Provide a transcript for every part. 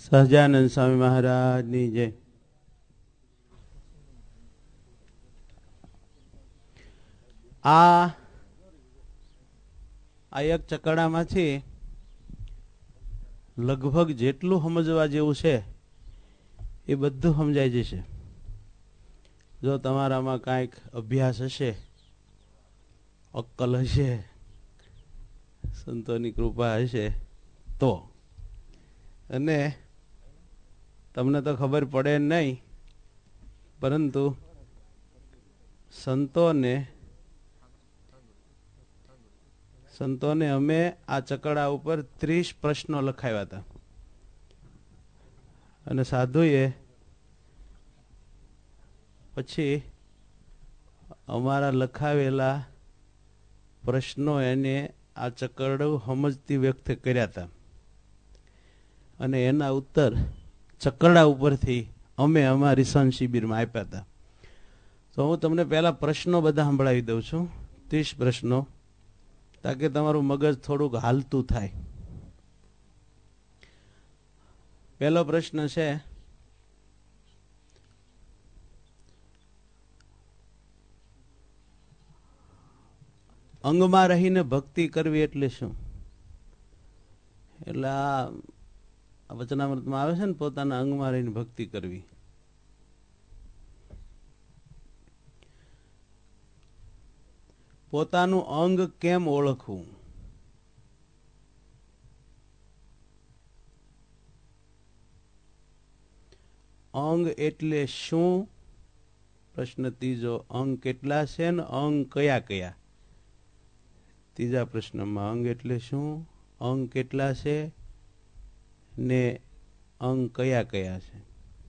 સહજાનંદ સ્વામી મહારાજની જય. આ એક ચકડામાંથી લગભગ જેટલું સમજવા જેવું છે એ બધું સમજાઈ જશે જો તમારામાં કાંઈક અભ્યાસ હશે, અક્કલ હશે, સંતોની કૃપા હશે તો. અને તમને તો ખબર પડે નહીં, પરંતુ સંતોને અમે આ ચકડા ઉપર 30 પ્રશ્નો લખાવ્યા હતા અને સાધુએ પછી અમારા લખાવેલા પ્રશ્નો એને આ ચકડું સમજતી વ્યક્ત કર્યા હતા અને એના ઉત્તર ચકડા ઉપરથી અમે અમારી સન શિબિરમાં આપ્યા હતા. તો હું તમને પહેલા પ્રશ્નો બધા સંભળાવી દઉં છું, 30 પ્રશ્નો, તાકે તમારું મગજ થોડુંક હાલતું થાય. પહેલો પ્રશ્ન છે, અંગમાં રહીને ભક્તિ કરવી એટલે શું? એટલે આ વચનામૃતમાં આવે છે ને, પોતાના અંગમાં રહીને ભક્તિ કરવી. પોતાનું અંગ કેમ ઓળખવું? અંગ એટલે શું? પ્રશ્ન ત્રીજો, અંગ કેટલા છે ને અંગ કયા કયા? ત્રીજા પ્રશ્નમાં અંગ એટલે શું, અંગ કેટલા છે ને અંગ કયા કયા છે?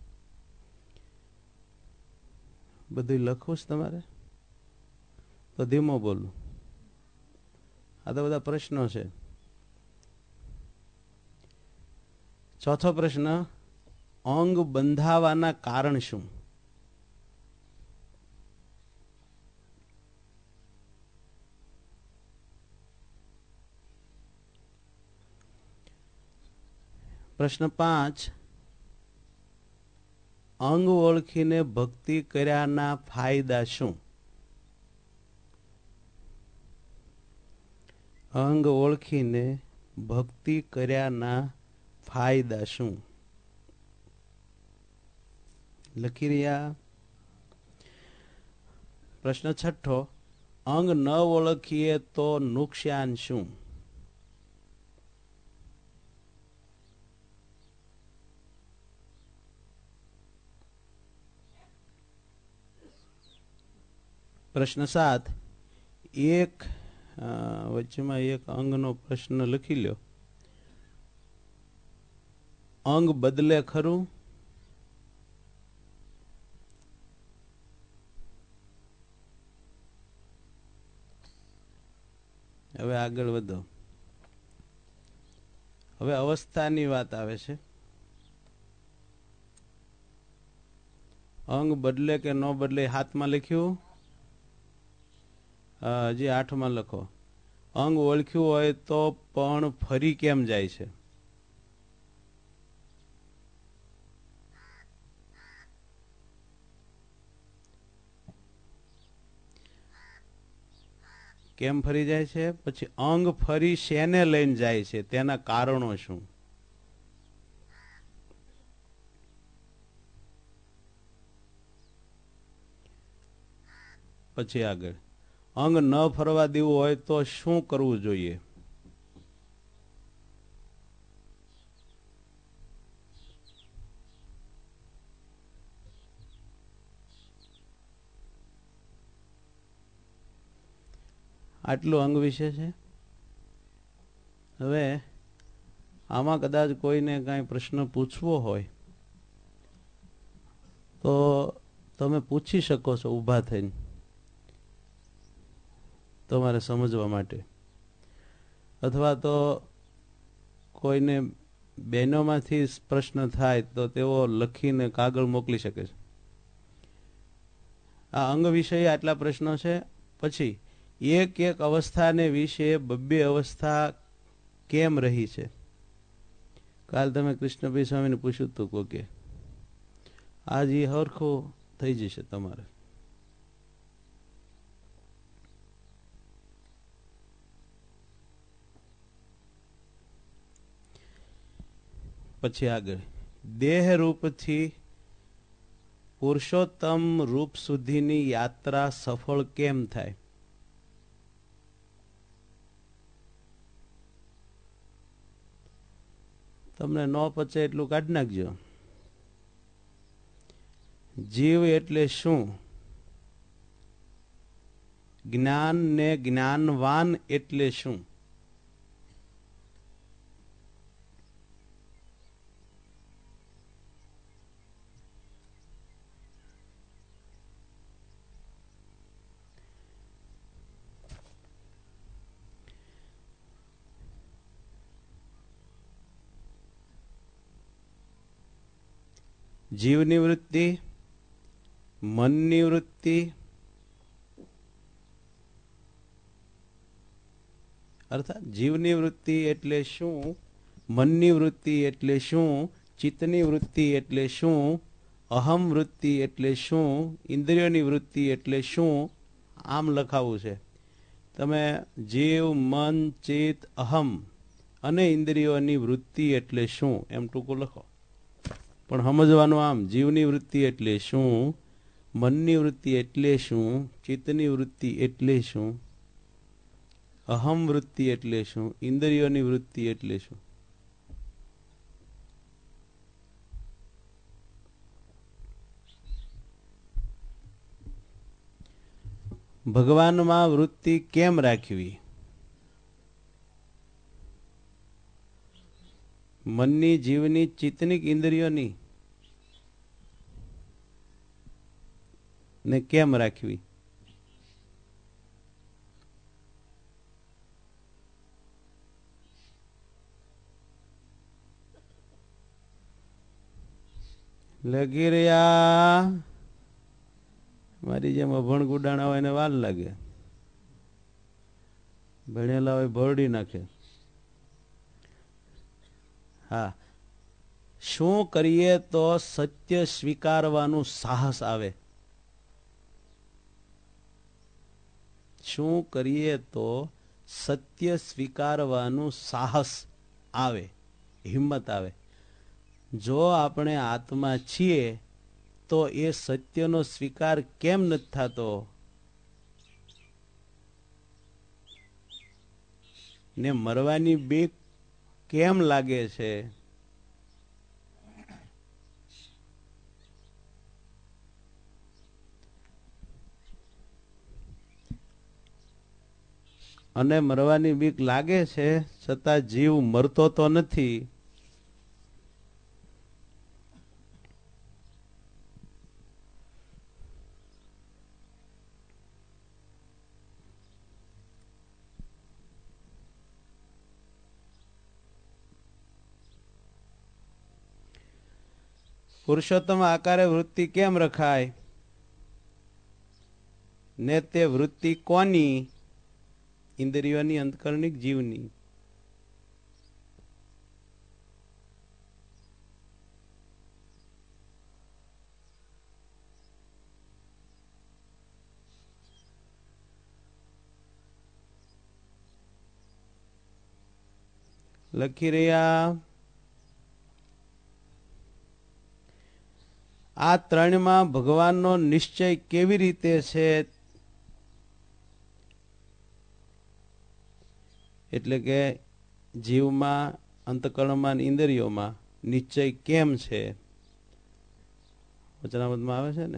બધું લખવું છે તમારે તો ધીમો બોલું. આ તો બધા પ્રશ્નો છે. ચોથો પ્રશ્ન, અંગ બંધાવાના કારણ શું? પ્રશ્ન 5, અંગ ઓળખીને ભક્તિ કર્યાના ફાયદા શું? અંગ ઓળખીને ભક્તિ કર્યાના ફાયદા શું? લખી રહ્યા. પ્રશ્ન 6, અંગ ન ઓળખીએ તો નુકસાન શું? પ્રશ્ન 7, વચ્ચેમાં એક અંગનો પ્રશ્ન લખી લ્યો. અંગ બદલે ખરું? હવે આગળ વધો. હવે અવસ્થાની વાત આવે છે. અંગ બદલે કે ન બદલે? હાથમાં લખ્યું? હજી 8માં લખો. અંગ ઓળખ્યું હોય તો પણ ફરી કેમ જાય છે? કેમ ફરી જાય છે? પછી અંગ ફરી શેને લઈને જાય છે, તેના કારણો શું? પછી આગળ, અંગ ન ફરવા દેવું હોય તો શું કરવું જોઈએ? આટલું અંગ વિશે છે. હવે આમાં કદાચ કોઈને કાંઈ પ્રશ્ન પૂછવો હોય તો તમે પૂછી શકો છો ઊભા થઈને, તમારે સમજવા માટે. અથવા તો કોઈને બહેનોમાંથી પ્રશ્ન થાય તો તેઓ લખીને કાગળ મોકલી શકે છે. આ અંગ વિશે આટલા પ્રશ્નો છે. પછી એક એક અવસ્થાને વિશે 2 અવસ્થા કેમ રહી છે? કાલ તમે કૃષ્ણભાઈ સ્વામીને પૂછ્યું હતું કોકે, આજ એ હરખો થઈ જશે તમારે. પછી આગળ, દેહ રૂપથી પુરુષોત્તમ રૂપ સુધીની યાત્રા સફળ કેમ થાય? તમને ન પચે એટલું કાઢી નાખજો. જીવ એટલે શું? જ્ઞાન ને જ્ઞાનવાન એટલે શું? જીવની વૃત્તિ, મનની વૃત્તિ, અર્થાત જીવની વૃત્તિ એટલે શું, મનની વૃત્તિ એટલે શું, ચિત્તની વૃત્તિ એટલે શું, અહમ વૃત્તિ એટલે શું, ઇન્દ્રિયોની વૃત્તિ એટલે શું, આમ લખાવું છે. તમે જીવ, મન, ચિત્ત, અહમ અને ઇન્દ્રિયોની વૃત્તિ એટલે શું એમ ટૂંકું લખો. પણ સમજવાનું આમ, જીવની વૃત્તિ એટલે શું, મનની વૃત્તિ એટલે શું, ચિત્તની વૃત્તિ એટલે શું, અહમ વૃત્તિ એટલે શું, ઇન્દ્રિયોની વૃત્તિ એટલે શું. ભગવાનમાં વૃત્તિ કેમ રાખવી? મનની, જીવની, ચિત્તની, ઇન્દ્રિયોની ને કેમ રાખવી? લગી રહ્યા. મારી જેમ અભણ ગુડાણા હોય એને વાર લાગે, ભણેલા હોય ભરડી નાખે. હા, શું કરીએ તો સત્ય સ્વીકારવાનું સાહસ આવે? શું કરીએ તો સત્ય સ્વીકારવાનું સાહસ આવે, હિંમત આવે? જો આપણે આત્મા છીએ તો એ સત્યનો સ્વીકાર કેમ નથી થતો? ને મરવાની બીક કેમ લાગે છે? અને મરવાની બીક લાગે છે છતાં જીવ મરતો તો નથી. પુરુષોત્તમ આકારે વૃત્તિ કેમ રખાય? ને તે વૃત્તિ કોની? ઇન્દ્રિયોની, અંતકરણની, જીવની? લખી રહ્યા. આ ત્રણમાં ભગવાનનો નિશ્ચય કેવી રીતે છે? એટલે કે જીવમાં, અંતકરણમાં, ઇન્દ્રિયોમાં નિશ્ચય કેમ છે? વચનામૃતમાં આવે છે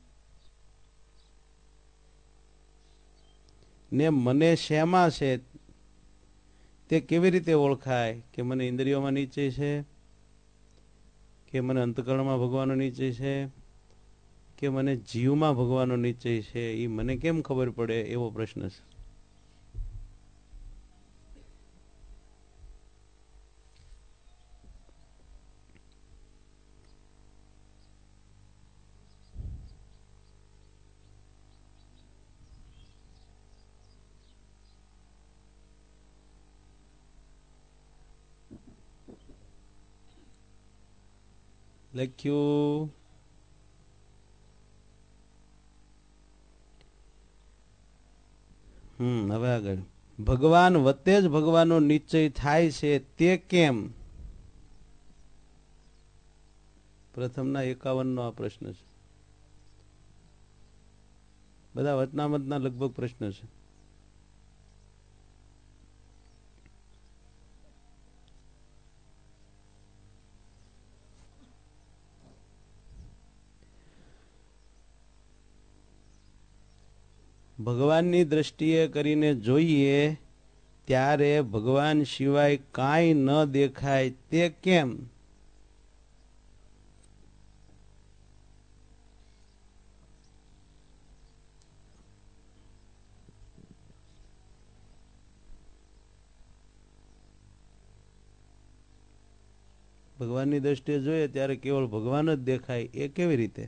ને મને શેમાં છે તે કેવી રીતે ઓળખાય? કે મને ઇન્દ્રિયોમાં નિશ્ચય છે, કે મને અંતકરણમાં ભગવાનનો નિશ્ચય છે, કે મને જીવમાં ભગવાનનો નિશ્ચય છે? એ મને કેમ ખબર પડે? એવો પ્રશ્ન છે. લખ્યું. હવે આગળ. ભગવાન વતે જ ભગવાનનો નિશ્ચય થાય છે તે કેમ? પ્રથમના 51નો આ પ્રશ્ન છે. બધા વચનામતના લગભગ પ્રશ્ન છે. ભગવાનની દ્રષ્ટિએ કરીને જોઈએ ત્યારે ભગવાન સિવાય કાંઈ ન દેખાય તે કેમ? ભગવાનની દ્રષ્ટિએ જોઈએ ત્યારે કેવળ ભગવાન જ દેખાય, એ કેવી રીતે?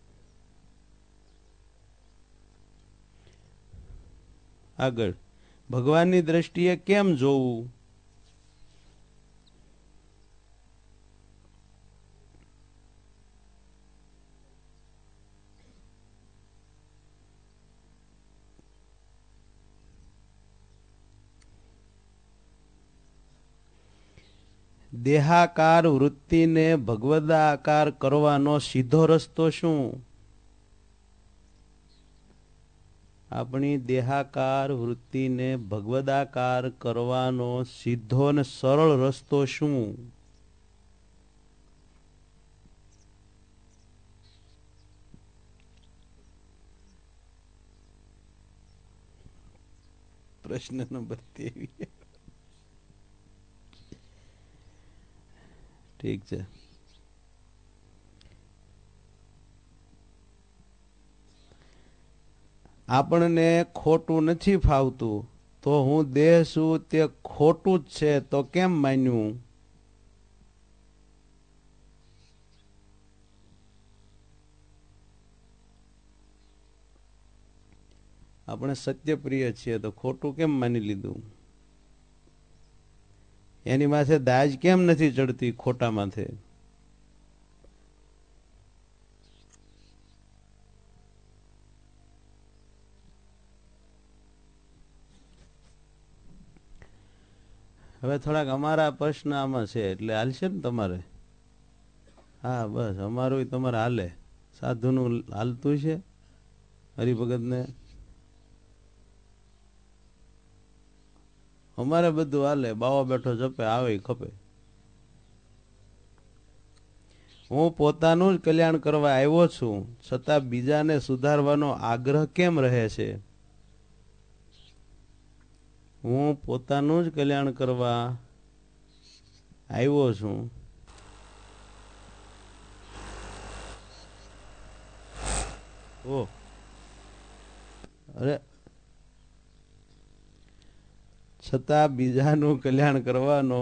આગળ. ભગવાનની દ્રષ્ટિએ કેમ જોવું? દેહાકાર વૃત્તિને ભગવદાકાર કરવાનો સીધો રસ્તો શું? આપણી દેહાકાર વૃત્તિને ભગવદાકાર કરવાનો સીધો ને સરળ રસ્તો શું? પ્રશ્ન નંબર 23. ઠીક છે. આપણને ખોટું નથી ફાવતું તો હું દેહ છું તે ખોટું જ છે તો કેમ માન્યું? આપણે સત્યપ્રિય છીએ તો ખોટું કેમ માની લીધું? એની માથે દાજ કેમ નથી ચડતી ખોટા માથે? હવે થોડાક અમારા પ્રશ્ન આમાં છે એટલે હાલશે ને તમારે? હા બસ, અમારું તમારે હાલે. સાધુનું હાલતું છે, હરિભગતને. અમારે બધું હાલે. બાવો બેઠો જપે, આવે ખપે. હું પોતાનું જ કલ્યાણ કરવા આવ્યો છું છતાં બીજાને સુધારવાનો આગ્રહ કેમ રહે છે? હું પોતાનું જ કલ્યાણ કરવા આવ્યો છું. અરે, છતાં બીજાનું કલ્યાણ કરવાનો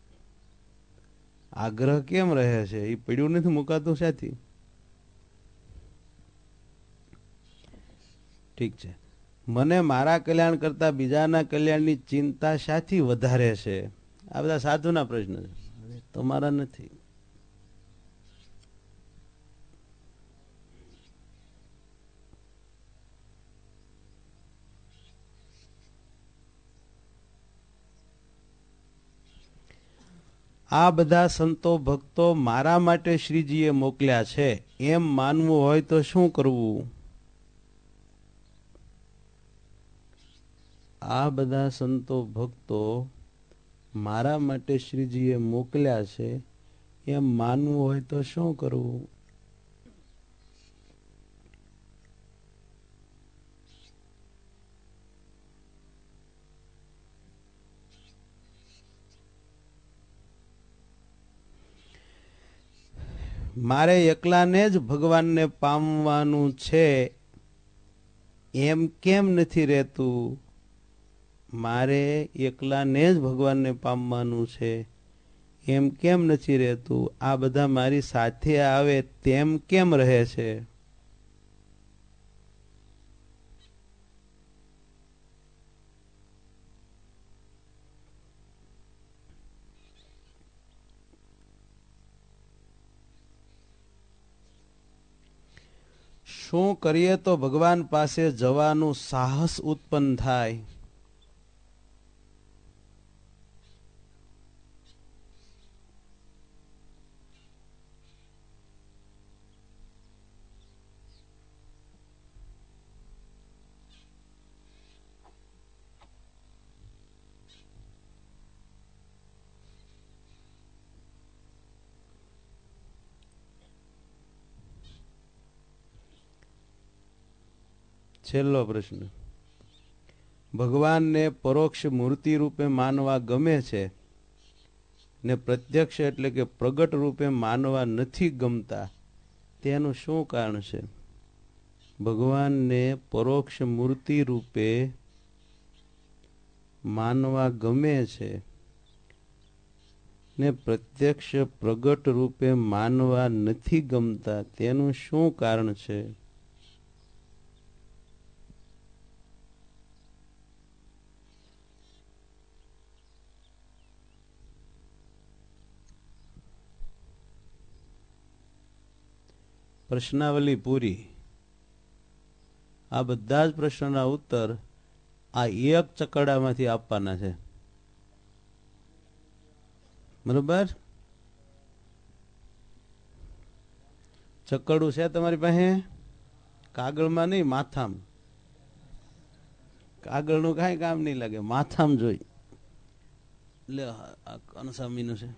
આગ્રહ કેમ રહે છે? એ પડ્યું નથી મુકાતું સાથી. ઠીક છે. મને મારા કલ્યાણ કરતા બીજાના કલ્યાણની ચિંતા શાથી વધારે છે? આ બધા સાધુના પ્રશ્ન છે, તમારા નથી. આ બધા સંતો ભક્તો મારા માટે શ્રીજીએ મોકલ્યા છે એમ માનવું હોય તો શું કરવું? આ બધા સંતો ભક્તો મારા માટે શ્રીજીએ મોકલ્યા છે એમ માનવું હોય તો શું કરવું? મારે એકલાને જ ભગવાનને પામવાનું છે એમ કેમ નથી રહેતું? મારે એકલાને જ ભગવાનને પામવાનું છે એમ કેમ નથી રહેતું? આ બધા મારી સાથે આવે તેમ કેમ રહે છે? શું કરીએ તો ભગવાન પાસે જવાનું સાહસ ઉત્પન્ન થાય? છેલ્લો પ્રશ્ન. ભગવાનને પરોક્ષ મૂર્તિ રૂપે માનવા ગમે છે ને પ્રત્યક્ષ એટલે કે પ્રગટ રૂપે માનવા નથી ગમતા, તેનું શું કારણ છે? ભગવાનને પરોક્ષ મૂર્તિ રૂપે માનવા ગમે છે ને પ્રત્યક્ષ પ્રગટ રૂપે માનવા નથી ગમતા, તેનું શું કારણ છે? પ્રશ્નાવલી પૂરી. આ બધા જ પ્રશ્નોના ઉત્તર આ એક ચકડામાંથી આપવાના છે. બરોબર? ચકડું છે તમારી પાસે? કાગળમાં નહીં, માથામાં. કાગળનું કાંઈ કામ નહીં લાગે, માથામાં જોઈ એટલે અનસામીનું છે.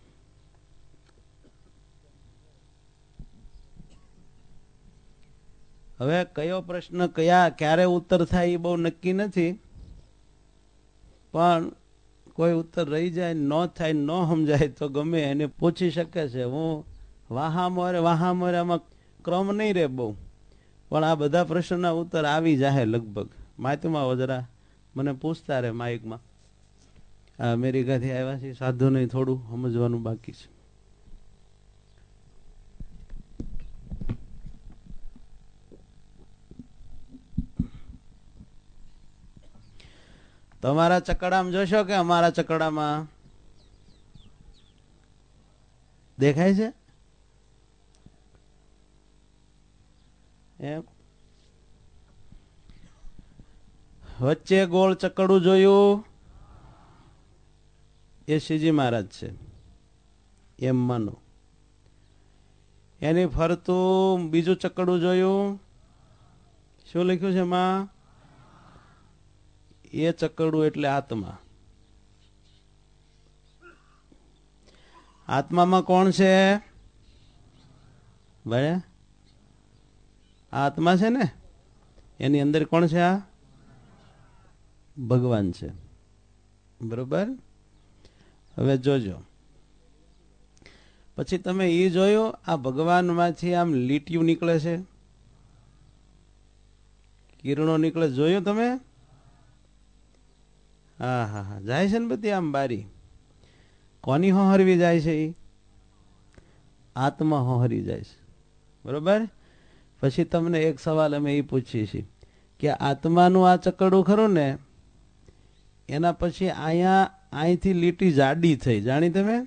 હવે કયો પ્રશ્ન ક્યારે ઉત્તર થાય એ બહુ નક્કી નથી, પણ કોઈ ઉત્તર રહી જાય, ન થાય, ન સમજાય તો ગમે એને પૂછી શકે છે. હું વાહામોરે આમાં ક્રમ નહીં રહે બહુ, પણ આ બધા પ્રશ્નના ઉત્તર આવી જાય લગભગ. માહિતીમાં જરા મને પૂછતા રહે માઇકમાં. આ અમેરિકાથી આવ્યા છે સાધુને થોડું સમજવાનું બાકી છે. તમારા ચકડામાં જોશો કે અમારા ચકડામાં દેખાય છે એમ? વચ્ચે ગોળ ચકડું જોયું? એ શ્રીજી મહારાજ છે એમ માનો. એની ફરતું બીજું ચકડું જોયું? શું લખ્યું છે એમાં? એ ચકડું એટલે આત્મા. આત્મામાં કોણ છે? ભાઈ આત્મા છે ને, એની અંદર કોણ છે? આ ભગવાન છે. બરોબર? હવે જોજો, પછી તમે એ જોયું આ ભગવાનમાંથી આમ લીટીયું નીકળે છે, કિરણો નીકળે, જોયું તમે? હા હા હા, જાય છે ને બધી આમ બારી. કોની હોહરવી જાય છે? એ આત્મા હોહરી જાય છે. બરોબર? પછી તમને એક સવાલ અમે એ પૂછીએ છીએ કે આત્માનું આ ચકડું ખરું ને, એના પછી અહીંથી લીટી જાડી થઈ, જાણી તમે?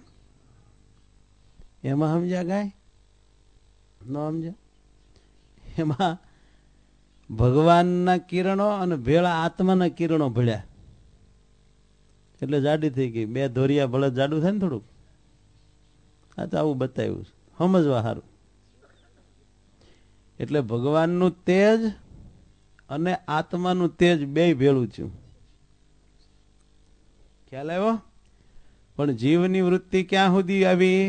એમાં સમજ્યા ગાય? ન સમજ્યા? એમાં ભગવાનના કિરણો અને ભેળા આત્માના કિરણો ભળ્યા એટલે જાડી થઈ ગઈ. બે ધોરિયા ભલે જાડું થાય ને થોડુંક. આ તો આવું બતાવ્યું, સમજવા સારું. એટલે ભગવાનનું તેજ અને આત્માનું તેજ બે ભેળું થયું. ખ્યાલ આવ્યો? પણ જીવની વૃત્તિ ક્યાં સુધી આવી?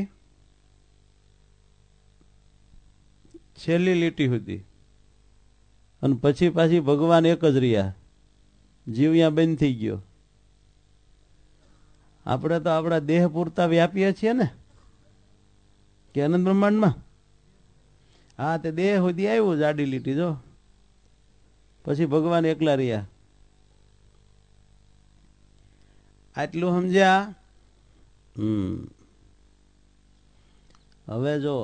છેલ્લી લીટી સુધી. અને પછી પાછી ભગવાન એક જ રહ્યા, જીવ ત્યાં બંધ થઈ ગયો. આપણે તો આપણા દેહ પૂરતા વ્યાપીએ છીએ ને, કે અનંત બ્રહ્માંડમાં? હા, તે દેહ સુધી આવ્યું જાડી લીટી, જો પછી ભગવાન એકલા રહ્યા. આટલું સમજ્યા? હવે જો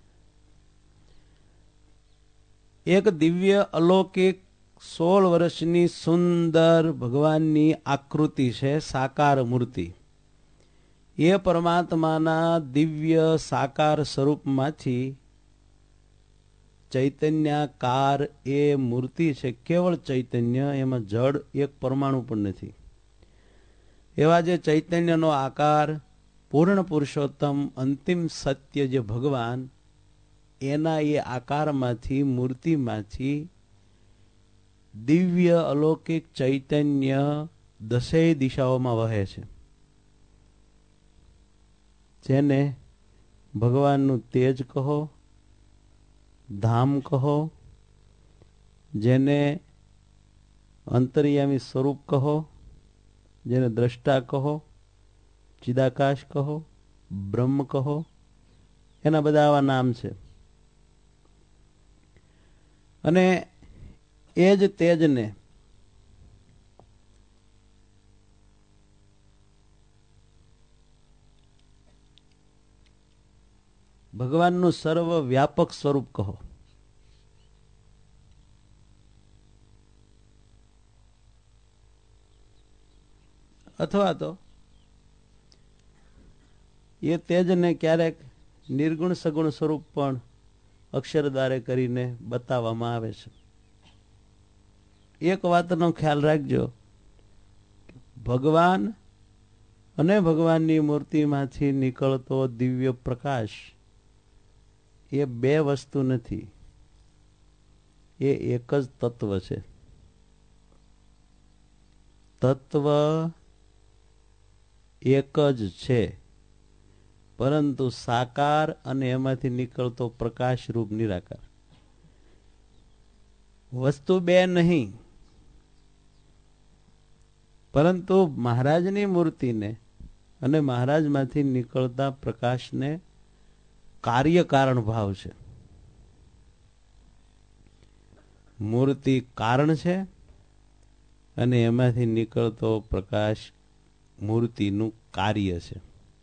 એક દિવ્ય અલૌકિક 16 વર્ષની સુંદર ભગવાનની આકૃતિ છે, સાકાર મૂર્તિ. એ પરમાત્માના દિવ્ય સાકાર સ્વરૂપમાંથી ચૈતન્યાકાર એ મૂર્તિ છે, કેવળ ચૈતન્ય, એમાં જડ એક પરમાણુ પણ નથી. એવા જે ચૈતન્યનો આકાર, પૂર્ણ પુરુષોત્તમ અંતિમ સત્ય જે ભગવાન, એના એ આકારમાંથી, મૂર્તિમાંથી દિવ્ય અલૌકિક ચૈતન્ય દસેય દિશાઓમાં વહે છે, જેને ભગવાનનું તેજ કહો, ધામ કહો, જેને અંતર્યામી સ્વરૂપ કહો, જેને દ્રષ્ટા કહો, ચિદાકાશ કહો, બ્રહ્મ કહો, એના બધા આવા નામ છે. અને એ જ તેજને ભગવાનનું સર્વ વ્યાપક સ્વરૂપ કહો. અથવા તો એ તેજને ક્યારેક નિર્ગુણ સગુણ સ્વરૂપ પણ અક્ષર દ્વારે કરીને બતાવવામાં આવે છે. એક વાતનો ખ્યાલ રાખજો, ભગવાન અને ભગવાનની મૂર્તિમાંથી નીકળતો દિવ્ય પ્રકાશ એ બે વસ્તુ નથી, એ એક જ તત્વ છે. તત્વ એક જ છે, પરંતુ સાકાર અને એમાંથી નીકળતો પ્રકાશ રૂપ નિરાકાર. વસ્તુ બે નહીં, પરંતુ મહારાજની મૂર્તિને અને મહારાજમાંથી નીકળતા પ્રકાશને કાર્ય કારણ ભાવ છે. મૂર્તિ કારણ છે અને એમાંથી નીકળતો પ્રકાશ મૂર્તિનું કાર્ય છે.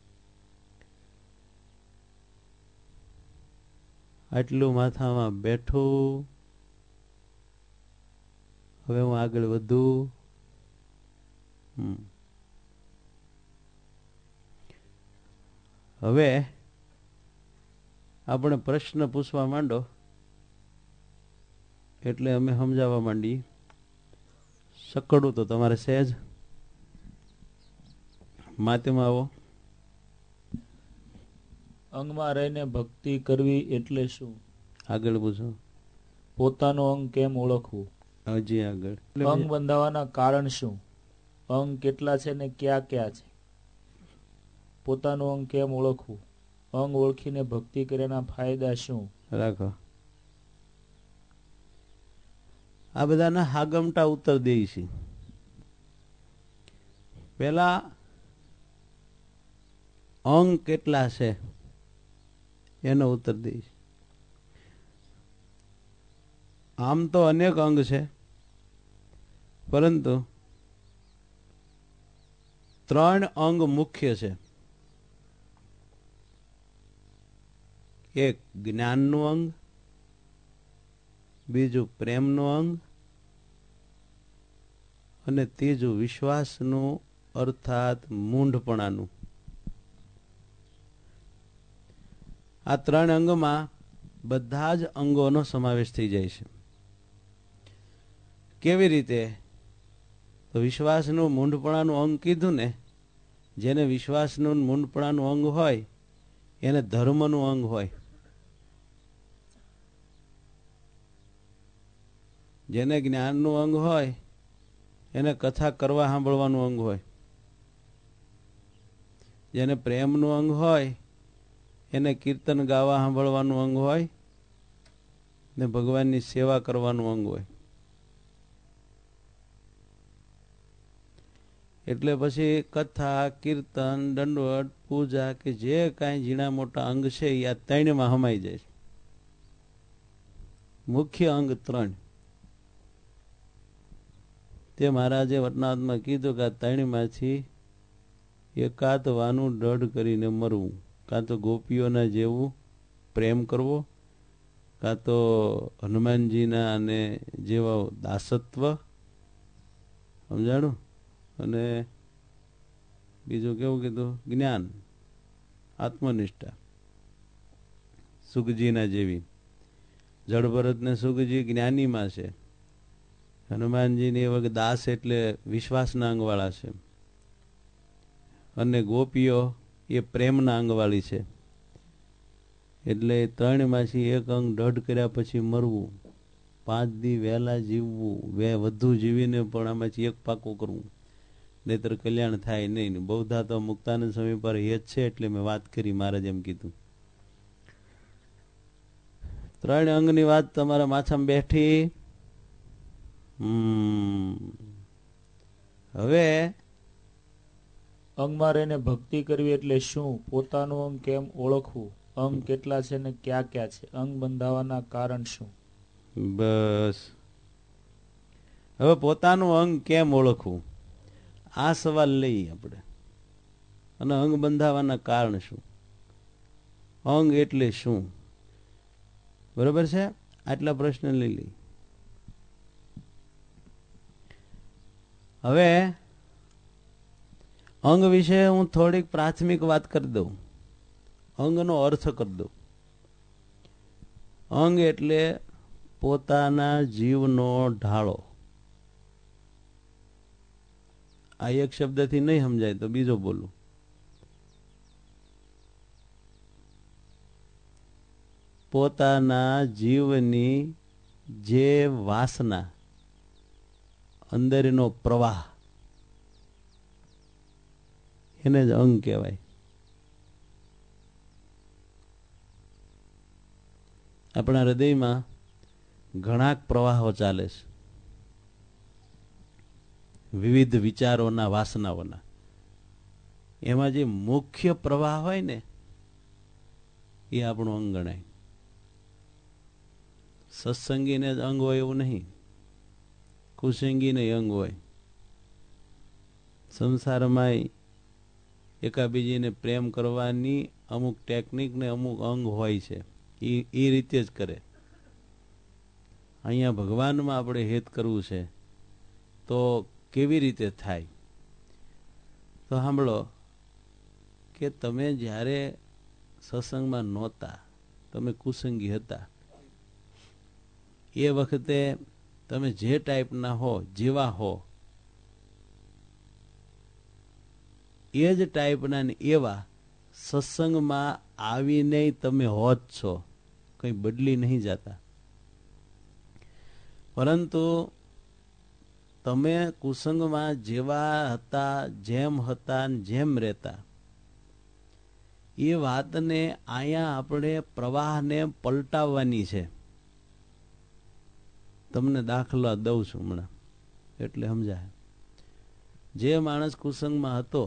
આટલું માથામાં બેઠું. હવે હું આગળ વધું. હવે આપણે પ્રશ્ન પૂછવા માંડો એટલે અમે સમજાવવા માંડી. સકડું તો તમારે સહેજ માધ્યમાં આવો. અંગમાં રહીને ભક્તિ કરવી એટલે શું? આગળ પૂછો. પોતાનું અંગ કેમ ઓળખવું? હજી આગળ. અંગ બંધાવાના કારણ શું? અંગ કેટલા છે ને ક્યાં ક્યાં છે? પોતાનું અંગ કેમ ઓળખવું? અંગ ઓળખીને ભક્તિ કર્યાના ફાયદા શું? રાખો. આ બધાના હાગમટા ઉત્તર દે છે. પેલા અંગ કેટલા છે એનો ઉત્તર દે છે. આમ તો અનેક અંગ છે, પરંતુ 3 અંગ મુખ્ય છે. એક જ્ઞાનનું અંગ, બીજું પ્રેમનું અંગ અને ત્રીજું વિશ્વાસનું અર્થાત મૂંઢપણાનું. આ 3 અંગમાં બધા જ અંગોનો સમાવેશ થઈ જાય છે. કેવી રીતે? તો વિશ્વાસનું મૂંઢપણાનું અંગ કીધું ને, જેને વિશ્વાસનું મૂંઢપણાનું અંગ હોય એને ધર્મનું અંગ હોય. જેને જ્ઞાનનું અંગ હોય એને કથા કરવા સાંભળવાનું અંગ હોય. જેને પ્રેમનું અંગ હોય એને કીર્તન ગાવા સાંભળવાનું અંગ હોય ને ભગવાનની સેવા કરવાનું અંગ હોય. એટલે પછી કથા, કીર્તન, દંડવત, પૂજા કે જે કાંઈ ઝીણા મોટા અંગ છે એ આ 3માં સમાઈ જાય છે. મુખ્ય અંગ 3. તે મહારાજે વટનાવતમાં કીધું કે આ 3માંથી એકાદ વાનું દઢ કરીને મરવું. કાં તો ગોપીઓના જેવું પ્રેમ કરવો, કાં તો હનુમાનજીના અને જેવા દાસત્વ, સમજાણું? અને બીજું કેવું કીધું? જ્ઞાન, આત્મનિષ્ઠા, સુખજીના જેવી. જળ ભરત ને સુખજી જ્ઞાનીમાં છે, હનુમાનજીની એ વખત દાસ એટલે વિશ્વાસના અંગવાળા છે, અને ગોપીઓ એ પ્રેમના અંગવાળી છે. એટલે 3 માંથી એક અંગ દઢ કર્યા પછી મરવું, 5 દી વહેલા જીવવું, વધુ જીવીને પણ આમાંથી એક પાકું કરવું, નહીતર કલ્યાણ થાય નહીં. બૌદ્ધા તો મુક્તાનંદ સ્વામી પર હેત છે એટલે મેં વાત કરી, મહારાજ એમ કીધું. 3 અંગની વાત તમારા માથામાં બેઠી. હવે અંગમાં રહીને ભક્તિ કરવી એટલે શું? પોતાનું અંગ કેમ ઓળખવું? અંગ કેટલા છે ને ક્યાં ક્યાં છે? અંગ બંધાવાના કારણ શું? બસ હવે પોતાનું અંગ કેમ ઓળખવું, આ સવાલ લઈએ આપણે. અને અંગ બંધાવાના કારણ શું? અંગ એટલે શું? બરોબર છે? આટલા પ્રશ્ન લઈ લઈ. હવે અંગ વિશે હું થોડીક પ્રાથમિક વાત કરી દઉં, અંગનો અર્થ કરી દઉં. અંગ એટલે પોતાના જીવનો ઢાળો. આ એક શબ્દથી નહીં સમજાય તો બીજો બોલું. પોતાના જીવની જે વાસના, અંદરનો પ્રવાહ, એને જ અંગ કહેવાય. આપણા હૃદયમાં ઘણા પ્રવાહો ચાલે છે, વિવિધ વિચારોના, વાસનાઓના. એમાં જે મુખ્ય પ્રવાહ હોય ને એ આપણું અંગ ગણાય. સત્સંગીને જ અંગ હોય એવું નહીં, કુસંગીને અંગ હોય. સંસારમાં એકાબીજીને પ્રેમ કરવાની અમુક ટેકનિક ને અમુક અંગ હોય છે, એ રીતે જ કરે. અહીંયા ભગવાનમાં આપણે હેત કરવું છે તો કેવી રીતે થાય? તો સાંભળો કે તમે જ્યારે સત્સંગમાં નહોતા, તમે કુસંગી હતા, એ વખતે તમે જે ટાઈપના હો, જેવા હો, એ જ ટાઈપના ને એવા સત્સંગમાં આવીને તમે હો જ છો, કંઈ બદલી નહીં જતા. પરંતુ તમે કુસંગમાં જેવા હતા, જેમ રહેતા, એ વાતને અહીંયા આપણે પ્રવાહને પલટાવવાની છે. તમને દાખલા દઉં છું હમણાં, એટલે સમજાય. જે માણસ કુસંગમાં હતો,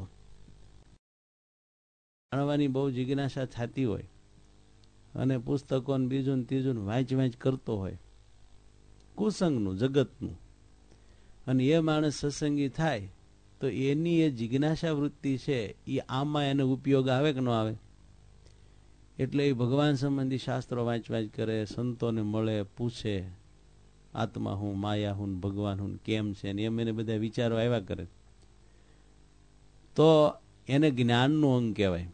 જાણવાની બહુ જિજ્ઞાસા થતી હોય અને પુસ્તકો બીજું ને ત્રીજું વાંચ કરતો હોય, કુસંગનું, જગતનું, અને એ માણસ સત્સંગી થાય તો એની એ જિજ્ઞાસા વૃત્તિ છે એ આમાં એને ઉપયોગ આવે કે ન આવે? એટલે એ ભગવાન સંબંધી શાસ્ત્રો વાંચ કરે, સંતોને મળે, પૂછે, આત્મા હું, માયા હું, ભગવાન હું, કેમ છે, ને એમ એને બધા વિચારો આવ્યા કરે. તો એને જ્ઞાનનું અંગ કહેવાય.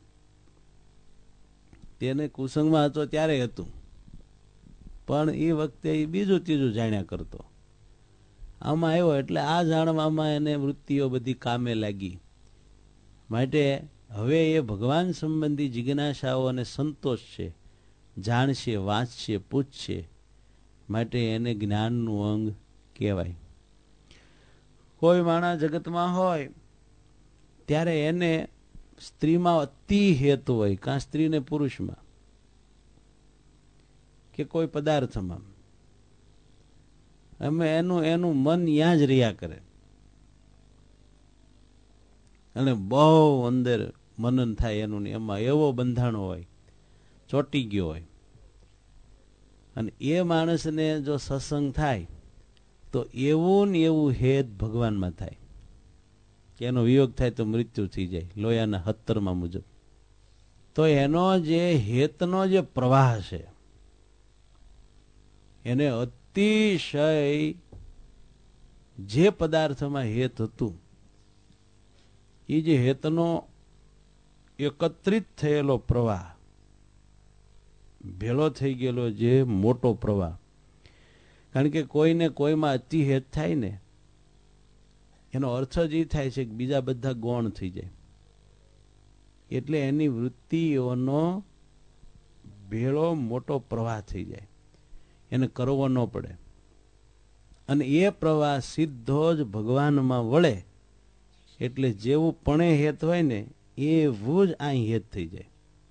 તેને કુસંગમાં હતો ત્યારે હતું, પણ એ વખતે એ બીજું ત્રીજું જાણ્યા કરતો. આમાં આવ્યો એટલે આ જાણવામાં એને વૃત્તિઓ બધી કામે લાગી. માટે હવે એ ભગવાન સંબંધી જિજ્ઞાસાઓ અને સંતોષ છે, જાણશે, વાંચશે, પૂછશે, માટે એને જ્ઞાનનું અંગ કહેવાય. કોઈ માણસ જગતમાં હોય ત્યારે એને સ્ત્રીમાં અતિ હેત હોય, કાં સ્ત્રીને પુરુષમાં કે કોઈ પદાર્થમાં, અમે એનું મન ત્યાં જ રહ્યા કરે અને બહુ અંદર મનન થાય એનું, એમાં એવો બંધાણો હોય, ચોટી ગયો હોય. અને એ માણસને જો સત્સંગ થાય તો એવું ને એવું હેત ભગવાનમાં થાય કે એનો વિયોગ થાય તો મૃત્યુ થઈ જાય, લોયાના 17 મુજબ. તો એનો જે હેતનો જે પ્રવાહ છે એને અતિશય જે પદાર્થમાં હેત હતું એ જે હેતનો એકત્રિત થયેલો પ્રવાહ ભેળો થઈ ગયેલો જે મોટો પ્રવાહ. કારણ કે કોઈને કોઈમાં અતિ હેત થાય ને એનો અર્થ જ એ થાય છે કે બીજા બધા ગૌણ થઈ જાય. એટલે એની વૃત્તિઓનો ભેળો મોટો પ્રવાહ થઈ જાય, એને કરવો ન પડે. અને એ પ્રવાહ સીધો જ ભગવાનમાં વળે એટલે જેવું પણે હેત હોય ને એવું જ અહીં હેત થઈ જાય.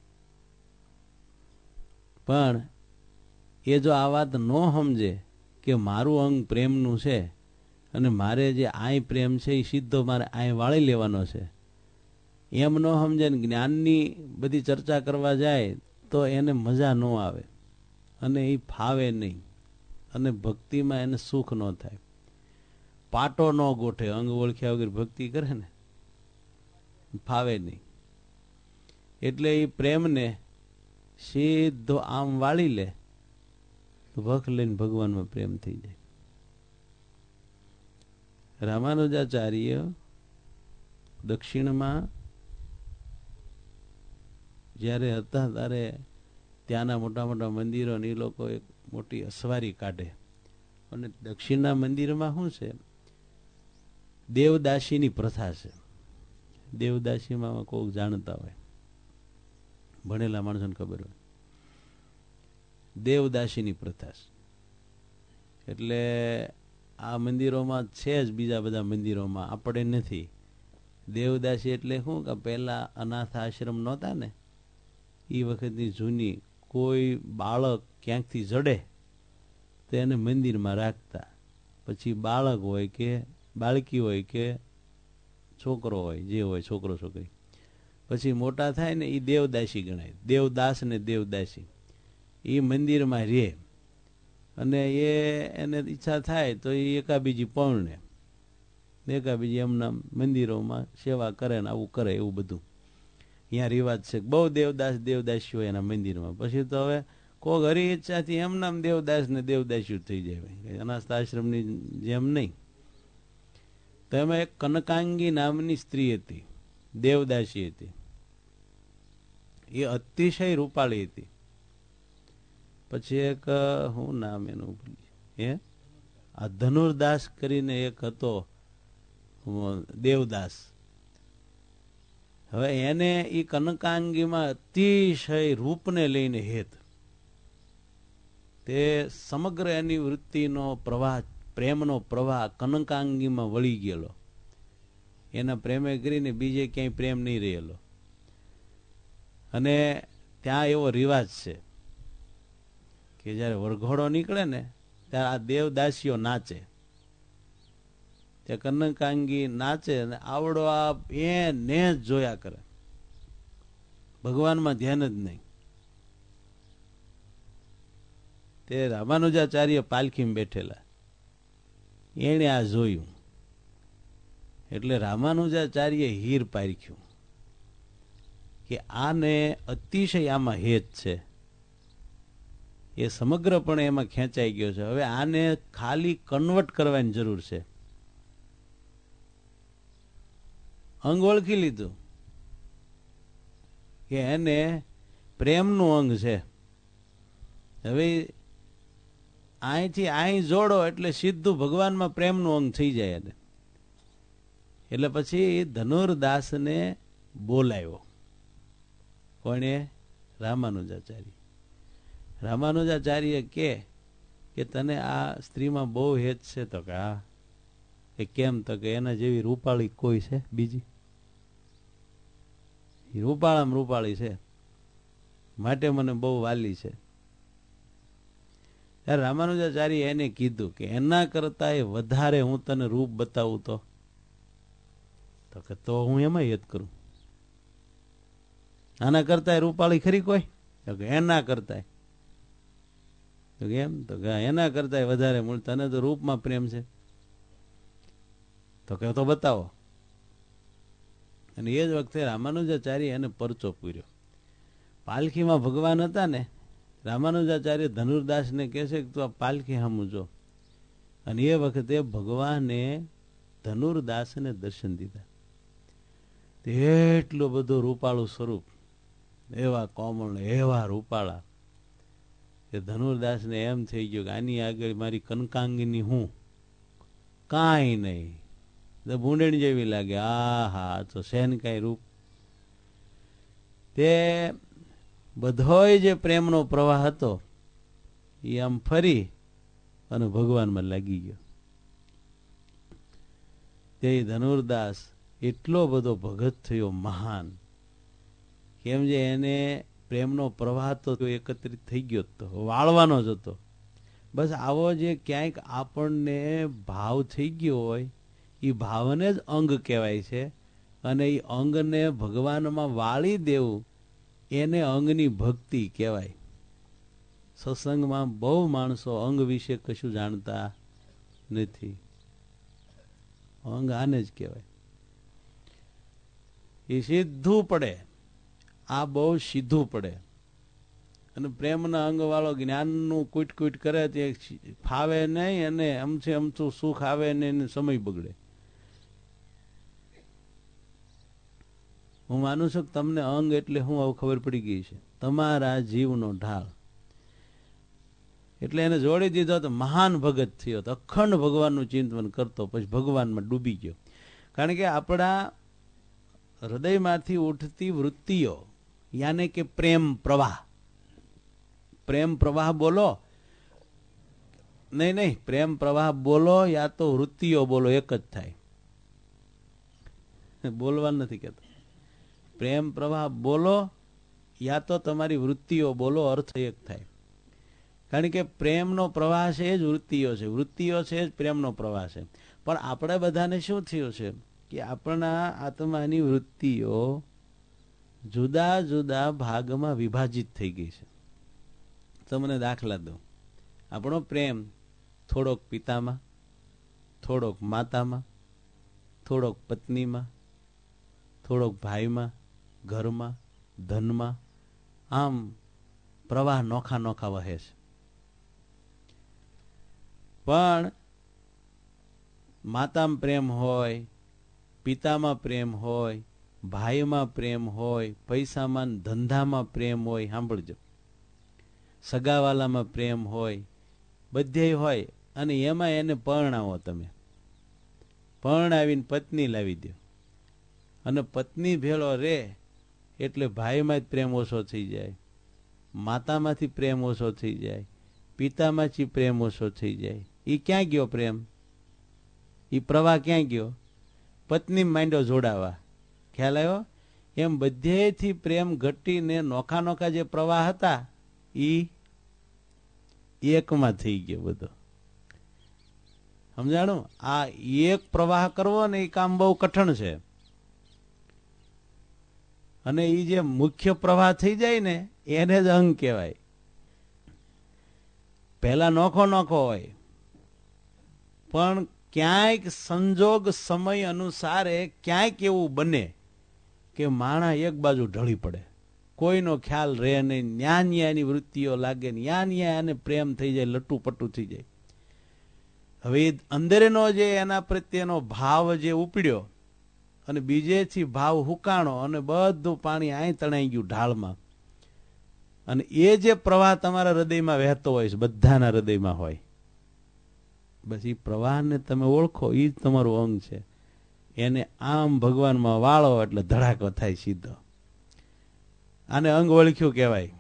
પણ એ જો આ વાત ન સમજે કે મારું અંગ પ્રેમનું છે અને મારે જે આય પ્રેમ છે એ સીધો મારે આય વાળી લેવાનો છે, એમ ન સમજે ને જ્ઞાનની બધી ચર્ચા કરવા જાય તો એને મજા ન આવે અને એ ફાવે નહીં અને ભક્તિમાં એને સુખ ન થાય. પાટો ન ગોઠે, અંગ ઓળખ્યા વગર ભક્તિ કરે ને ફાવે નહીં. એટલે એ પ્રેમને સીધો આમ વાળી લે તો વખ લઈને ભગવાનમાં પ્રેમ થઈ જાય. રામાનુજાચાર્ય દક્ષિણમાં જ્યારે હતા ત્યારે ત્યાંના મોટા મોટા મંદિરો એ લોકો એક મોટી અસવારી કાઢે. અને દક્ષિણના મંદિરમાં શું છે, દેવદાસીની પ્રથા છે. દેવદાસીમાં કોઈક જાણતા હોય, ભણેલા માણસોને ખબર હોય, દેવદાસીની પ્રથા છે. એટલે આ મંદિરોમાં છે જ, બીજા બધા મંદિરોમાં આપણે નથી. દેવદાસી એટલે શું કે પહેલા અનાથ આશ્રમ નહોતા ને એ વખતની જૂની, કોઈ બાળક ક્યાંકથી જડે તો એને મંદિરમાં રાખતા. પછી બાળક હોય કે બાળકી હોય કે છોકરો હોય, જે હોય છોકરો છોકરી, પછી મોટા થાય ને એ દેવદાસી ગણાય. દેવદાસ ને દેવદાસી એ મંદિરમાં રહે અને એને ઈચ્છા થાય તો એ એકાબીજી પૌણે એકાબીજી એમના મંદિરોમાં સેવા કરે ને આવું કરે. એવું બધું અહીંયા રિવાજ છે. બહુ દેવદાસ દેવદાસી હોય એના મંદિરમાં. પછી તો હવે કોક હરી ઈચ્છાથી એમનામ દેવદાસ ને દેવદાસી થઈ જાય, અનાથ આશ્રમની જેમ નહીં. તો એમાં એક કનકાંગી નામની સ્ત્રી હતી, દેવદાસી હતી. એ અતિશય રૂપાળી હતી. પછી એક શું નામ એનું આ ધનુર્દાસ કરીને એક હતો દેવદાસ. હવે એને એ કનકાંગીમાં અતિશય રૂપને લઈને હેત. તે સમગ્ર એની વૃત્તિનો પ્રવાહ, પ્રેમનો પ્રવાહ કનકાંગીમાં વળી ગયેલો. એના પ્રેમે કરીને બીજે ક્યાંય પ્રેમ નહીં રહેલો. અને ત્યાં એવો રિવાજ છે કે જયારે વરઘોડો નીકળે ને ત્યારે આ દેવદાસીઓ નાચે. ત્યાં કનકાંગી નાચે અને આવડો આ એને જ જોયા કરે, ભગવાનમાં ધ્યાન જ નહીં. તે રામાનુજાચાર્ય પાલખીમાં બેઠેલા, એને આ જોયું એટલે રામાનુજાચાર્ય હીર પારખ્યું કે આને અતિશય આમાં હેત છે, એ સમગ્રપણે એમાં ખેંચાઈ ગયો છે. હવે આને ખાલી કન્વર્ટ કરવાની જરૂર છે. અંગ ઓળખી લીધું કે એને પ્રેમનું અંગ છે. હવે અહીંથી અહીં જોડો એટલે સીધું ભગવાનમાં પ્રેમનું અંગ થઈ જાય એને. એટલે પછી ધનુર્દાસને બોલાવ્યો. કોણે? રામાનુજાચાર્ય. રામાનુજાચાર્ય કે તને આ સ્ત્રીમાં બહુ હેત છે? તો કે હા. એ કેમ? તો કે એના જેવી રૂપાળી કોઈ છે બીજી? રૂપાળામાં રૂપાળી છે, માટે મને બહુ વાલી છે. ત્યારે રામાનુજાચાર્ય એને કીધું કે એના કરતા એ વધારે હું તને રૂપ બતાવું તો કે તો હું એમાં હેત કરું. આના કરતા રૂપાળી ખરી કોઈ? તો કે એના કરતા. તો એમ? તો કે એના કરતા વધારે મૂળ, તને તો રૂપમાં પ્રેમ છે. તો કે તો બતાવો. અને એ જ વખતે રામાનુજાચાર્ય એને પરચો પૂર્યો. પાલખીમાં ભગવાન હતા ને, રામાનુજાચાર્ય ધનુર્દાસને કહે છે કે તું આ પાલખી સામું જો. અને એ વખતે ભગવાને ધનુર્દાસને દર્શન દીધા. એટલું બધું રૂપાળું સ્વરૂપ, એવા કોમળ, એવા રૂપાળા. કે ધનુર્દાસને એમ થઈ ગયું કે આની આગળ મારી કનકાંગની હું કાંઈ નહીં, ભૂંડણ જેવી લાગે. હા તો સહેન કાંઈ રૂપ. તે બધોય જે પ્રેમનો પ્રવાહ હતો એ આમ ફરી અને ભગવાનમાં લાગી ગયો. તે ધનુર્દાસ એટલો બધો ભગત થયો મહાન, કેમ જે એને પ્રેમનો પ્રવાહ તો એકત્રિત થઈ ગયો હતો, વાળવાનો જ હતો. બસ આવો જે ક્યાંક આપણને ભાવ થઈ ગયો હોય એ ભાવને જ અંગ કહેવાય છે, અને એ અંગને ભગવાનમાં વાળી દેવું એને અંગની ભક્તિ કહેવાય. સત્સંગમાં બહુ માણસો અંગ વિશે કશું જાણતા નથી. અંગ આને જ કહેવાય. એ સીધું પડે, આ બહુ સીધું પડે. અને પ્રેમના અંગ વાળો જ્ઞાનનું કૂટ કૂટ કરે તે ફાવે નહીં, અને અમથે અમથું સુખ આવે ને એને સમય બગડે. હું માનું છું કે તમને અંગ એટલે હું હવે ખબર પડી ગઈ છે, તમારા જીવનો ઢાળ. એટલે એને જોડી દીધો તો મહાન ભગત થયો, તો અખંડ ભગવાનનું ચિંતન કરતો, પછી ભગવાનમાં ડૂબી ગયો. કારણ કે આપણા હૃદયમાંથી ઉઠતી વૃત્તિઓ, યાને કે પ્રેમ પ્રવાહ, પ્રેમ પ્રવાહ બોલો નહીં, પ્રેમ પ્રવાહ બોલો યા તો વૃત્તિઓ બોલો, એક જ થાય. બોલવાનું નથી કહેતો. પ્રેમ પ્રવાહ બોલો યા તો તમારી વૃત્તિઓ બોલો, અર્થ એક થાય. કારણ કે પ્રેમનો પ્રવાહ છે એ જ વૃત્તિઓ છે, વૃત્તિઓ છે એ જ પ્રેમનો પ્રવાહ છે. પણ આપણે બધાને શું થયું છે કે આપણા આત્માની વૃત્તિઓ જુદા જુદા ભાગમાં વિભાજિત થઈ ગઈ છે. તમને દાખલા દઉં. આપણો પ્રેમ થોડોક પિતામાં, થોડોક માતામાં, થોડોક પત્નીમાં, થોડોક ભાઈમાં, ઘરમાં, ધનમાં, આમ પ્રવાહ નોખા નોખા વહે છે. પણ માતામાં પ્રેમ હોય, પિતામાં પ્રેમ હોય, ભાઈમાં પ્રેમ હોય, પૈસામાં ધંધામાં પ્રેમ હોય, સાંભળજો, સગાવાલામાં પ્રેમ હોય, બધે હોય. અને એમાં એને પરણાવો, તમે પરણાવીને પત્ની લાવી દો, અને પત્ની ભેળો રે એટલે ભાઈમાં જ પ્રેમ ઓછો થઈ જાય, માતામાંથી પ્રેમ ઓછો થઈ જાય, પિતામાંથી પ્રેમ ઓછો થઈ જાય. એ ક્યાં ગયો પ્રેમ? એ પ્રવાહ ક્યાં ગયો? પત્ની માંડ્યો જોડાવા. ખ્યાલ આવ્યો? એમ બધેથી પ્રેમ ઘટીને નોખા નોખા જે પ્રવાહ હતા એ એકમાં થઈ ગયો બધો. સમજાણું? આ એક પ્રવાહ કરવો ને એ કામ બહુ કઠણ છે. અને એ જે મુખ્ય પ્રવાહ થઈ જાય ને એને જ અંગ કહેવાય. પહેલા નોખો નોખો હોય, પણ ક્યાંક સંજોગ સમય અનુસારે ક્યાંક એવું બને કે માણા એક બાજુ ઢળી પડે, કોઈનો ખ્યાલ રહે નહીં, ન્યાની વૃત્તિઓ લાગે, ન્યા એને પ્રેમ થઈ જાય, લટું પટું થઈ જાય. હવે અંદરનો જે એના પ્રત્યેનો ભાવ જે ઉપડ્યો અને બીજેથી ભાવ હુકાણો અને બધું પાણી અહીં તણાઈ ગયું ઢાળમાં. અને એ જે પ્રવાહ તમારા હૃદયમાં વહેતો હોય છે, બધાના હૃદયમાં હોય, બસ એ પ્રવાહને તમે ઓળખો, એ જ તમારું અંગ છે. એને આમ ભગવાનમાં વાળો એટલે ધડાકો થાય સીધો. આને અંગ ઓળખ્યું કહેવાય.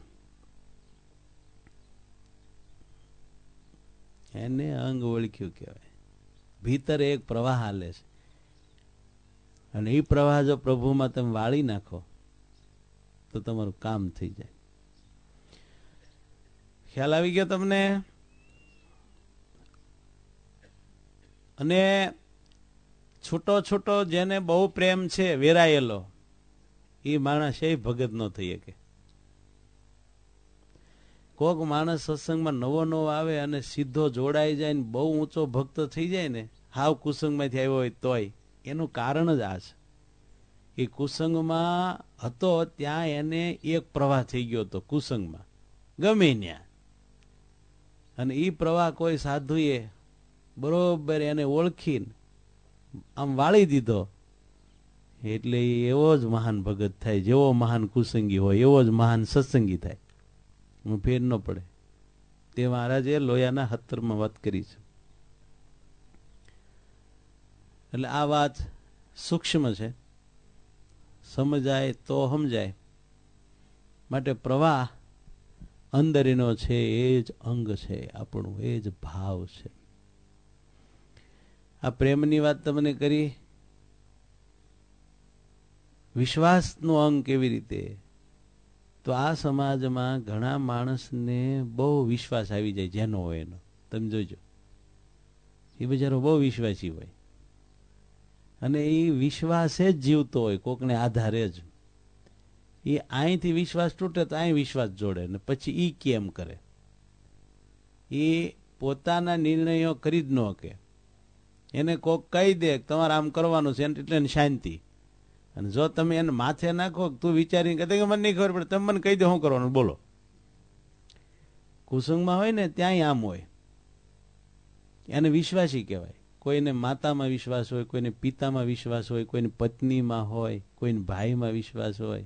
એને અંગ ઓળખ્યું કહેવાય. ભીતર એક પ્રવાહ હાલે છે, અને એ પ્રવાહ જો પ્રભુમાં તમે વાળી નાખો તો તમારું કામ થઈ જાય. ખ્યાલ આવી ગયો તમને? અને છૂટો છૂટો જેને બહુ પ્રેમ છે વેરાયેલો, એ માણસ એ ભગત ન થઈ શકે. કોક માણસ સત્સંગમાં નવો નવો આવે અને સીધો જોડાઈ જાય ને બહુ ઊંચો ભક્ત થઈ જાય ને, હાવ કુસંગમાંથી આવ્યો હોય તોય, એનું કારણ જ આ છે. એ કુસંગમાં હતો ત્યાં એને એક પ્રવાહ થઈ ગયો હતો કુસંગમાં, ગમે ત્યાં. અને એ પ્રવાહ કોઈ સાધુએ બરોબર એને ઓળખીને આમ વાળી દીધો એટલે એવો જ મહાન ભગત થાય. જેવો મહાન કુસંગી હોય એવો જ મહાન સત્સંગી થાય. ફેર ન પડે. તે મહારાજે લોયાના 17માં વાત કરી છે. એટલે આ વાત સૂક્ષ્મ છે, સમજાય તો સમજાય. માટે પ્રવાહ અંદરનો છે, એ જ અંગ છે આપણું, એ જ ભાવ છે. આ પ્રેમની વાત તમને કરી. વિશ્વાસનો અંગ કેવી રીતે? તો આ સમાજમાં ઘણા માણસને બહુ વિશ્વાસ આવી જાય, જેનો હોય એનો. તમે જોજો, એ બિચારો બહુ વિશ્વાસી હોય અને એ વિશ્વાસે જ જીવતો હોય, કોકને આધારે જ. એ અહીંથી વિશ્વાસ તૂટે તો અહીં વિશ્વાસ જોડે ને પછી એ કેમ કરે. એ પોતાના નિર્ણયો કરી જ ન શકે. એને કોક કહી દે તમારે આમ કરવાનું છે એટલે શાંતિ. અને જો તમે એને માથે નાખો, તું વિચારીને કહે કે મને નહીં ખબર પડે, તમે મને કહી દો શું કરવાનું, બોલો. કુસંગમાં હોય ને ત્યાંય આમ હોય. એને વિશ્વાસી કહેવાય. કોઈને માતામાં વિશ્વાસ હોય, કોઈને પિતામાં વિશ્વાસ હોય, કોઈની પત્નીમાં હોય, કોઈને ભાઈમાં વિશ્વાસ હોય.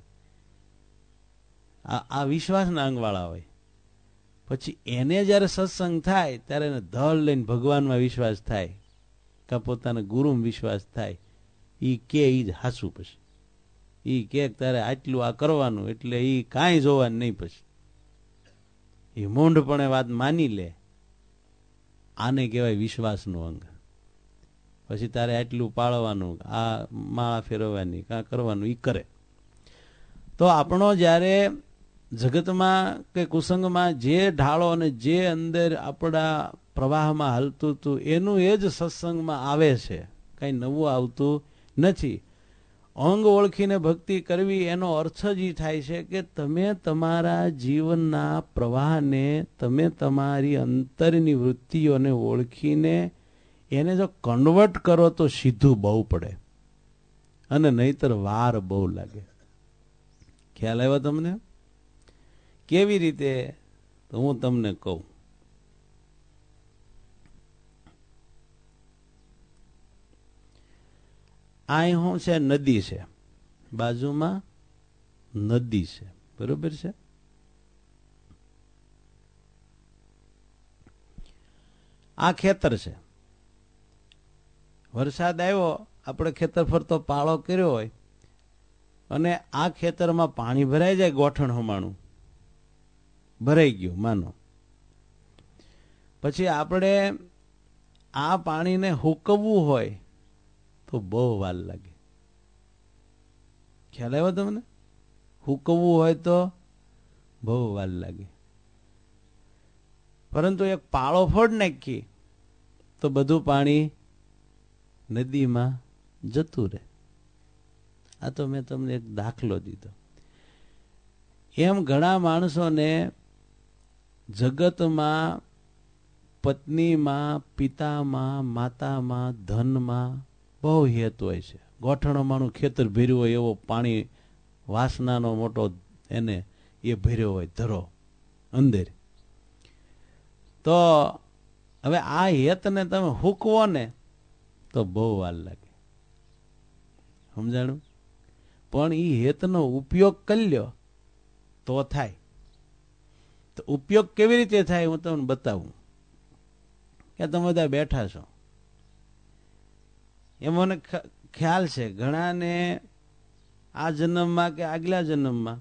આ વિશ્વાસના અંગવાળા હોય. પછી એને જ્યારે સત્સંગ થાય ત્યારે એને ધડ લઈને ભગવાનમાં વિશ્વાસ થાય, કાં પોતાના ગુરુમાં વિશ્વાસ થાય. એ કે એ જ હાસું. પછી એ કે તારે આટલું આ કરવાનું એટલે એ કાંઈ જોવાનું નહીં. પછી એ મૂંઢપણે વાત માની લે. આને કહેવાય વિશ્વાસનું અંગ. પછી તારે આટલું પાળવાનું, આ માળા ફેરવવાની, કાં કરવાનું, એ કરે. તો આપણો જ્યારે જગતમાં કે કુસંગમાં જે ઢાળો અને જે અંદર આપણા પ્રવાહમાં હાલતું હતું એનું એ જ સત્સંગમાં આવે છે. કંઈ નવું આવતું નથી. અંગ ઓળખીને ભક્તિ કરવી એનો અર્થ જ એ થાય છે કે તમે તમારા જીવનના પ્રવાહને, તમે તમારી અંતરની વૃત્તિઓને ઓળખીને એને જો કન્વર્ટ કરો તો સીધું બહુ પડે અને નહીતર વાર બહુ લાગે. ખ્યાલ આવ્યો તમને? કેવી રીતે? તો હું તમને કહું. અહીં શું છે? નદી છે, બાજુમાં નદી છે, બરોબર છે. આ ખેતર છે. વરસાદ આવ્યો, આપણે ખેતર ફરતો પાળો કર્યો હોય અને આ ખેતરમાં પાણી ભરાઈ જાય, ગોઠણ હમાણું ભરાઈ ગયું માનો. પછી આપણે આ પાણીને હુકવવું હોય તો બહુ વાર લાગે. ખ્યાલ આવ્યો તમને? હુકવવું હોય તો બહુ વાર લાગે. પરંતુ એક પાળો ફોડ નાખી તો બધું પાણી નદીમાં જતું રહે. આ તો મેં તમને એક દાખલો દીધો. એમ ઘણા માણસોને જગતમાં, પત્નીમાં, પિતામાં, માતામાં, ધનમાં બહુ હેત હોય છે. ગોઠણોમાંનું ખેતર ભર્યું હોય, એવો પાણી વાસનાનો મોટો એને એ ભર્યો હોય ધરો અંદર. તો હવે આ હેતને તમે હૂકવો ને તો બહુ વાર લાગે. સમજાણું? પણ એ હેતનો ઉપયોગ કરી લ્યો તો થાય. તો ઉપયોગ કેવી રીતે થાય હું તમને બતાવું. કે તમે બધા બેઠા છો, એ મને ખ્યાલ છે ઘણાને આ જન્મમાં કે આગલા જન્મમાં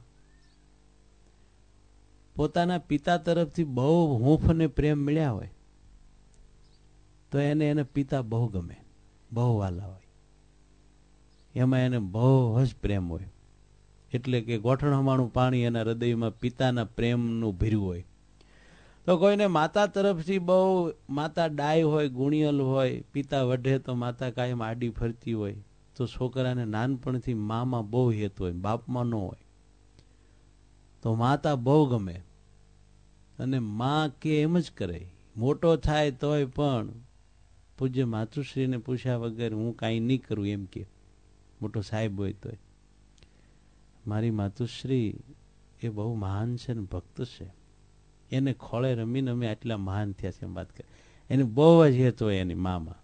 પોતાના પિતા તરફથી બહુ હૂંફ અને પ્રેમ મળ્યા હોય તો એને પિતા બહુ ગમે, બહુ વાલા હોય. એમાં એને બહુ જ પ્રેમ હોય. એટલે કે ગોઠણમાણું પાણી એના હૃદયમાં પિતાના પ્રેમનું ભર્યું હોય. તો કોઈને માતા તરફથી બહુ, માતા ડાય હોય, ગુણિયલ હોય, પિતા વઢે તો માતા કાયમ આડી ફરતી હોય, તો છોકરાને નાનપણથી મામાં બહુ હેત હોય, બાપમાં ન હોય. તો માતા બહુ ગમે અને માં કે એમ જ કરે. મોટો થાય તોય પણ પૂજ્ય માતુશ્રીને પૂછ્યા વગર હું કાંઈ નહીં કરું એમ કે. મોટો સાહેબ હોય તોય મારી માતુશ્રી એ બહુ મહાન છે ને ભક્ત છે, એને ખોળે રમીને અમે આટલા મહાન થયા છે એમ વાત કરે. એને બહુ જ હેત હોય એની મામાં.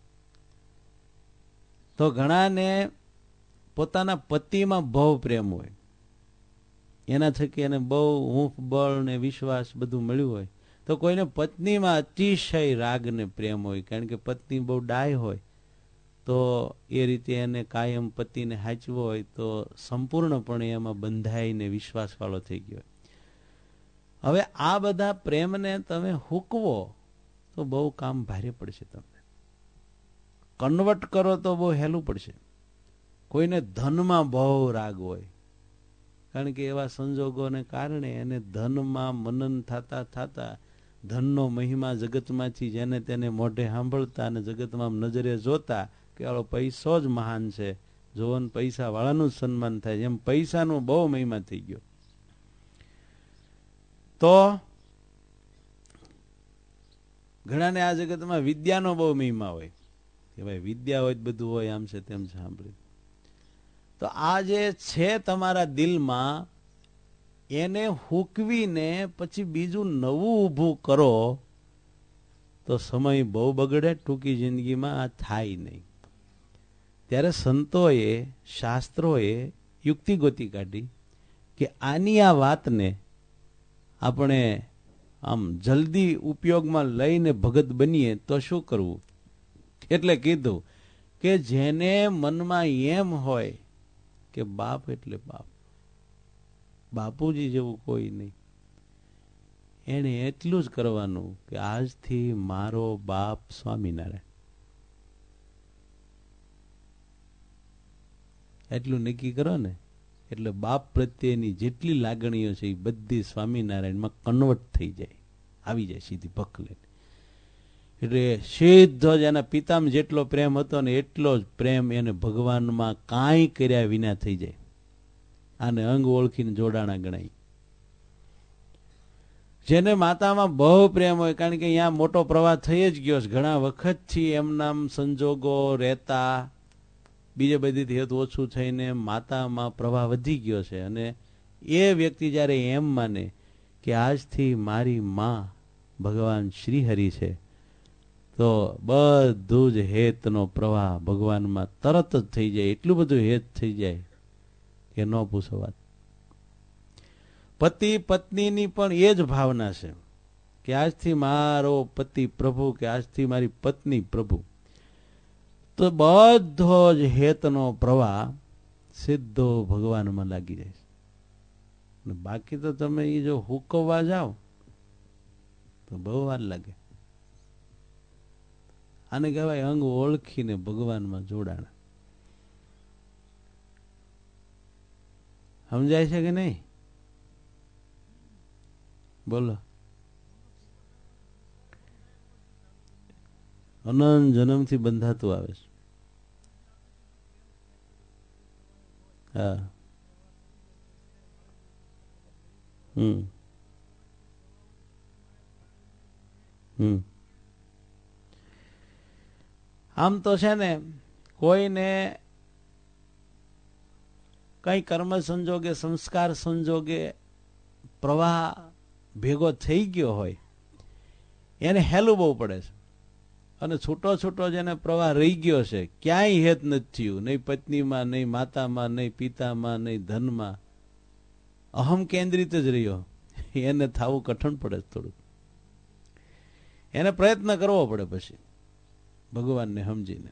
તો ઘણાને પોતાના પતિમાં બહુ પ્રેમ હોય, એના થકી એને બહુ હૂંફ બળ ને વિશ્વાસ બધું મળ્યું હોય. તો તો કોઈને પત્નીમાં અતિશય રાગ ને પ્રેમ હોય, કારણ કે પત્ની બહુ ડાય હોય તો એ રીતે એને કાયમ પતિને હાચવો હોય તો સંપૂર્ણપણે એમાં બંધાઈને વિશ્વાસવાળો થઈ ગયો. હવે આ બધા પ્રેમને તમે હૂકવો તો બહુ કામ ભારે પડશે. તમને કન્વર્ટ કરો તો બહુ હેલું પડશે. કોઈને ધનમાં બહુ રાગ હોય, કારણ કે એવા સંજોગોને કારણે એને ધનમાં મનન થતા થતા ધનનો મહિમા જગતમાંથી જેને તેને મોઢે સાંભળતા અને જગતમાં નજરે જોતા કે આલો પૈસો જ મહાન છે, જોવન પૈસા વાળાનું જ સન્માન થાય, એમ પૈસાનો બહુ મહિમા થઈ ગયો. તો ઘણાને આ જગતમાં વિદ્યાનો બહુ મહિમા હોય કે ભાઈ વિદ્યા હોય બધું હોય, આમ છે તેમ છે સાંભળ્યું. તો આ જે છે તમારા દિલમાં એને હૂકવીને પછી બીજું નવું ઊભું કરો તો સમય બહુ બગડે, ટૂંકી જિંદગીમાં આ થાય નહીં. ત્યારે સંતોએ શાસ્ત્રોએ યુક્તિ ગોતી કાઢી કે આની આ વાતને આપણે આમ જલ્દી ઉપયોગમાં લઈને ભગત બનીએ તો શું કરવું. એટલે કીધું કે જેને મનમાં એમ હોય કે બાપ એટલે બાપ, બાપુજી જેવું કોઈ નહીં, એને એટલું જ કરવાનું કે આજથી મારો બાપ સ્વામિનારાયણ, એટલું નક્કી કરો ને એટલે બાપ પ્રત્યેની જેટલી લાગણીઓ છે એ બધી સ્વામિનારાયણમાં કન્વર્ટ થઈ જાય, આવી જાય સીધી ભખ લઈને. એટલે સીધો જ એના પિતામાં જેટલો પ્રેમ હતો ને એટલો જ પ્રેમ એને ભગવાનમાં કાંઈ કર્યા વિના થઈ જાય. આને અંગ ઓળખીને જોડાણા ગણાય. જેને માતામાં બહુ પ્રેમ હોય, કારણ કે અહીંયા મોટો પ્રવાહ થઈ જ ગયો છે, ઘણા વખતથી એમના સંજોગો રહેતા બીજે બધીથી હેતુ ઓછું થઈને માતામાં પ્રવાહ વધી ગયો છે, અને એ વ્યક્તિ જ્યારે એમ માને કે આજથી મારી માં ભગવાન શ્રીહરિ છે તો બધું જ હેતનો પ્રવાહ ભગવાનમાં તરત જ થઈ જાય. એટલું બધું હેત થઈ જાય કે ન પૂછો વાત. પતિ પત્નીની પણ એ જ ભાવના છે કે આજથી મારો પતિ પ્રભુ કે આજથી મારી પત્ની પ્રભુ. તો બધો જ હેતનો પ્રવાહ સીધો ભગવાનમાં લાગી જાય છે. બાકી તો તમે એ જો હુકવવા જાઓ તો બહુ વાર લાગે. આને કહેવાય અંગ ઓળખીને ભગવાનમાં જોડાણ. સમજાય છે કે નહીં? બોલો. અનંત જન્મથી બંધાતું આવે છે. હા. આમ તો છે ને કોઈને કઈ કર્મ સંજોગે સંસ્કાર સંજોગે પ્રવાહ ભેગો થઈ ગયો હોય એને હેલું બહુ પડે છે, અને છૂટો છૂટો જેને પ્રવાહ રહી ગયો છે ક્યાંય હેત નથી થયું, નહીં પત્નીમાં, નહીં માતામાં, નહીં પિતામાં, નહીં ધનમાં, અહમ કેન્દ્રિત જ રહ્યો, એને થવું કઠણ પડે થોડું. એને પ્રયત્ન કરવો પડે પછી ભગવાનને સમજીને.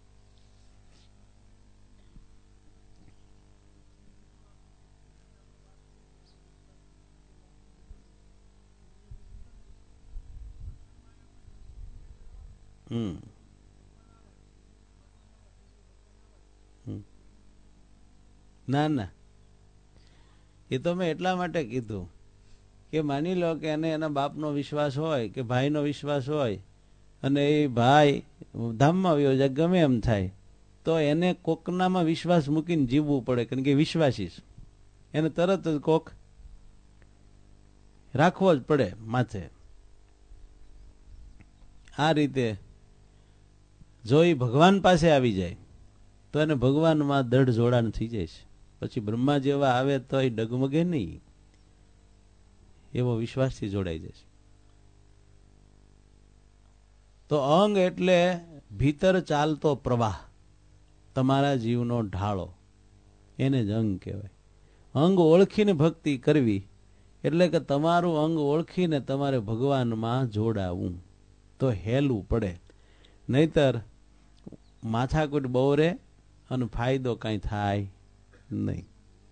ના ના, એ તો મેં એટલા માટે કીધું કે માની લો કે એને એના બાપનો વિશ્વાસ હોય કે ભાઈનો વિશ્વાસ હોય અને એ ભાઈ ધામમાં આવ્યો જાય ગમે એમ થાય તો એને કોકનામાં વિશ્વાસ મૂકીને જીવવું પડે, કારણ કે વિશ્વાસી છે. એને તરત જ કોક રાખવો જ પડે માથે. આ રીતે જો એ ભગવાન પાસે આવી જાય તો એને ભગવાનમાં દઢ જોડાણ થઈ જાય છે. પછી બ્રહ્મા જેવા આવે તો એ ડગમગે નહીં, એવો વિશ્વાસથી જોડાઈ જશે. તો અંગ એટલે ભીતર ચાલતો પ્રવાહ, તમારા જીવનો ઢાળો, એને જ અંગ કહેવાય. અંગ ઓળખીને ભક્તિ કરવી એટલે કે તમારું અંગ ઓળખીને તમારે ભગવાનમાં જોડાવું તો હેલું પડે, નહીતર માથાકૂટ બહુ રહે અને ફાયદો કાંઈ થાય નહીં.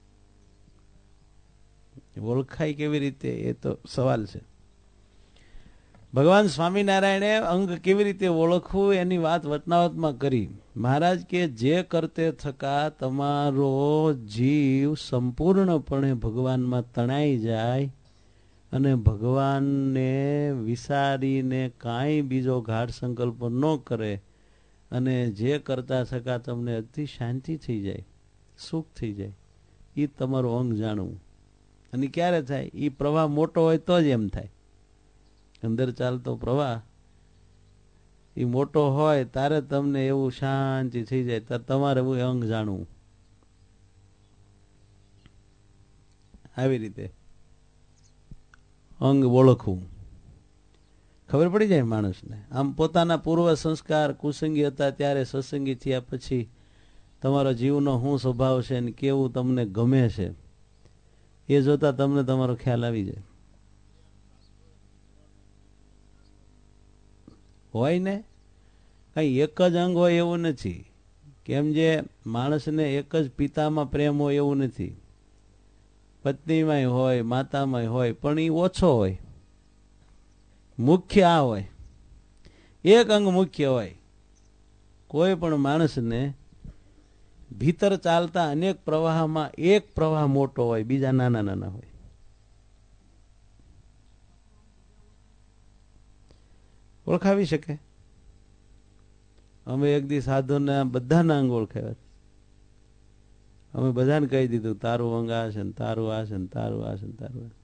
ઓળખાય કેવી રીતે એ તો સવાલ છે. ભગવાન સ્વામિનારાયણે અંગ કેવી રીતે ઓળખવું એની વાત વચનાવતમાં કરી. મહારાજ કે જે કરતે થકા તમારો જીવ સંપૂર્ણપણે ભગવાનમાં તણાઈ જાય અને ભગવાનને વિસારીને કાંઈ બીજો ગાઢ સંકલ્પ ન કરે અને જે કરતા થકા તમને અતિ શાંતિ થઈ જાય, સુખ થઈ જાય, એ તમારું અંગ જાણવું. અને ક્યારે થાય? એ પ્રવાહ મોટો હોય તો જ એમ થાય. અંદર ચાલતો પ્રવાહ એ મોટો હોય ત્યારે તમને એવું શાંતિ થઈ જાય, ત્યારે તમારે એવું અંગ જાણવું. આવી રીતે અંગ ઓળખવું, ખબર પડી જાય માણસને. આમ પોતાના પૂર્વ સંસ્કાર કુસંગી હતા ત્યારે સત્સંગી થયા પછી તમારો જીવનો શું સ્વભાવ છે ને કેવું તમને ગમે છે એ જોતા તમને તમારો ખ્યાલ આવી જાય. હોય ને, કઈ એક જ અંગ હોય એવું નથી. કેમ જે માણસને એક જ પિતામાં પ્રેમ હોય એવું નથી. પત્નીમાંય હોય, માતામાંય હોય, પણ એ ઓછો હોય. મુખ્ય આ હોય, એક અંગ મુખ્ય હોય. કોઈ પણ માણસને ભીતર ચાલતા અનેક પ્રવાહમાં એક પ્રવાહ મોટો હોય, બીજા નાના નાના હોય. ઓળખાવી શકે. અમે એક દી સાધુને બધાના અંગ ઓળખાવ્યા. અમે બધાને કહી દીધું તારું અંગ આ છે ને તારું આ છે ને તારું આ છે ને તારું આ.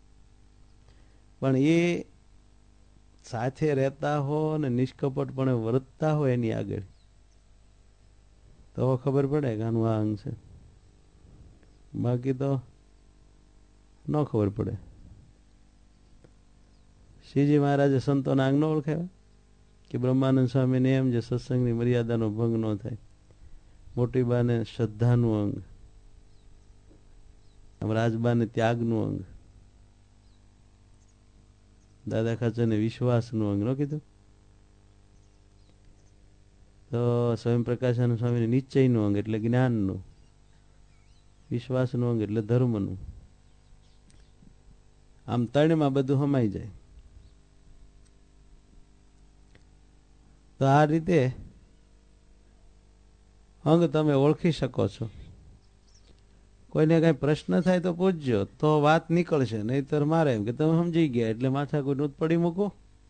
પણ એ સાથે રહેતા હો ને નિષ્કપટપણે વર્તતા હોય એની આગળ તો ખબર પડે કે આનું આ અંગ છે. બાકી તો ન ખબર પડે. શ્રીજી મહારાજે સંતોના અંગ ન ઓળખાવ્યા કે બ્રહ્માનંદ સ્વામીને એમ જે સત્સંગની મર્યાદાનો ભંગ ન થાય. મોટી બાને શ્રદ્ધાનું અંગ, રાજબાને ત્યાગનું અંગ, દાદા ખાચરને વિશ્વાસનું અંગ ન કીધું. તો સ્વયં પ્રકાશાનંદ સ્વામીને નિશ્ચયનું અંગ એટલે જ્ઞાનનું, વિશ્વાસનું અંગ એટલે ધર્મનું. આમ ત્રણમાં બધું સમાઈ જાય. તો આ રીતે અંગ તમે ઓળખી શકો છો. કોઈને કઈ પ્રશ્ન થાય તો પૂછજો તો વાત નીકળશે, નહીતર મારે એમ કે તમે સમજી ગયા એટલે માથા કોઈ પડી મૂકો.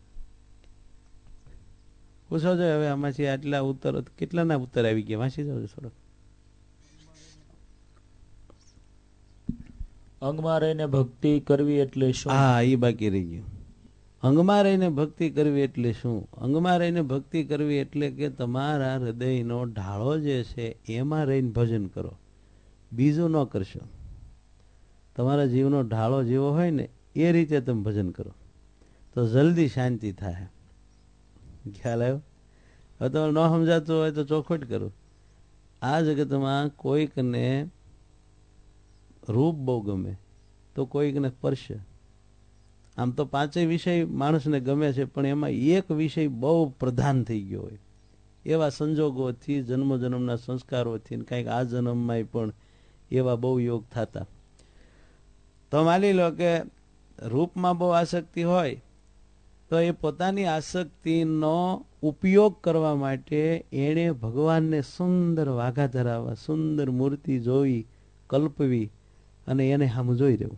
પૂછો છો હવે આમાંથી આટલા ઉત્તર, કેટલાના ઉત્તર આવી ગયા વાંચી જાવ થોડો. અંગમાં રહીને ભક્તિ કરવી એટલે શું? હા, એ બાકી રહી ગયું. અંગમાં રહીને ભક્તિ કરવી એટલે શું? અંગમાં રહીને ભક્તિ કરવી એટલે કે તમારા હૃદયનો ઢાળો જે છે એમાં રહીને ભજન કરો, બીજું ન કરશો. તમારા જીવનો ઢાળો જેવો હોય ને એ રીતે તમે ભજન કરો તો જલ્દી શાંતિ થાય. ખ્યાલ આવ્યો? હવે તમે ન સમજાતું હોય તો ચોખવટ કરો. આ જગતમાં કોઈકને રૂપ બહુ ગમે તો કોઈકને સ્પર્શ. આમ તો પાંચેય વિષય માણસને ગમે છે, પણ એમાં એક વિષય બહુ પ્રધાન થઈ ગયો હોય. એવા સંજોગોથી, જન્મ જન્મના સંસ્કારોથી, કંઈક આ જન્મમાં પણ એવા બહુ યોગ થતા. તો માની લો કે રૂપમાં બહુ આસક્તિ હોય તો એ પોતાની આસક્તિનો ઉપયોગ કરવા માટે એણે ભગવાનને સુંદર વાઘા ધરાવવા, સુંદર મૂર્તિ જોવી, કલ્પવી અને એને સામે જોઈ રહેવું.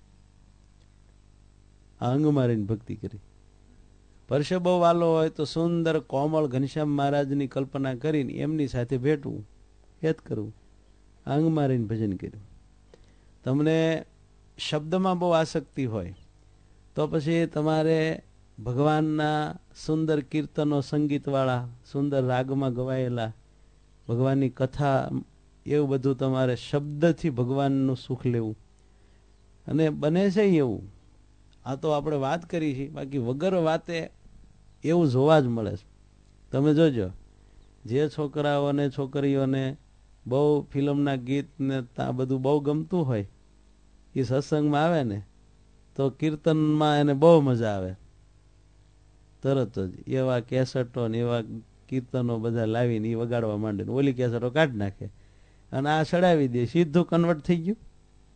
આ અંગ મારીને ભક્તિ કરી. પરસે બહુ વાલો હોય તો સુંદર કોમળ ઘનશ્યામ મહારાજની કલ્પના કરીને એમની સાથે ભેટવું, હેત કરવું. અંગ મારીને ભજન કર્યું. તમને શબ્દમાં બહુ આસક્તિ હોય તો પછી તમારે ભગવાનના સુંદર કીર્તનો, સંગીતવાળા, સુંદર રાગમાં ગવાયેલા ભગવાનની કથા, એવું બધું તમારે શબ્દથી ભગવાનનું સુખ લેવું. અને બને છે એવું, આ તો આપણે વાત કરી છે, બાકી વગર વાતે એવું જોવા જ મળે છે. તમે જોજો, જે છોકરાઓને છોકરીઓને બહુ ફિલ્મના ગીત ને આ બધું બહુ ગમતું હોય એ સત્સંગમાં આવે ને તો કીર્તનમાં એને બહુ મજા આવે. તરત જ એવા કેસેટો ને એવા કીર્તનો બધા લાવીને એ વગાડવા માંડે, ઓલી કેસેટો કાઢી નાખે અને આ ચડાવી દે, સીધું કન્વર્ટ થઈ ગયું.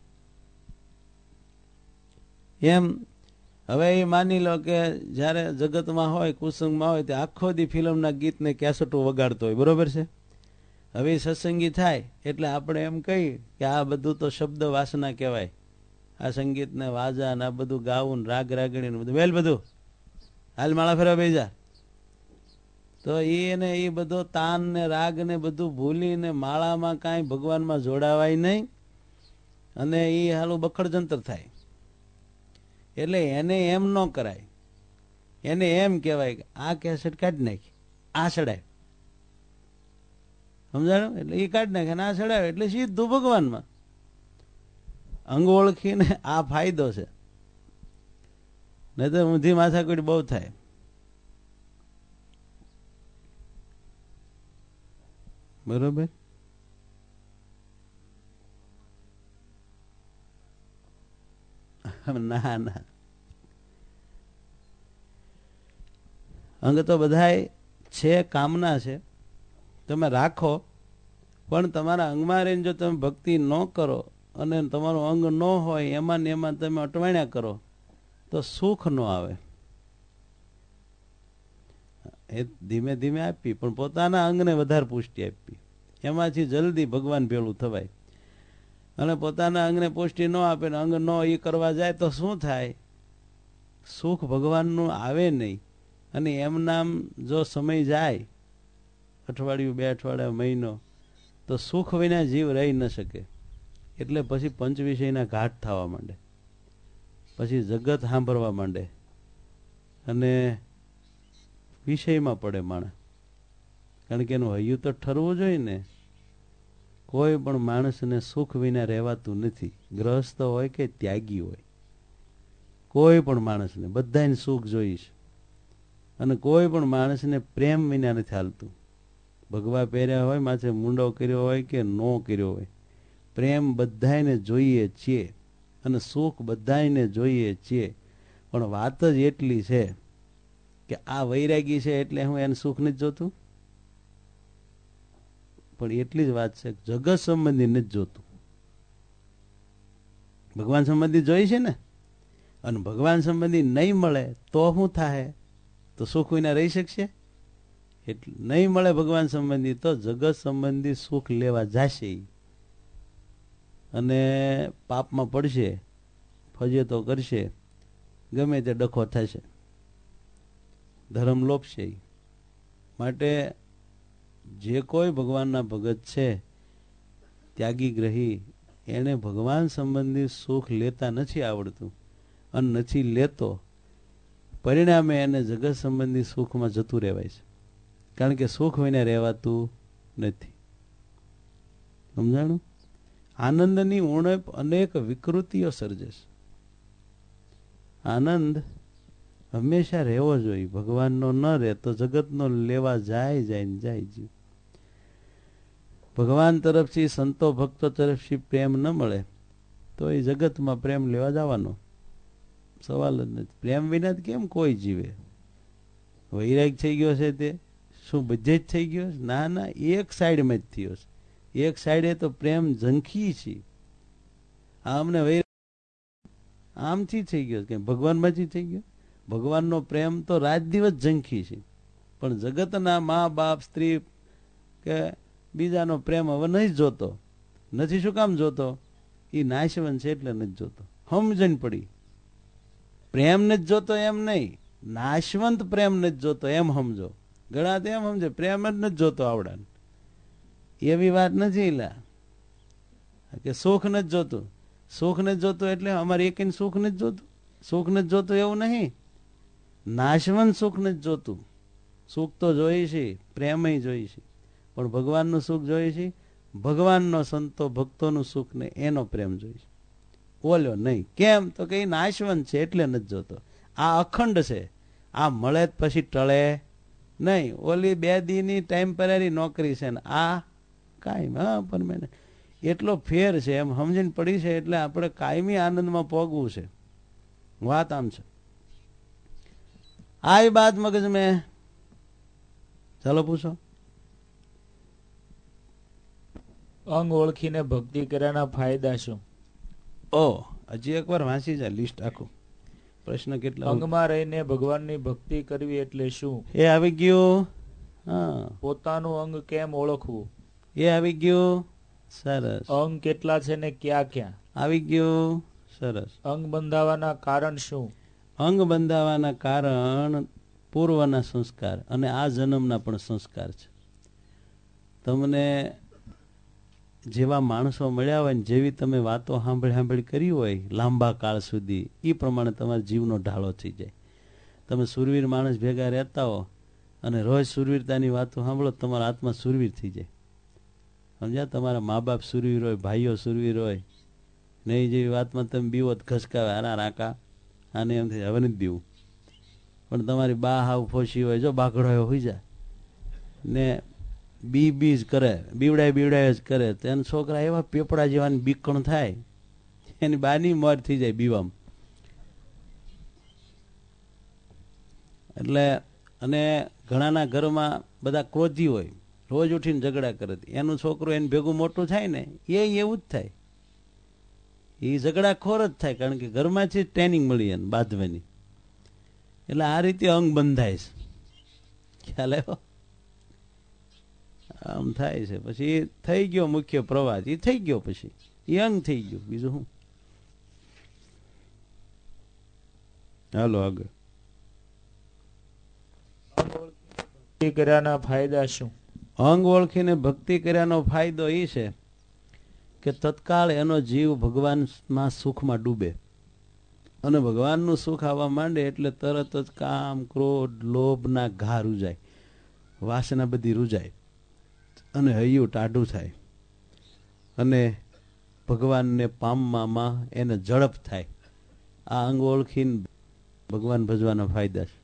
એમ હવે એ માની લો કે જ્યારે જગતમાં હોય, કુસંગમાં હોય, તે આખો દી ફિલ્મના ગીતને કેસેટો વગાડતો હોય, બરોબર છે. હવે સત્સંગી થાય એટલે આપણે એમ કહીએ કે આ બધું તો શબ્દ વાસના કહેવાય, આ સંગીત ને વાજા ને આ બધું ગાવું, રાગ રાગણી બધું વેલ, બધું હાલ માળા ફેરવા બેજા. તો એને એ બધો તાન ને રાગ ને બધું ભૂલીને માળામાં કાંઈ ભગવાનમાં જોડાવાય નહીં અને એ હાલું બખડ જંતર થાય. એટલે એને એમ ન કરાય, એને એમ કહેવાય કે આ કેસેટ કાઢી નાખી, આ ચડાય, સમજાણું? એટલે એ કાઢી નાખે ને આ ચડાવે એટલે સીધું ભગવાનમાં. અંગ ઓળખીને આ ફાયદો છે, નહીં તો ઊંધી માથાકૂટ બહુ થાય. બરોબર? ના ના, અંગ તો બધાય છે, કામના છે, તમે રાખો, પણ તમારા અંગમાં રહીને જો તમે ભક્તિ ન કરો અને તમારું અંગ ન હોય એમાં ને એમાં તમે અટવાણ્યા કરો તો સુખ ન આવે. એ ધીમે ધીમે આપી, પણ પોતાના અંગને વધારે પુષ્ટિ આપી, એમાંથી જલ્દી ભગવાન ભેળું થવાય. અને પોતાના અંગને પુષ્ટિ ન આપે ને અંગ ન એ કરવા જાય તો શું થાય? સુખ ભગવાનનું આવે નહીં. અને એમ નામ જો સમય જાય, અઠવાડિયું, 2 અઠવાડિયા, મહિનો, તો સુખ વિના જીવ રહી ન શકે. એટલે પછી પંચ વિષયના ઘાટ થવા માંડે, પછી જગત સાંભળવા માંડે અને વિષયમાં પડે માણસ. કારણ કે એનું હૈયું તો ઠરવું જોઈએ ને. કોઈ પણ માણસને સુખ વિના રહેવાતું નથી, ગ્રહસ્થ હોય કે ત્યાગી હોય. કોઈ પણ માણસને બધાને સુખ જોઈશ. અને કોઈ પણ માણસને પ્રેમ વિના નથી હાલતું. ભગવા પહેર્યા હોય, માથે મુંડો કર્યો હોય કે ન કર્યો હોય, પ્રેમ બધાને જોઈએ છીએ અને સુખ બધાને જોઈએ છીએ. પણ વાત જ એટલી છે કે આ વૈરાગી છે એટલે હું એને સુખ નથી જોતું. પણ એટલી જ વાત છે, જગત સંબંધી નથી જોતું, ભગવાન સંબંધી જોઈ છે ને. અને ભગવાન સંબંધી નહીં મળે તો શું થાય? તો સુખ વિના રહી શકશે? એટલે નહીં મળે ભગવાન સંબંધી તો જગત સંબંધી સુખ લેવા જશે અને પાપમાં પડશે, ફજેતો કરશે, ગમે તે ડખો થશે, ધર્મ લોપશે. માટે જે કોઈ ભગવાનના ભગત છે, ત્યાગી ગ્રહી, એને ભગવાન સંબંધી સુખ લેતા નથી આવડતું અને નથી લેતો. પરિણામે એને જગત સંબંધી સુખમાં જતું રહેવાય છે. કારણ કે સુખ વિના રહેવાતું નથી. સમજાણું? આનંદની ઉણપ અનેક વિકૃતિઓ સર્જે છે. આનંદ હંમેશા રહેવો જોઈએ, ભગવાનનો ન રહે તો જગતનો લેવા જાય ને જાય જીવ. ભગવાન તરફથી, સંતો ભક્તો તરફથી પ્રેમ ન મળે તો એ જગતમાં પ્રેમ લેવા જવાનો સવાલ જ નથી. પ્રેમ વિના કેમ કોઈ જીવે? વૈરાગ થઈ ગયો છે તે શું બધે જ થઈ ગયો? ના ના, એક સાઈડમાં જ થયો છે. એક સાઈડે તો પ્રેમ ઝંખી છે. આમને વૈરાગ આમથી થઈ ગયો કે ભગવાનમાંથી થઈ ગયો? ભગવાનનો પ્રેમ તો રાત દિવસ ઝંખી છે. પણ જગતના મા બાપ, સ્ત્રી કે બીજાનો પ્રેમ હવે નહીં જોતો. નથી. શું કામ જોતો? એ નાશવંત છે એટલે નથી જોતો. સમજણ પડી. પ્રેમ નથી જોતો એમ નહીં, નાશવંત પ્રેમ નથી જોતો એમ સમજો. ઘણા તો એમ સમજે પ્રેમ જ નથી જોતો આવડા. એવી વાત નથી લા કે સુખ નથી જોતું. સુખ નથી જોતું એટલે અમારે એકને સુખ નથી જોતું. સુખ નથી જોતું એવું નહીં, નાશવંત સુખ નથી જોતું. સુખ તો જોઈએ છે, પ્રેમય જોઈએ છે, પણ ભગવાનનું સુખ જોઈએ છે. ભગવાનનો, સંતો ભક્તોનું સુખ ને એનો પ્રેમ જોઈએ છે. બોલ્યો નહીં. કેમ? તો કે નાશવંત છે એટલે નથી જોતો. આ અખંડ છે, આ મળે પછી ટળે નહીં. ઓલી 2 દીની ટેમ્પરરી નોકરી છે ને આ કાયમ, હા પરમેનન્ટ. એટલો ફેર છે એમ સમજીને પડી છે. એટલે આપણે કાયમી આનંદમાં પોગવું છે. વાત આમ છે. आई बात मगज में. ચાલો પૂછો. અંગ ઓળખીને ભક્તિ કર્યાના ફાયદા શું? ઓ હજી એકવાર વાંચી જાય લિસ્ટ આખું. પ્રશ્ન કેટલા? અંગમાં રહીને ભગવાનની ભક્તિ કરવી એટલે શું? એ આવી ગયું. હા, પોતાનું અંગ કેમ ઓળખવું? એ આવી ગયું. સરસ. અંગ કેટલા છે ને ક્યાં ક્યાં? આવી ગયું. સરસ. અંગ બંધાવાના કારણ શું? અંગ બંધાવાના કારણ પૂર્વના સંસ્કાર અને આ જન્મના પણ સંસ્કાર છે. તમને જેવા માણસો મળ્યા હોય ને જેવી તમે વાતો સાંભળી કરી હોય લાંબા કાળ સુધી, એ પ્રમાણે તમારા જીવનો ઢાળો થઈ જાય. તમે સુરવીર માણસ ભેગા રહેતા હો અને રોજ સુરવીરતાની વાતો સાંભળો, તમારા આત્મા સુરવીર થઈ જાય. સમજ્યા? તમારા મા બાપ સુરવીર હોય, ભાઈઓ સુરવીર હોય, નહીં જેવી વાતમાં તમે બીવો ઘસકાવે, આના રાકા આને એમ થઈ હવે નથી બીવું. પણ તમારી બા હાવ ફોસી હોય, જો બાકડો હોઈ જાય ને બી જ કરે, બીવડાય જ કરે, તો એના છોકરા એવા પેપડા જેવાની બીકણ થાય, એની બાની મોર થઈ જાય બીવામાં. એટલે અને ઘણાના ઘરમાં બધા ક્રોધી હોય, રોજ ઉઠીને ઝઘડા કરે. એનું છોકરું એને ભેગું મોટું થાય ને એ એવું જ થાય, એ ઝઘડાખોર જ થાય, કારણ કે ઘરમાંથી જ ટ્રેનિંગ મળી એને બાંધવાની. એટલે આ રીતે અંગ બંધાય છે. ખ્યાલ આવ્યો? આમ થાય છે. પછી થઈ ગયો મુખ્ય પ્રવાહ, એ થઈ ગયો, પછી એ અંગ થઈ ગયું. બીજું શું? હાલો આગળ. ભક્તિ કર્યાના ફાયદા શું? અંગ ઓળખીને ભક્તિ કર્યાનો ફાયદો એ છે કે તત્કાળ એનો જીવ ભગવાનમાં સુખમાં ડૂબે, અને ભગવાનનું સુખ આવવા માંડે એટલે તરત જ કામ, ક્રોધ, લોભના ઘા રૂજાય, વાસના બધી રૂજાય, અને હૈયું ટાઢું થાય, અને ભગવાનને પામવામાં એને ઝડપ થાય. આ અંગ ઓળખીને ભગવાન ભજવાના ફાયદા છે.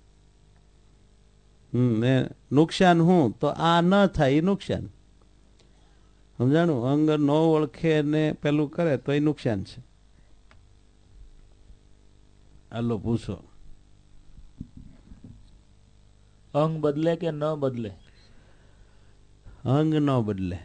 ને નુકસાન હું તો આ ન થાય એ નુકસાન. સમજાણું? અંગ ન ઓળખે ને પેલું કરે તો એ નુકસાન છે. હાલો પૂછો. અંગ બદલે કે ન બદલે? અંગ ન બદલે.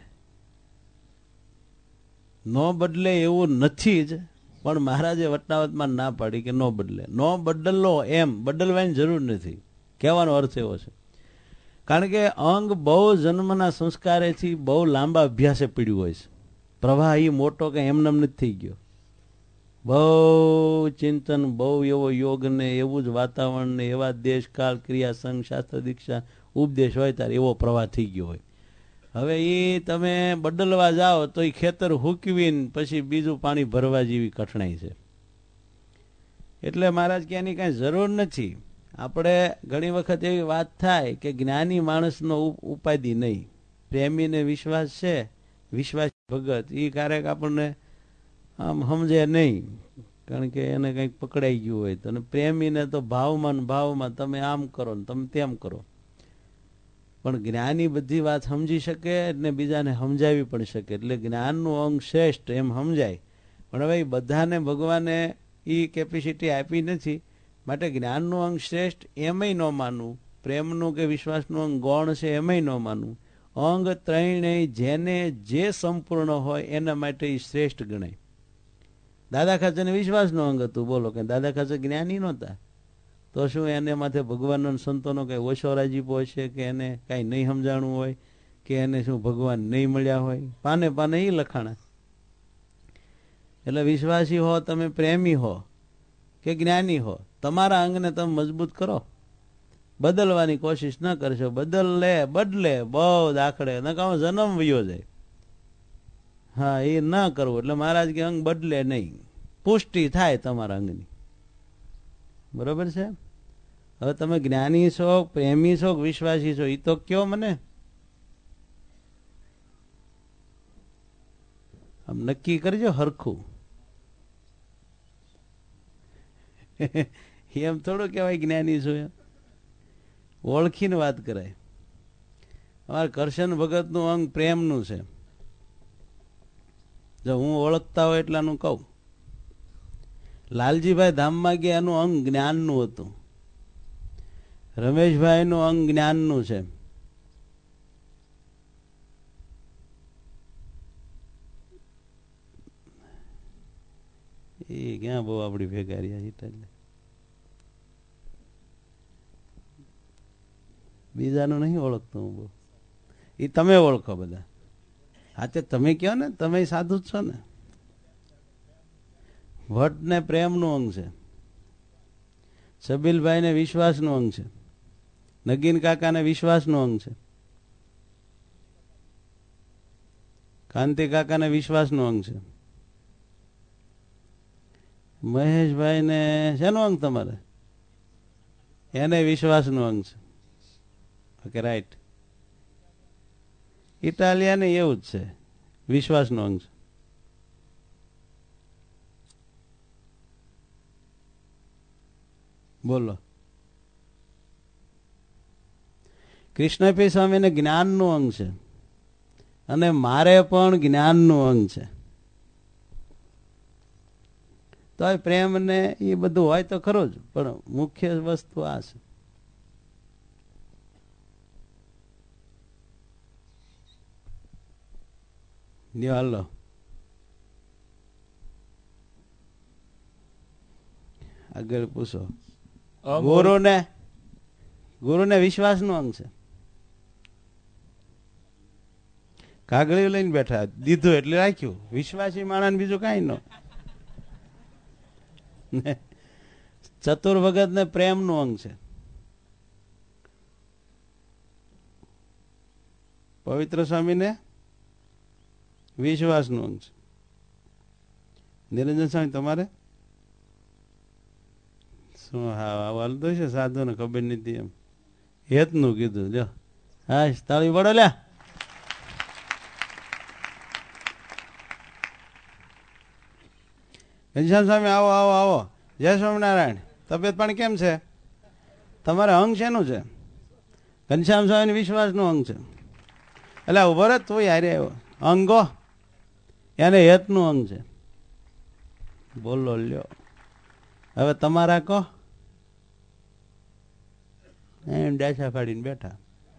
ન બદલે એવું નથી જ, પણ મહારાજે વટનાવતમાં ના પાડી કે ન બદલે. ન બદલો એમ બદલવાની જરૂર નથી, કહેવાનો અર્થ એવો છે. કારણ કે અંગ બહુ જન્મના સંસ્કારેથી બહુ લાંબા અભ્યાસે પીડ્યું હોય છે. પ્રવાહ એ મોટો કે એમને નથી થઈ ગયો. બહુ ચિંતન, બહુ એવો યોગ ને એવું જ વાતાવરણ ને એવા દેશ કાળ ક્રિયા સંઘ શાસ્ત્ર દીક્ષા ઉપદેશ હોય ત્યારે એવો પ્રવાહ થઈ ગયો હોય. હવે એ તમે બદલવા જાઓ તો એ ખેતર હૂકવીને પછી બીજું પાણી ભરવા જેવી કઠણાઈ છે. એટલે મહારાજ કે એની કાંઈ જરૂર નથી. આપણે ઘણી વખત એવી વાત થાય કે જ્ઞાની માણસનો ઉપાધિ નહીં, પ્રેમીને વિશ્વાસ છે, વિશ્વાસ ભગત, એ ક્યારેક આપણને આમ સમજે નહીં, કારણ કે એને કંઈક પકડાઈ ગયું હોય તો. અને પ્રેમીને તો ભાવમાં તમે આમ કરો ને તમે તેમ કરો. પણ જ્ઞાની બધી વાત સમજી શકે ને બીજાને સમજાવી પણ શકે, એટલે જ્ઞાનનું અંગ શ્રેષ્ઠ એમ સમજાય. પણ હવે બધાને ભગવાને એ કેપેસિટી આપી નથી, માટે જ્ઞાનનું અંગ શ્રેષ્ઠ એમય ન માનવું, પ્રેમનું કે વિશ્વાસનું અંગ ગૌણ છે એમય ન માનવું. અંગ ત્રણેય જેને જે સંપૂર્ણ હોય એના માટે એ શ્રેષ્ઠ ગણાય. દાદા ખાચરને વિશ્વાસનું અંગ હતું, બોલો કે દાદા ખાચર જ્ઞાની નહોતા, તો શું એને માથે ભગવાનના સંતોનો કંઈ ઓછો રાજીપો હશે, કે એને કાંઈ નહીં સમજાણું હોય, કે એને શું ભગવાન નહીં મળ્યા હોય? પાને પાને એ લખાણા. એટલે વિશ્વાસી હો, તમે પ્રેમી હો કે જ્ઞાની હો, તમારા અંગને તમે મજબૂત કરો, બદલવાની કોશિશ ન કરશો. બદલે બહુ દાખલે ન કહો જન્મ વયો જાય. હા, એ ન કરવું. એટલે મહારાજ કે અંગ બદલે નહીં, પુષ્ટિ થાય તમારા અંગની. બરોબર છે? હવે તમે જ્ઞાની છો, પ્રેમી છો, વિશ્વાસી છો, એ તો કયો મને. આમ નક્કી કરજો હરખું. એમ થોડું કહેવાય જ્ઞાની છું, ઓળખીને વાત કરાય. અમારા કરશન ભગતનું અંગ પ્રેમનું છે. જો હું ઓળખતા હોય એટલાનું કહું. લાલજીભાઈ ધામમાં ગયા એનું અંગ જ્ઞાનનું હતું. રમેશભાઈનું અંગ જ્ઞાનનું છે. એ ક્યાં બહુ આપડી ભેગા રહ્યા એટલે બીજાનું નહીં ઓળખતો હું બહુ. એ તમે ઓળખો બધા. હા તે તમે કહો ને, તમે સાધુ જ છો ને. ભટ્ટ ને પ્રેમનું અંગ છે. સબીલભાઈ ને વિશ્વાસનું અંગ છે. નગીન કાકા ને વિશ્વાસનું અંગ છે. કાંતિ કાકા ને વિશ્વાસનું અંગ છે. મહેશભાઈ ને શેનું અંગ તમારે? એને વિશ્વાસનું અંગ છે. Okay right. ઇટાલિયા ને એવું જ છે, વિશ્વાસનું અંગ છે. બોલો. કૃષ્ણપી સ્વામીને જ્ઞાનનું અંગ છે અને મારે પણ જ્ઞાનનું અંગ છે. તો પ્રેમ ને એ બધું હોય તો ખરું જ, પણ મુખ્ય વસ્તુ આ છે. હાલો આગળ પૂછો. ગુરુને વિશ્વાસનું અંગ છે. કાગળિયું લઈને બેઠા, દીધું એટલે રાખ્યું. વિશ્વાસી માણસ બીજું કઈ ન. ચતુર ભગત ને પ્રેમનું અંગ છે. પવિત્ર સ્વામીને વિશ્વાસનું અંગ છે. નિરંજન સ્વામી તમારે શું? હા હાલતો છે સાધુ ને ખબર નથી એમ હેતનું કીધું. લ્યો હા તાળી પડો લ્યા. ઘનશ્યામ સ્વામી આવો આવો આવો. જય સ્વામિનારાયણ. તબિયત પાણી કેમ છે? તમારે અંગ શેનું છે? ઘનશ્યામ સ્વામી વિશ્વાસનું અંગ છે. એટલે ઉભો રહે તું યાર આવ્યો અંગો એને હેતનું અંગ છે. બોલો લ્યો હવે તમારા કહો. એમ ડાચા ફાડીને બેઠા.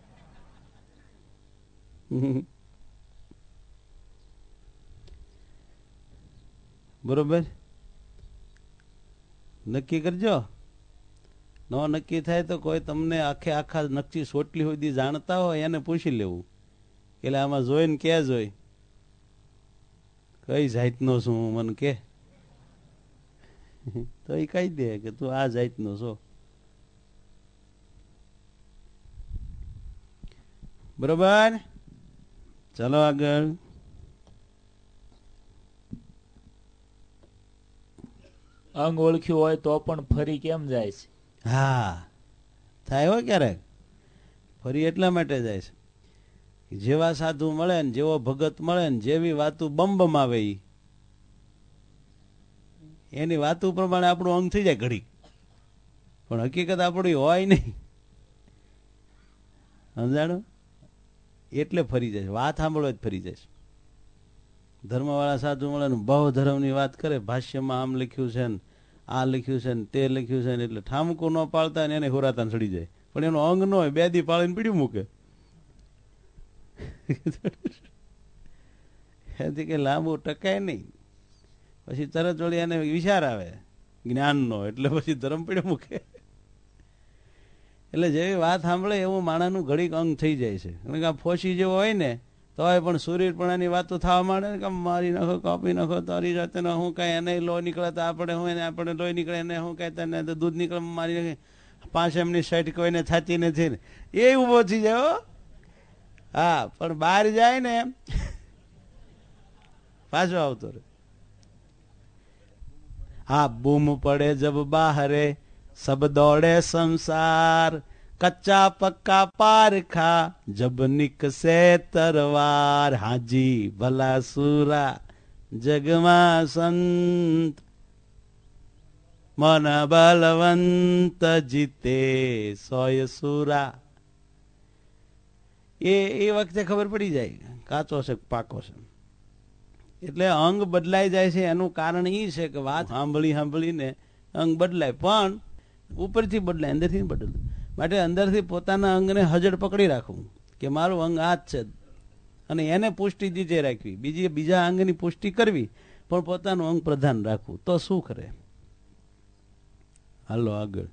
બરોબર નક્કી કરજો. ન નક્કી થાય તો કોઈ તમને આખા નકશી સોટલી સુધી જાણતા હોય એને પૂછી લેવું એટલે આમાં જોઈને ક્યાં જોઈ કઈ જાતનો છું મને કે તો એ કહી દે કે તું આ જાતનો છો. બરોબર ચલો આગળ. અંગ ઓળખ્યું હોય તો પણ ફરી કેમ જાય છે? હા થાય હોય ક્યારેક. ફરી એટલા માટે જાય છે જેવા સાધુ મળે ને જેવો ભગત મળે ને જેવી વાતો બમ આવે એની વાતો પ્રમાણે આપણું અંગ થઈ જાય ઘડી, પણ હકીકત આપણી હોય નહીં. સમજાણું? એટલે ફરી જાય. વાત સાંભળવા જ ફરી જાય. ધર્મવાળા સાધુ મળે ને બહુ ધર્મની વાત કરે, ભાષ્યમાં આમ લખ્યું છે ને આ લખ્યું છે ને તે લખ્યું છે ને એટલે ઠામકું ન પાળતા ને એને હોરાતા સડી જાય, પણ એનો અંગ ન હોય 2 દી પાળીને પીડ્યું મૂકે. એથી કે લાંબુ ટકાય નહીં. પછી તરત વળી એને વિચાર આવે જ્ઞાનનો, એટલે પછી ધર્મ પીડ્યો મૂકે. એટલે જેવી વાત સાંભળે એવું માણાનું ઘડીક અંગ થઈ જાય છે. કારણ કે આ ફોસી જેવો હોય ને તો પણ શરીરપણાની વાતો થવા માંડે ને કે મારી નાખો કાપી નાખો તારી જાતે હું કાંઈ એને લો નીકળે તો આપણે હું એને આપણે લોહી નીકળે એને શું કાંઈ તને તો દૂધ નીકળે મારી નાખે 5 એમની સાઈડ કોઈને થતી નથી ને એ ઊભો થઈ જાય. હા પણ બહાર જાય ને પાછો આવતો રહે. હા બૂમ પડે જબ બાહરે સબ દોડે સંસાર, કચ્ચા પક્કા પારખા જબ નિકસે તરવાર, હાજી ભલા સુરા જગમાં સંત, મન બલવંત જીતે સોય સુરા. એ વખતે ખબર પડી જાય કાચો છે પાકો છે. એટલે અંગ બદલાઈ જાય છે એનું કારણ એ છે કે વાત સાંભળીને અંગ બદલાય, પણ ઉપરથી બદલાય, અંદરથી બદલાય. માટે અંદરથી પોતાના અંગને હજડ પકડી રાખવું કે મારું અંગ આ જ છે, અને એને પુષ્ટિ દીધે રાખવી, બીજા અંગની પુષ્ટિ કરવી, પણ પોતાનું અંગ પ્રધાન રાખવું, તો શું કરે. હાલો આગળ.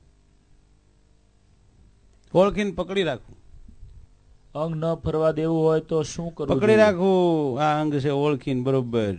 ઓળખીને પકડી રાખવું. અંગ ન ફરવા દેવું હોય તો શું કરવું? પકડી રાખવું. આ અંગ છે ઓળખીને બરોબર.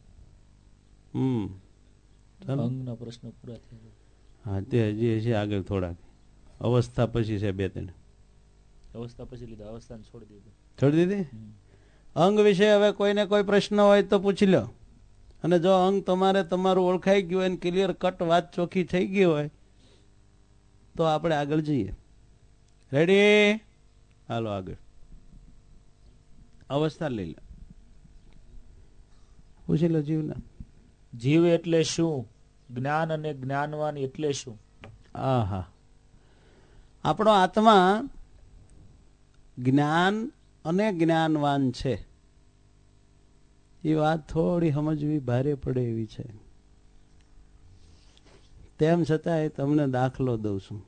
અંગના પ્રશ્ન પૂરા થયા. હા, તે હજી છે આગળ થોડાક. અવસ્થા પછી છે 2-3. અવસ્થા પછી લીધા, અવસ્થાને છોડી દીધી. છોડી દીધી. અંગ વિશે હવે કોઈને કોઈ પ્રશ્ન હોય તો પૂછી લો. અને જો અંગ તમારું ઓળખાઈ ગયું હોય, ક્લિયર કટ વાત ચોખ્ખી થઈ ગઈ હોય, તો આપણે આગળ જઈએ. રેડી? હાલો આગળ. અવસ્થા લઈ લો. પૂછી લો જીવના. જીવ એટલે શું? જ્ઞાન અને જ્ઞાનવાન એટલે શું? આહા. આપણો આત્મા જ્ઞાન અને જ્ઞાનવાન છે. એ વાત થોડી સમજવી ભારે પડે એવી છે. તેમ છતાંય તમને દાખલો દઉં છું.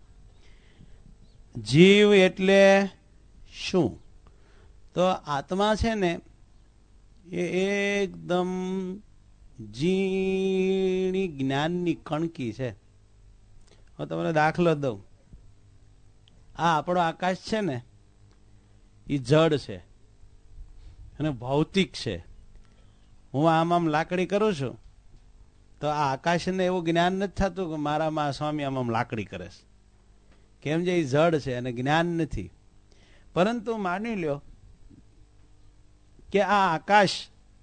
જીવ એટલે શું? તો આત્મા છે ને એ એકદમ ઝીણી જ્ઞાનની કણકી છે. હું તમને દાખલો દઉં. આ આપણો આકાશ છે ને એ જડ છે અને ભૌતિક છે. હું આમ લાકડી કરું છું તો આ આકાશને એવું જ્ઞાન નથી થતું કે મારામાં સ્વામી આમ લાકડી કરે છે. કેમ જે એ જડ છે અને જ્ઞાન નથી. પરંતુ માની લ્યો કે આ આકાશ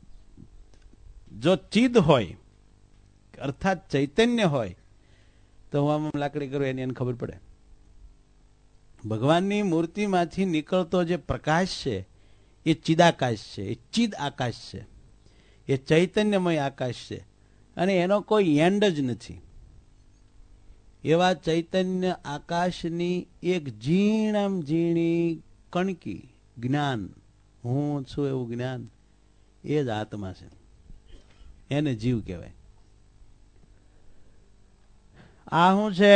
જો ચિદ હોય, અર્થાત ચૈતન્ય હોય, તો હું આમ લાકડી કરું એની એને ખબર પડે. ભગવાનની મૂર્તિમાંથી નીકળતો જે પ્રકાશ છે એ ચિદાકાશ છે, એ ચિદ આકાશ છે, એ ચૈતન્યમય આકાશ છે, અને એનો કોઈ એન્ડ જ નથી. એવા ચૈતન્ય આકાશની એક ઝીણામાં ઝીણી કણકી જ્ઞાન, હું છું એવું જ્ઞાન, એ જ આત્મા છે. એને જીવ કહેવાય. આ શું છે?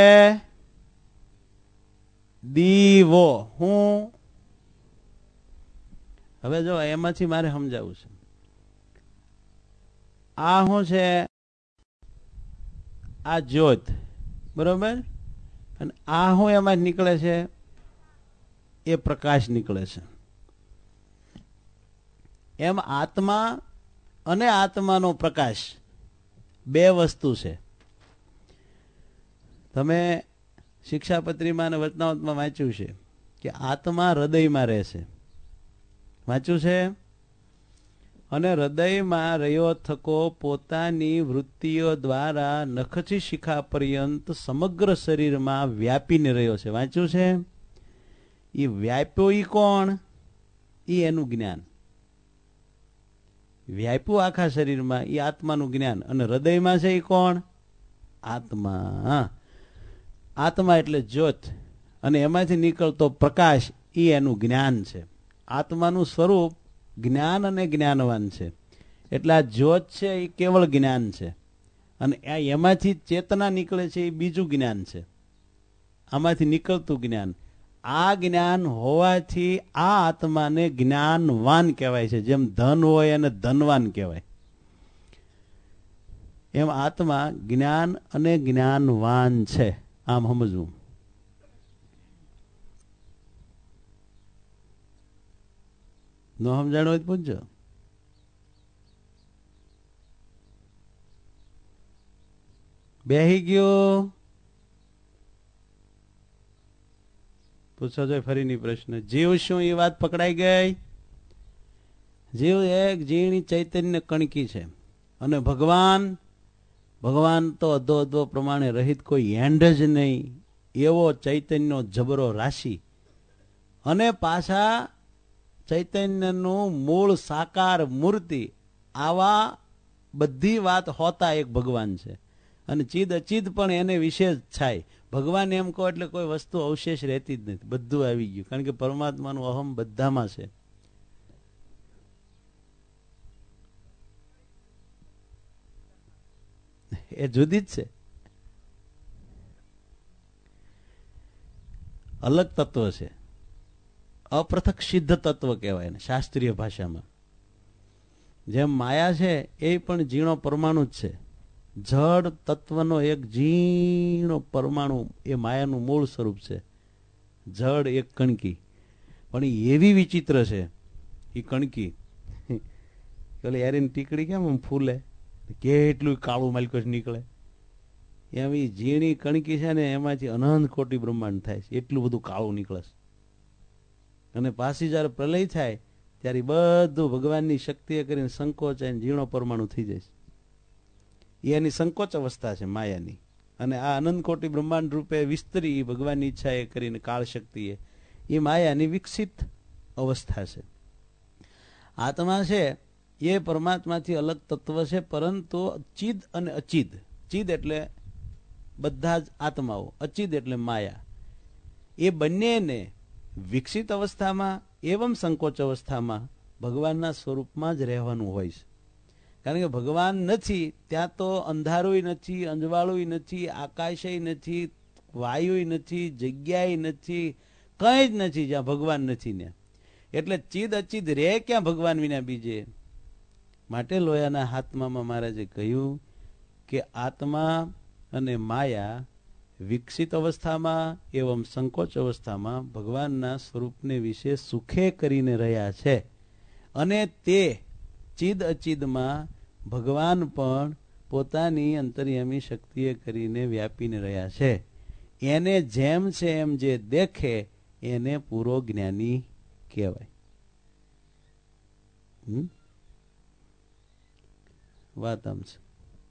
દીવો. હું હવે જો એમાંથી મારે સમજાવવું છે. આ શું છે? આ જ્યોત, બરોબર? અને આ શું એમાં નીકળે છે? એ પ્રકાશ નીકળે છે. એમ આત્મા અને આત્માનો પ્રકાશ બે વસ્તુ છે. તમે શિક્ષાપત્રીમાં અને વચનામૃતમાં વાંચ્યું છે કે આત્મા હૃદયમાં રહે છે. વાંચ્યું છે? અને હૃદયમાં રહ્યો થકો પોતાની વૃત્તિઓ દ્વારા નખથી શિખા પર્યંત સમગ્ર શરીરમાં વ્યાપીને રહ્યો છે. વાંચ્યું છે? એ વ્યાપ્યો ઈ કોણ? એ એનું જ્ઞાન. વ્યાપ્યું આખા શરીરમાં એ આત્માનું જ્ઞાન. અને હૃદયમાં છે એ કોણ? આત્મા. આત્મા એટલે જ્યોત, અને એમાંથી નીકળતો પ્રકાશ એ એનું જ્ઞાન છે. આત્માનું સ્વરૂપ જ્ઞાન અને જ્ઞાનવાન છે. એટલે આ જ્યોત છે એ કેવળ જ્ઞાન છે, અને એમાંથી ચેતના નીકળે છે એ બીજું જ્ઞાન છે. આમાંથી નીકળતું જ્ઞાન, આ જ્ઞાન હોવાથી આ આત્માને જ્ઞાનવાન કહેવાય છે. જેમ ધન હોય એને ધનવાન કહેવાય, એમ આત્મા જ્ઞાન અને જ્ઞાનવાન છે. આમ સમજવું. ન સમજાણું હોય તો પૂછજો. બેહી ગયો? પૂછો જો ફરીની પ્રશ્ન. જીવ શું? એ વાત પકડાઈ ગઈ? જીવ એક ઝીણી ચૈતન્ય કણકી છે. અને ભગવાન તો અધો પ્રમાણે રહિત, કોઈ એન્ડ જ નહીં, એવો ચૈતન્ય જબરો રાશિ. અને પાછા ચૈતન્યનું મૂળ સાકાર મૂર્તિ. આવા બધી વાત હોતા એક ભગવાન છે. અને ચિદ અચિદ પણ એને વિશે જ થાય. ભગવાન એમ કહો એટલે કોઈ વસ્તુ અવશેષ રહેતી જ નથી, બધું આવી ગયું. કારણ કે પરમાત્માનું અહમ બધામાં છે. એ જુદી જ છે, અલગ તત્વ છે, અપૃથક સિદ્ધ તત્વ કહેવાય ને શાસ્ત્રીય ભાષામાં. જેમ માયા છે એ પણ ઝીણો પરમાણુ જ છે. જડ તત્વનો એક ઝીણો પરમાણુ એ માયાનું મૂળ સ્વરૂપ છે. જડ એક કણકી, પણ એવી વિચિત્ર છે એ કણકી. એટલે યારીની ટીકડી કેમ આમ ફૂલે, કેટલું કાળું માલિકોશ નીકળે, એમ એ ઝીણી કણકી છે ને એમાંથી અનંત કોટી બ્રહ્માંડ થાય છે, એટલું બધું કાળું નીકળે છે. અને પાછી જયારે પ્રલય થાય ત્યારે બધું ભગવાનની શક્તિએ કરીને સંકોચાઈને ઝીણો પરમાણુ થઈ જાય છે. એની સંકોચ અવસ્થા છે માયાની. અને આ અનંત કોટી બ્રહ્માંડ રૂપે વિસ્તરી ભગવાનની ઈચ્છા એ કરીને કાળ શક્તિએ, એ માયાની વિકસિત અવસ્થા છે. આત્મા છે એ પરમાત્માથી અલગ તત્વ છે, પરંતુ ચિદ અને અચિદ, ચિદ એટલે બધા જ આત્માઓ, અચિદ એટલે માયા, એ બંનેને વિકસિત અવસ્થામાં એવં સંકોચ અવસ્થામાં ભગવાનના સ્વરૂપમાં જ રહેવાનું હોય છે. કારણ કે ભગવાન નથી ત્યાં તો અંધારુંય નથી, અંજવાળુંય નથી, આકાશય નથી, વાયુય નથી, જગ્યાય નથી, કંઈ જ નથી જ્યાં ભગવાન નથી ને. એટલે ચિદ અચિદ રે ક્યાં ભગવાન વિના બીજે. માટે લોયાના હાથમાં મહારાજે કહ્યું કે આત્મા અને માયા વિકસિત અવસ્થામાં એવં સંકોચ અવસ્થામાં ભગવાનના સ્વરૂપને વિશે સુખે કરીને રહ્યા છે. અને તે ચિદ અચિદમાં ભગવાન પણ પોતાની અંતર્યામી શક્તિએ કરીને વ્યાપીને રહ્યા છે. એને જેમ છે એમ જે દેખે એને પૂરો જ્ઞાની કહેવાય. વાત આમ છે.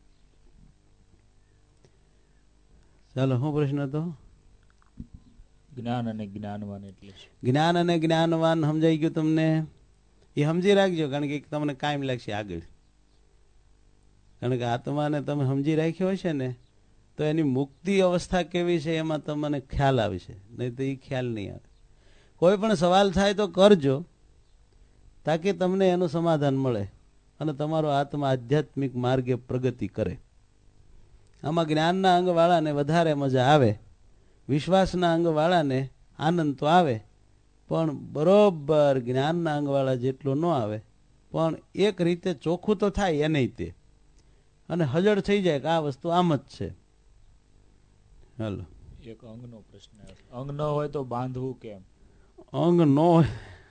ચાલો, શું પ્રશ્ન હતો? જ્ઞાન અને જ્ઞાનવાન એટલે શું? જ્ઞાન અને જ્ઞાનવાન સમજાઈ ગયું તમને? એ સમજી રાખજો, કારણ કે તમને કાયમ લાગશે આગળ. કારણ કે આત્માને તમે સમજી રાખ્યો હશે ને તો એની મુક્તિ અવસ્થા કેવી છે એમાં તમને ખ્યાલ આવશે, નહીં તો એ ખ્યાલ નહીં આવે. કોઈ પણ સવાલ થાય તો કરજો, તાકી તમને એનું સમાધાન મળે અને તમારો આત્મા આધ્યાત્મિક માર્ગે પ્રગતિ કરે. આમાં જ્ઞાનના અંગવાળાને વધારે મજા આવે, વિશ્વાસના અંગવાળાને આનંદ તો આવે, પણ બરોબર જ્ઞાનના અંગવાળા જેટલો ન આવે, પણ એક રીતે ચોખ્ખું તો થાય એને તે, અને હજળ થઈ જાય કે આ વસ્તુ આમ જ છે. હાલો, એક અંગનો પ્રશ્ન. અંગ ન હોય તો બાંધવું કેમ? અંગ ન હોય,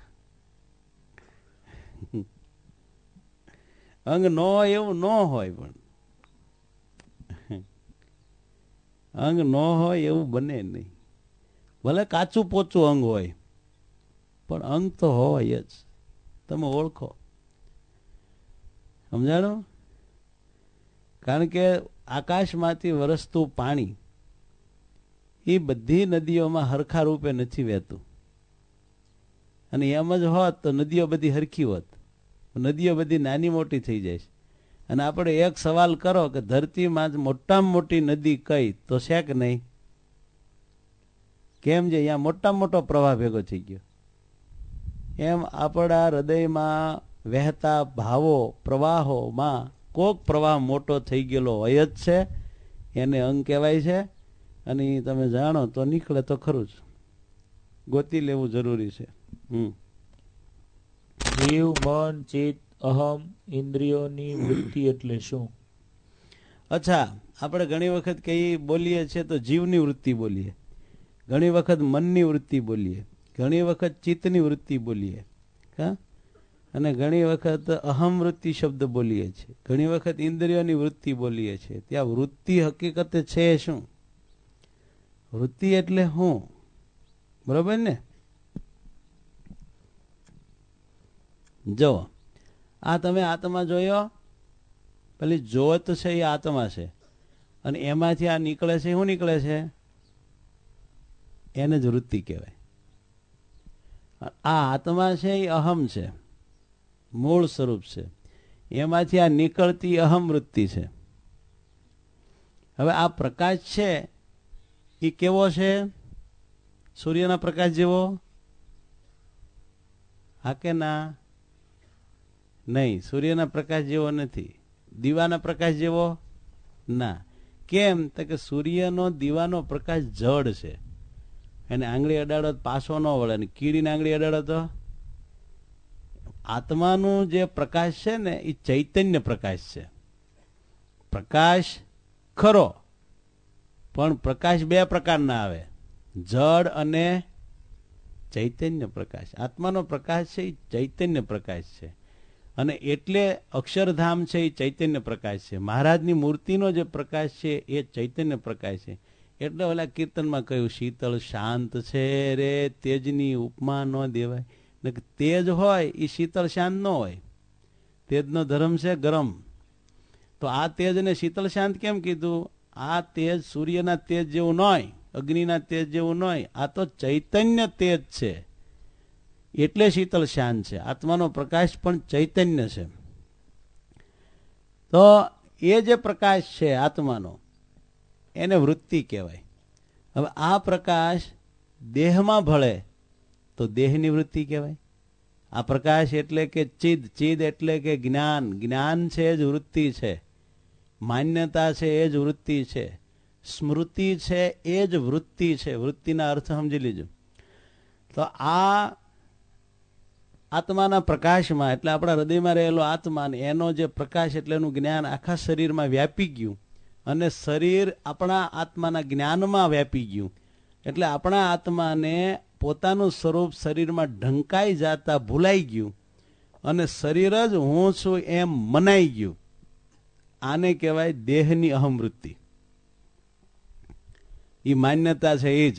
અંગ ન હોય એવું ન હોય, પણ અંગ ન હોય એવું બને નહીં. ભલે કાચું પોચું અંગ હોય, પણ અંગ તો હોય જ. તમે ઓળખો, સમજાણો? કારણ કે આકાશમાંથી વરસતું પાણી એ બધી નદીઓમાં હરખા રૂપે નથી વહેતું. અને એમ જ હોત તો નદીઓ બધી હરખી હોત. નદીઓ બધી નાની મોટી થઈ જાય છે. અને આપણે એક સવાલ કરો કે ધરતીમાં મોટામાં મોટી નદી કઈ, તો છે કે નહીં? કેમ છે? અહીંયા મોટામાં મોટો પ્રવાહ ભેગો થઈ ગયો. એમ આપણા હૃદયમાં વહેતા ભાવો પ્રવાહોમાં કોક પ્રવાહ મોટો થઈ ગયેલો હોય જ છે, એને અંગ કહેવાય છે. અને તમે જાણો તો નીકળે તો ખરું જ, ગોતી લેવું જરૂરી છે. જીવ, મન, ચિત્ત, અહમ, ઇન્દ્રિયોની વૃત્તિ એટલે શું? અચ્છા, આપણે ઘણી વખત કઈ બોલીએ છીએ તો જીવની વૃત્તિ બોલીએ, ઘણી વખત મનની વૃત્તિ બોલીએ, ઘણી વખત ચિત્તની વૃત્તિ બોલીએ, હા, અને ઘણી વખત અહમ વૃત્તિ શબ્દ બોલીએ છીએ, ઘણી વખત ઇન્દ્રિયોની વૃત્તિ બોલીએ છીએ. ત્યાં વૃત્તિ હકીકતે છે શું? વૃત્તિ એટલે શું? બરોબર ને? જો આ તમે આત્મા જોયો, પેલી જોત છે એ આત્મા છે, અને એમાંથી આ નીકળે છે, શું નીકળે છે? એને જ વૃત્તિ કહેવાય. આ આત્મા છે એ અહમ છે, મૂળ સ્વરૂપ છે, એમાંથી આ નીકળતી અહમ વૃત્તિ છે. હવે આ પ્રકાશ છે એ કેવો છે? સૂર્યના પ્રકાશ જેવો? હા કે ના? નહીં, સૂર્યના પ્રકાશ જેવો નથી. દીવાના પ્રકાશ જેવો? ના. કેમ? તો કે સૂર્યનો દીવાનો પ્રકાશ જડ છે, એને આંગળી અડાડો પાછો ન વળે, ને કીડીને આંગળી અડાડો તો. આત્માનું જે પ્રકાશ છે ને એ ચૈતન્ય પ્રકાશ છે. પ્રકાશ ખરો, પણ પ્રકાશ બે પ્રકારના આવે, જડ અને ચૈતન્ય પ્રકાશ. આત્માનો પ્રકાશ છે એ ચૈતન્ય પ્રકાશ છે, અને એટલે અક્ષરધામ છે એ ચૈતન્ય પ્રકાશ છે. મહારાજની મૂર્તિનો જે પ્રકાશ છે એ ચૈતન્ય પ્રકાશ છે. એટલે ઓલા કીર્તનમાં કહ્યું, શીતળ શાંત છે રે તેજની ઉપમા ન દેવાય. તેજ હોય એ શીતળ શાંત ન હોય. તેજનો ધર્મ છે ગરમ. તો આ તેજને શીતળ શાંત કેમ કીધું? આ તેજ સૂર્યના તેજ જેવું ન હોય, અગ્નિના તેજ જેવું ન હોય. આ તો ચૈતન્ય તેજ છે, એટલે શીતળ શાંત છે. આત્માનો પ્રકાશ પણ ચૈતન્ય છે. તો એ જે પ્રકાશ છે આત્માનો, એને વૃત્તિ કહેવાય. હવે આ પ્રકાશ દેહમાં ભળે તો દેહની વૃત્તિ કહેવાય. આ પ્રકાશ એટલે કે ચિદ, ચિદ એટલે કે જ્ઞાન, જ્ઞાન છે એ જ વૃત્તિ છે. માન્યતા છે એ જ વૃત્તિ છે. સ્મૃતિ છે એ જ વૃત્તિ છે. વૃત્તિના અર્થ સમજી લીજો. તો આ આત્માના પ્રકાશમાં, એટલે આપણા હૃદયમાં રહેલો આત્મા, એનો જે પ્રકાશ એટલે એનું જ્ઞાન આખા શરીરમાં વ્યાપી ગયું, અને શરીર આપણા આત્માના જ્ઞાનમાં વ્યાપી ગયું. એટલે આપણા આત્માને પોતાનું સ્વરૂપ શરીરમાં ઢંકાઈ જતા ભૂલાઈ ગયું, અને શરીર જ હું છું એમ મનાઈ ગયું. આને કહેવાય દેહની અહમવૃત્તિ. એ માન્યતા છે એ જ.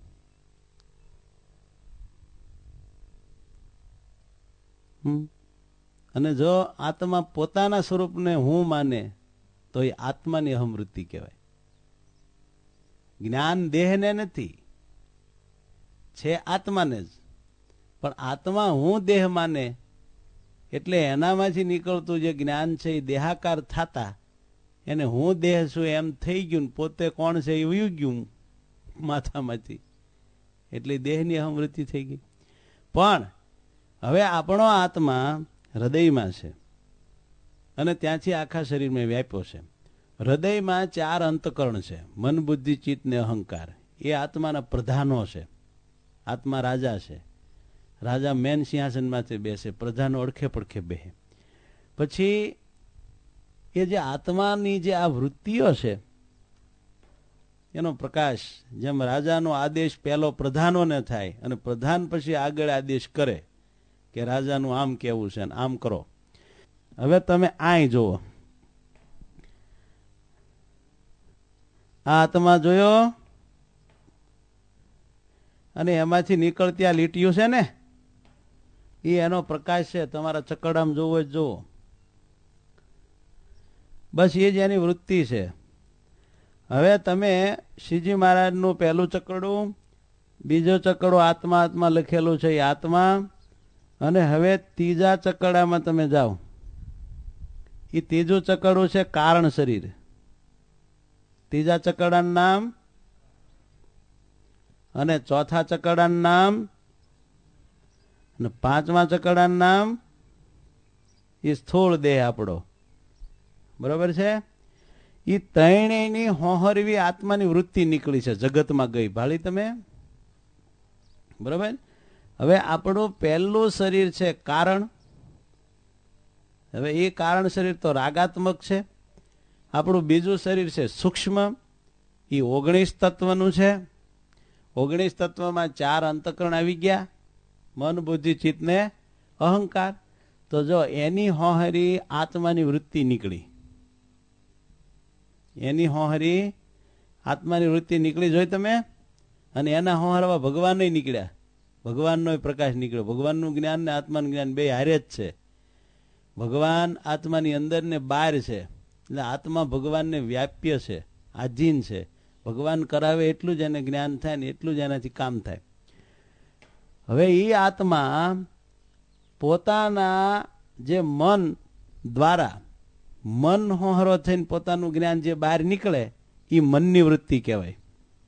અને જો આત્મા પોતાના સ્વરૂપને હું માને તો એ આત્માની અહમવૃત્તિ કહેવાય. જ્ઞાન દેહને નથી, છે આત્માને જ. પણ આત્મા હું દેહ માને એટલે એનામાંથી નીકળતું જે જ્ઞાન છે એ દેહાકાર થતા એને હું દેહ છું એમ થઈ ગયું. પોતે કોણ છે એ વયું ગયું માથામાંથી, એટલે દેહની અહમવૃત્તિ થઈ ગઈ. પણ હવે આપણો આત્મા હૃદયમાં છે, અને ત્યાંથી આખા શરીરમાં વ્યાપ્યો છે. હૃદયમાં 4 અંતકરણ છે, મન, બુદ્ધિ, ચિત્ત ને અહંકાર. એ આત્માના પ્રધાનો છે. આત્મા રાજા છે. રાજા મેન સિંહાસનમાંથી બેસે, પ્રધાનો અડખે પડખે બેસે. પછી એ જે આત્માની જે આ વૃત્તિઓ છે એનો પ્રકાશ, જેમ રાજાનો આદેશ પહેલો પ્રધાનોને થાય, અને પ્રધાન પછી આગળ આદેશ કરે કે રાજાનું આમ કેવું છે, આમ કરો. હવે તમે આય જુઓ, આ આત્મા જોયો, અને એમાંથી નીકળતી આ લીટીઓ છે ને, એ એનો પ્રકાશ છે. તમારા ચકરડામાં જોવો જ જોવો, બસ એ જ એની વૃત્તિ છે. હવે તમે શ્રીજી મહારાજનું પહેલું ચકરડું, બીજો ચકરડો આત્મા આત્મા લખેલું છે એ આત્મા, અને હવે ત્રીજા ચકરડામાં તમે જાઓ, એ ત્રીજું ચકરડું છે કારણ શરીર. ત્રીજા ચકરડાનું નામ, અને ચોથા ચકરડાનું નામ, અને પાંચમા ચકરડાનું નામ એ સ્થૂળ દેહ આપણો. બરોબર છે? એ ત્રણેયની હોહરવી આત્માની વૃત્તિ નીકળી છે, જગતમાં ગઈ. ભાળી તમે? બરોબર. હવે આપણું પહેલું શરીર છે કારણ. હવે એ કારણ શરીર તો રાગાત્મક છે. આપણું બીજું શરીર છે સૂક્ષ્મ, એ 19 તત્વનું છે. 19 તત્વમાં 4 અંતકરણ આવી ગયા, મન, બુદ્ધિ, ચિત્ત ને અહંકાર. તો જો એની હોહરી આત્માની વૃત્તિ નીકળી, એની હોહરી આત્માની વૃત્તિ નીકળી જોઈ તમે. અને એના હોહરવા ભગવાન નીકળ્યા, ભગવાનનો પ્રકાશ નીકળ્યો. ભગવાનનું જ્ઞાન ને આત્માનું જ્ઞાન બે હારે જ છે. ભગવાન આત્માની અંદર ને બહાર છે, એટલે આત્મા ભગવાનને વ્યાપ્ય છે, આધીન છે. ભગવાન કરાવે એટલું જ એને જ્ઞાન થાય ને એટલું જ એનાથી કામ થાય. હવે એ આત્મા પોતાના જે મન દ્વારા, મન હોહરો થઈને પોતાનું જ્ઞાન જે બહાર નીકળે એ મનની વૃત્તિ કહેવાય.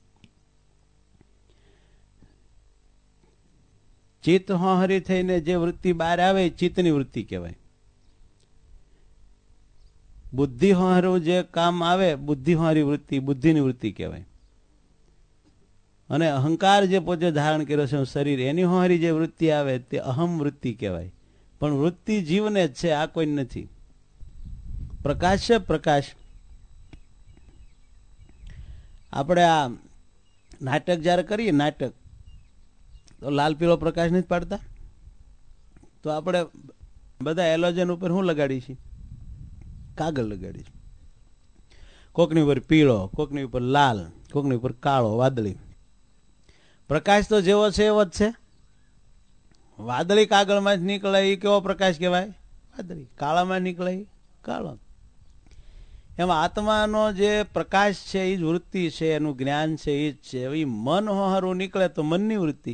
ચિત્ત હોહરી થઈને જે વૃત્તિ બહાર આવે એ ચિત્તની વૃત્તિ કહેવાય. બુદ્ધિ હારું જે કામ આવે, બુદ્ધિ હારી વૃત્તિ બુદ્ધિની વૃત્તિ કહેવાય. અને અહંકાર જે પોતે ધારણ કર્યો છે શરીર, એની હારી જે વૃત્તિ આવે તે અહમ વૃત્તિ કહેવાય. પણ વૃત્તિ જીવને જ છે, આ કોઈ નથી. પ્રકાશ છે પ્રકાશ. આપણે આ નાટક જયારે કરીએ, નાટક તો લાલ પીળો પ્રકાશ નથી પાડતા, તો આપણે બધા એલોજન ઉપર શું લગાડી છે? કાગળ લગાડી છે. કોકની ઉપર પીળો, કોકની ઉપર લાલ, કોકની ઉપર કાળો, વાદળી. પ્રકાશ તો જેવો છે એવો જ છે. વાદળી કાગળમાં જ નીકળે એ કેવો પ્રકાશ કહેવાય? વાદળી. કાળામાં નીકળે કાળો. એમાં આત્માનો જે પ્રકાશ છે એ જ વૃત્તિ છે, એનું જ્ઞાન છે એ જ છે. એ મન હારું નીકળે તો મનની વૃત્તિ,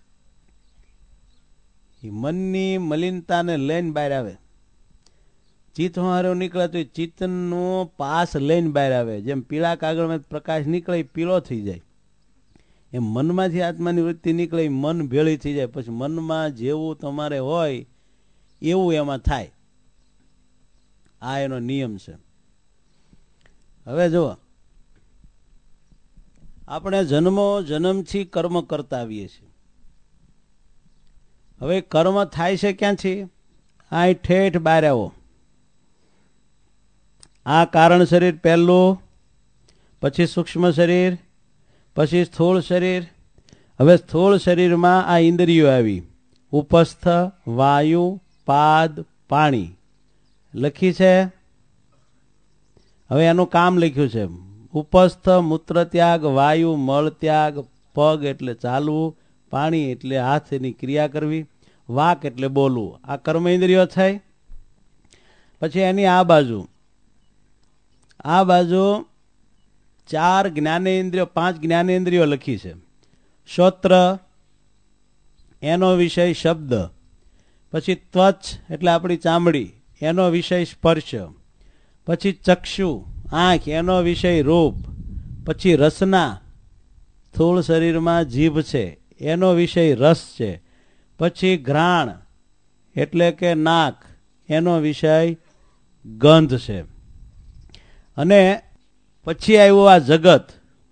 એ મનની મલિનતાને લઈને બહાર આવે. ચિત્ત હારું નીકળે તો એ ચિત્તનો પાસ લઈને બહાર આવે. જેમ પીળા કાગળમાં પ્રકાશ નીકળે એ પીળો થઈ જાય, એમ મનમાંથી આત્માની વૃત્તિ નીકળે એ મન ભેળી થઈ જાય. પછી મનમાં જેવું તમારે હોય એવું એમાં થાય. આ એનો નિયમ છે. હવે જુઓ, આપણે જન્મથી કર્મ કરતા આવીએ છીએ. હવે કર્મ થાય છે ક્યાંથી? આ ઠેઠ બહાર આવો. આ કારણ શરીર પહેલું, પછી સૂક્ષ્મ શરીર, પછી સ્થૂળ શરીર. હવે સ્થૂળ શરીરમાં આ ઇન્દ્રિયો આવી, ઉપસ્થ, વાયુ, પાદ, પાણી લખી છે. હવે એનું કામ લખ્યું છે. ઉપસ્થ મૂત્ર ત્યાગ, વાયુ મળ ત્યાગ, પગ એટલે ચાલવું, પાણી એટલે હાથની ક્રિયા કરવી, વાક એટલે બોલવું. આ કર્મ ઇન્દ્રિયો થઈ. પછી એની આ બાજુ 4 જ્ઞાનેન્દ્રિયો, 5 જ્ઞાનેન્દ્રિયો લખી છે. શ્રોત્ર એનો વિષય શબ્દ, પછી ત્વચ એટલે આપણી ચામડી, એનો વિષય સ્પર્શ, પછી ચક્ષુ આંખ, એનો વિષય રૂપ, પછી રસના સ્થૂળ શરીરમાં જીભ છે, એનો વિષય રસ છે, પછી ઘ્રાણ એટલે કે નાક, એનો વિષય ગંધ છે. અને પછી આવ્યું આ જગત.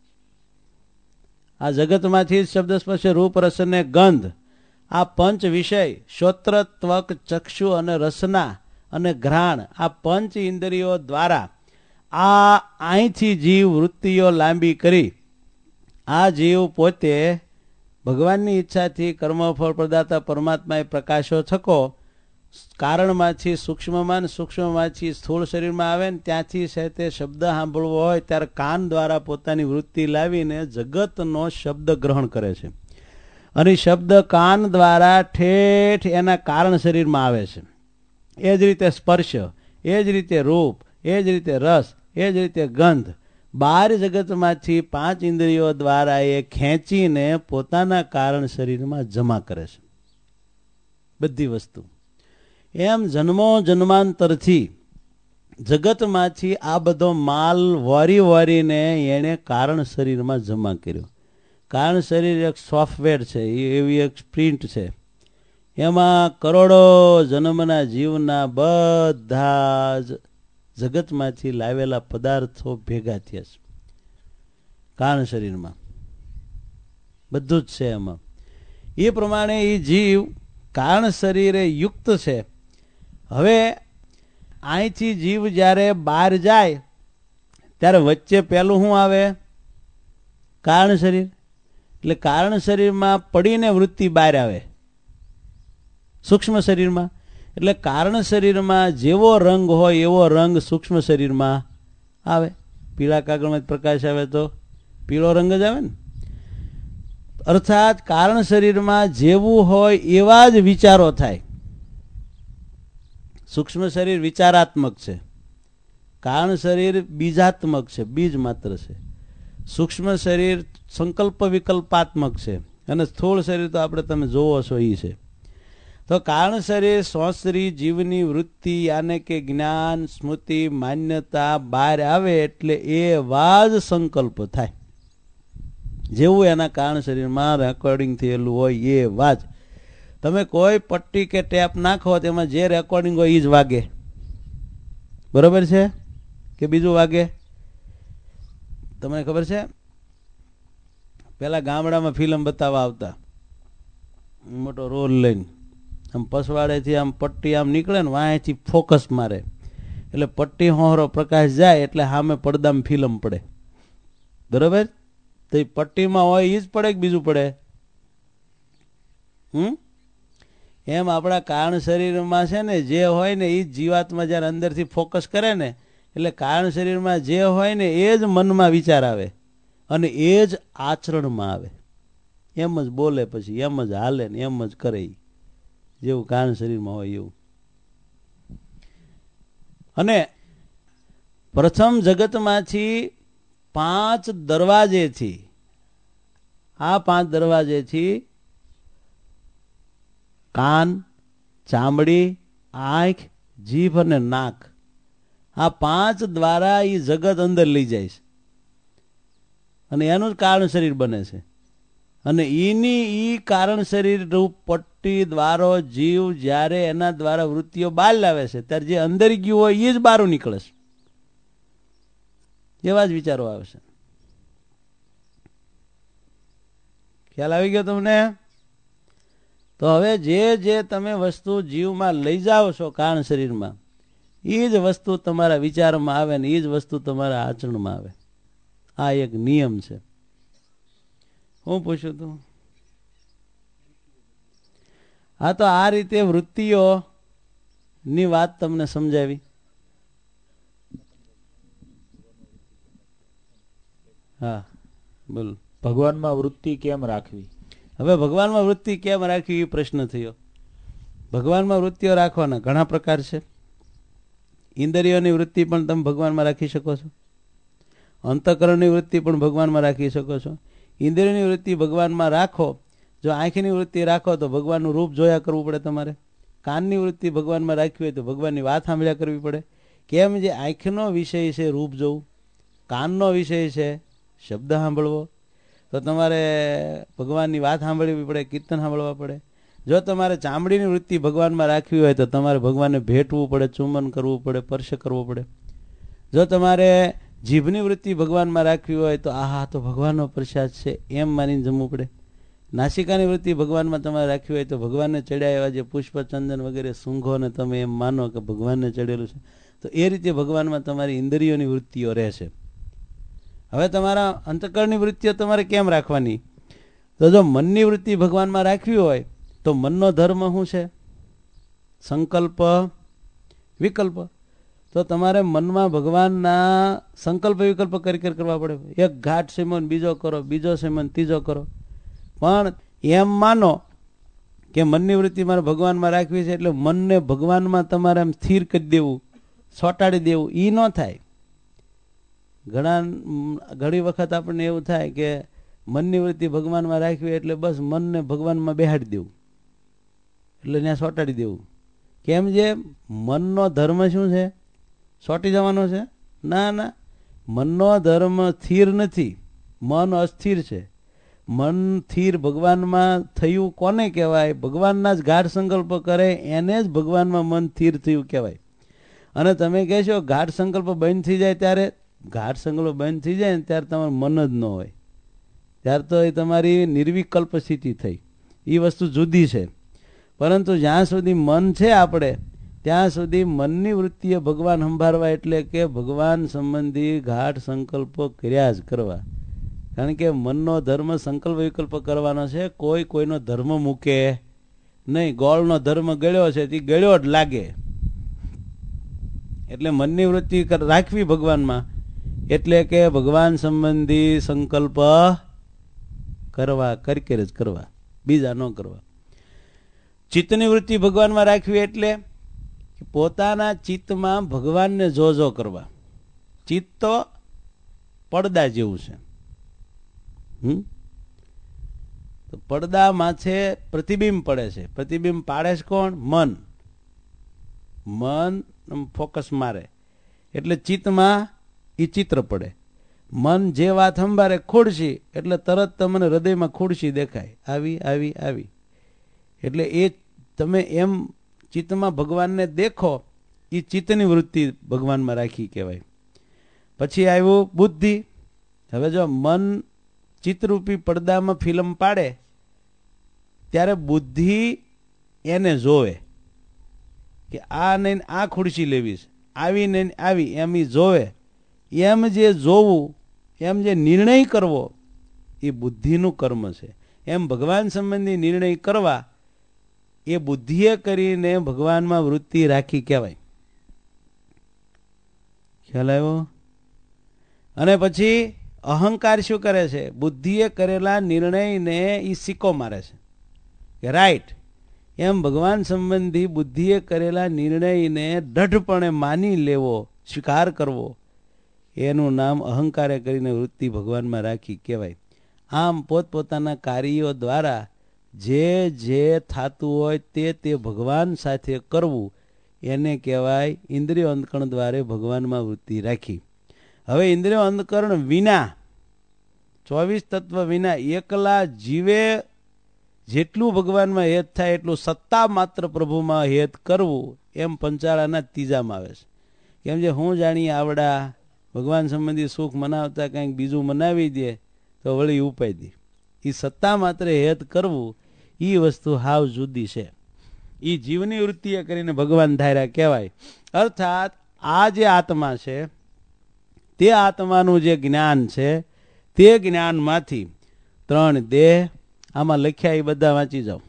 આ જગતમાંથી શબ્દ સ્પર્શ રૂપ રસ અને ગંધ, આ પંચ વિષય શ્રોત્ર ત્વક ચક્ષુ અને રસના અને ઘ્રાણ, આ પંચ ઇન્દ્રિયો દ્વારા આ અહીંથી જીવ વૃત્તિઓ લાંબી કરી આ જીવ પોતે ભગવાનની ઈચ્છાથી કર્મફળ પ્રદાતા પરમાત્માએ પ્રકાશો થકો કારણમાંથી સૂક્ષ્મમાં, સૂક્ષ્મમાંથી સ્થૂળ શરીરમાં આવે ને ત્યાંથી છે તે શબ્દ સાંભળવો હોય ત્યારે કાન દ્વારા પોતાની વૃત્તિ લાવીને જગતનો શબ્દ ગ્રહણ કરે છે. અને શબ્દ કાન દ્વારા ઠેઠ એના કારણ શરીરમાં આવે છે. એ જ રીતે સ્પર્શ, એ જ રીતે રૂપ, એ જ રીતે રસ, એ જ રીતે ગંધ, બાર જગતમાંથી 5 ઇન્દ્રિયો દ્વારા એ ખેંચીને પોતાના કારણ શરીરમાં જમા કરે છે બધી વસ્તુ. એમ જન્મો જન્માંતરથી જગતમાંથી આ બધો માલ વારીને એણે કારણ શરીરમાં જમા કર્યો. કારણ શરીર એક સોફ્ટવેર છે, એવી એક પ્રિન્ટ છે. એમાં કરોડો જન્મના જીવના બધા જ જગતમાંથી લાવેલા પદાર્થો ભેગા થયા છે કારણ શરીરમાં. બધું જ છે એમાં. એ પ્રમાણે એ જીવ કારણ શરીરે યુક્ત છે. હવે અહીંથી જીવ જ્યારે બહાર જાય ત્યારે વચ્ચે પહેલું શું આવે? કારણ શરીર. એટલે કારણ શરીરમાં પડીને વૃત્તિ બહાર આવે સૂક્ષ્મ શરીરમાં. એટલે કારણ શરીરમાં જેવો રંગ હોય એવો રંગ સૂક્ષ્મ શરીરમાં આવે. પીળા કાગળમાં પ્રકાશ આવે તો પીળો રંગ જ આવે ને. અર્થાત કારણ શરીરમાં જેવું હોય એવા જ વિચારો થાય. સૂક્ષ્મ શરીર વિચારાત્મક છે, કારણ શરીર બીજાત્મક છે, બીજ માત્ર છે. સૂક્ષ્મ શરીર સંકલ્પ વિકલ્પાત્મક છે અને સ્થૂળ શરીર તો આપણે તમે જોવો છો એ છે. તો કારણ શરીર સ્વશરી જીવની વૃત્તિ યાને કે જ્ઞાન સ્મૃતિ માન્યતા બહાર આવે એટલે એવા જ સંકલ્પ થાય. જેવું એના કારણ શરીરમાં રેકોર્ડિંગ થયેલું હોય એવા જ. તમે કોઈ પટ્ટી કે ટેપ નાખો તેમાં જે રેકોર્ડિંગ હોય એ જ વાગે. બરોબર છે? કે બીજું વાગે? તમને ખબર છે, પેલા ગામડામાં ફિલ્મ બતાવવા આવતા, મોટો રોલ લઈને, આમ પસવાડેથી આમ પટ્ટી આમ નીકળે ને વાંયથી ફોકસ મારે એટલે પટ્ટી હોહરો પ્રકાશ જાય એટલે સામે પડદામાં ફિલ્મ પડે. બરોબર? તો એ પટ્ટીમાં હોય એ જ પડે કે બીજું પડે? એમ આપણા કારણ શરીરમાં છે ને જે હોય ને એ જ જીવાત્મા જ્યારે અંદરથી ફોકસ કરે ને એટલે કારણ શરીરમાં જે હોય ને એ જ મનમાં વિચાર આવે અને એ જ આચરણમાં આવે. એમ જ બોલે, પછી એમ જ હાલે ને એમ જ કરે, જેવું કારણ શરીરમાં હોય એવું. અને પ્રથમ જગતમાંથી 5 દરવાજેથી, આ 5 દરવાજેથી કાન, ચામડી, આંખ, જીભ અને નાક, આ 5 દ્વારા એ જગત અંદર લઈ જાય છે અને એનું જ કારણ શરીર બને છે. અને એની ઈ કારણ શરીર રૂપ પટ્ટી દ્વારો જીવ જ્યારે એના દ્વારા વૃત્તિઓ બહાર લાવે છે ત્યારે જે અંદર ગયું હોય એ જ બહાર નીકળે છે. એવા જ વિચારો આવે છે. ખ્યાલ આવી ગયો તમને? તો હવે જે તમે વસ્તુ જીવમાં લઈ જાઓ છો કારણ શરીરમાં, એ જ વસ્તુ તમારા વિચારમાં આવે ને એ જ વસ્તુ તમારા આચરણમાં આવે. આ એક નિયમ છે. હું પૂછ્યું તું? હા, તો આ રીતે વૃત્તિઓ ની વાત તમને સમજાવી. હા, બોલ. ભગવાનમાં વૃત્તિ કેમ રાખવી? હવે ભગવાનમાં વૃત્તિ કેમ રાખવી એ પ્રશ્ન થયો. ભગવાનમાં વૃત્તિઓ રાખવાના ઘણા પ્રકાર છે. ઇન્દ્રિયોની વૃત્તિ પણ તમે ભગવાનમાં રાખી શકો છો. અંતઃકરણની વૃત્તિ પણ ભગવાનમાં રાખી શકો છો. ઇન્દ્રિયની વૃત્તિ ભગવાનમાં રાખો. જો આંખની વૃત્તિ રાખો તો ભગવાનનું રૂપ જોયા કરવું પડે તમારે. કાનની વૃત્તિ ભગવાનમાં રાખવી હોય તો ભગવાનની વાત સાંભળ્યા કરવી પડે. કેમ? જે આંખનો વિષય છે રૂપ જોવું, કાનનો વિષય છે શબ્દ સાંભળવો, તો તમારે ભગવાનની વાત સાંભળવી પડે, કીર્તન સાંભળવા પડે. જો તમારે ચામડીની વૃત્તિ ભગવાનમાં રાખવી હોય તો તમારે ભગવાનને ભેટવું પડે, ચુંબન કરવું પડે, સ્પર્શ કરવો પડે. જો તમારે જીભની વૃત્તિ ભગવાનમાં રાખવી હોય તો આહા તો ભગવાનનો પ્રસાદ છે એમ માનીને જમવું પડે. નાસિકાની વૃત્તિ ભગવાનમાં તમારે રાખવી હોય તો ભગવાનને ચડ્યા એવા જે પુષ્પ, ચંદન વગેરે સૂંઘોને તમે એમ માનો કે ભગવાનને ચડેલું છે. તો એ રીતે ભગવાનમાં તમારી ઇન્દ્રિયોની વૃત્તિઓ રહેશે. હવે તમારા અંતઃકરણની વૃત્તિઓ તમારે કેમ રાખવાની? તો જો મનની વૃત્તિ ભગવાનમાં રાખવી હોય તો મનનો ધર્મ શું છે? સંકલ્પ, વિકલ્પ. તો તમારે મનમાં ભગવાનના સંકલ્પ વિકલ્પ કરી કરવા પડે. એક ઘાટ સેમન બીજો કરો, બીજો સેમન ત્રીજો કરો. પણ એમ માનો કે મનની વૃત્તિ મારે ભગવાનમાં રાખવી છે એટલે મનને ભગવાનમાં તમારે એમ સ્થિર કરી દેવું, ચોંટાડી દેવું, એ ન થાય. ઘણી વખત આપણને એવું થાય કે મનની વૃત્તિ ભગવાનમાં રાખવી એટલે બસ મનને ભગવાનમાં બેહાડી દેવું, એટલે ત્યાં ચોંટાડી દેવું. કેમ? જે મનનો ધર્મ શું છે? ચોંટી જવાનો છે? ના ના, મનનો ધર્મ સ્થિર નથી, મન અસ્થિર છે. મન સ્થિર ભગવાનમાં થયું કોને કહેવાય? ભગવાનના જ ગાઢ સંકલ્પ કરે એને જ ભગવાનમાં મન સ્થિર થયું કહેવાય. અને તમે કહેશો ગાઢ સંકલ્પ બંધ થઈ જાય ત્યારે, ગાઢ સંકલ્પ બંધ થઈ જાય ને ત્યારે તમારું મન જ ન હોય, ત્યારે તો એ તમારી નિર્વિકલ્પ સ્થિતિ થઈ. એ વસ્તુ જુદી છે. પરંતુ જ્યાં સુધી મન છે આપણે ત્યાં સુધી મનની વૃત્તિએ ભગવાન સંભાળવા એટલે કે ભગવાન સંબંધી ગાઢ સંકલ્પો કર્યા જ કરવા. કારણ કે મનનો ધર્મ સંકલ્પ વિકલ્પ કરવાનો છે, કોઈ કોઈનો ધર્મ મૂકે નહીં. ગોળનો ધર્મ ગળ્યો છે તે ગળ્યો જ લાગે. એટલે મનની વૃત્તિ રાખવી ભગવાનમાં એટલે કે ભગવાન સંબંધી સંકલ્પ કરવા, કરી જ કરવા, બીજા ન કરવા. ચિત્તની વૃત્તિ ભગવાનમાં રાખવી એટલે પોતાના ચિત્તમાં ભગવાનને જોજો કરવા. ચિત્ત તો પડદા જેવું છે. તો પડદા માથે પ્રતિબિંબ પડે છે. પ્રતિબિંબ પાડે છે કોણ? મન. મન ફોકસ મારે એટલે ચિત્તમાં એ ચિત્ર પડે. મન જે વાત સંભાળે ખુરશી એટલે તરત તમને હૃદયમાં ખુરશી દેખાય, આવી આવી આવી. એટલે એ તમે એમ ચિત્તમાં ભગવાનને દેખો, એ ચિત્તની વૃત્તિ ભગવાનમાં રાખી કહેવાય. પછી આવ્યું બુદ્ધિ. હવે જો મન ચિત્રરૂપી પડદામાં ફિલ્મ પાડે ત્યારે બુદ્ધિ એને જોવે કે આ નહીં આ ખુરશી લેવી છે, આવી નહીં આવી, એમ એ જોવે. એમ જે જોવું, એમ જે નિર્ણય કરવો એ બુદ્ધિનું કર્મ છે. એમ ભગવાન સંબંધી નિર્ણય કરવા એ બુદ્ધિએ કરીને ભગવાનમાં વૃત્તિ રાખી કહેવાય. ખ્યાલ આવ્યો? અને પછી અહંકાર શું કરે છે? બુદ્ધિએ કરેલા નિર્ણયને એ સિક્કો મારે છે કે રાઈટ. એમ ભગવાન સંબંધી બુદ્ધિએ કરેલા નિર્ણયને દઢપણે માની લેવો, સ્વીકાર કરવો, એનું નામ અહંકારે કરીને વૃત્તિ ભગવાનમાં રાખી કહેવાય. આમ પોતપોતાના કાર્યો દ્વારા જે થતું હોય તે ભગવાન સાથે કરવું એને કહેવાય ઇન્દ્રિયો અંતકરણ દ્વારા ભગવાનમાં વૃત્તિ રાખી. હવે ઇન્દ્રિયો અંતકરણ વિના, 24 તત્વ વિના એકલા જીવે જેટલું ભગવાનમાં હેત થાય એટલું સત્તા માત્ર પ્રભુમાં હેત કરવું, એમ પંચાળાના ત્રીજામાં આવે છે. કેમ જે હું જાણી આવડા ભગવાન સંબંધી સુખ મનાવતા કંઈક બીજું મનાવી દે તો વળી ઉપાય દે. એ સત્તા માત્ર હેત કરવું એ વસ્તુ હાવ જુદી છે. એ જીવની વૃત્તિએ કરીને ભગવાન ધાર્યા કહેવાય. અર્થાત આ જે આત્મા છે તે આત્માનું જે જ્ઞાન છે તે જ્ઞાનમાંથી 3 દેહ આમાં લખ્યા એ બધા વાંચી જાઓ,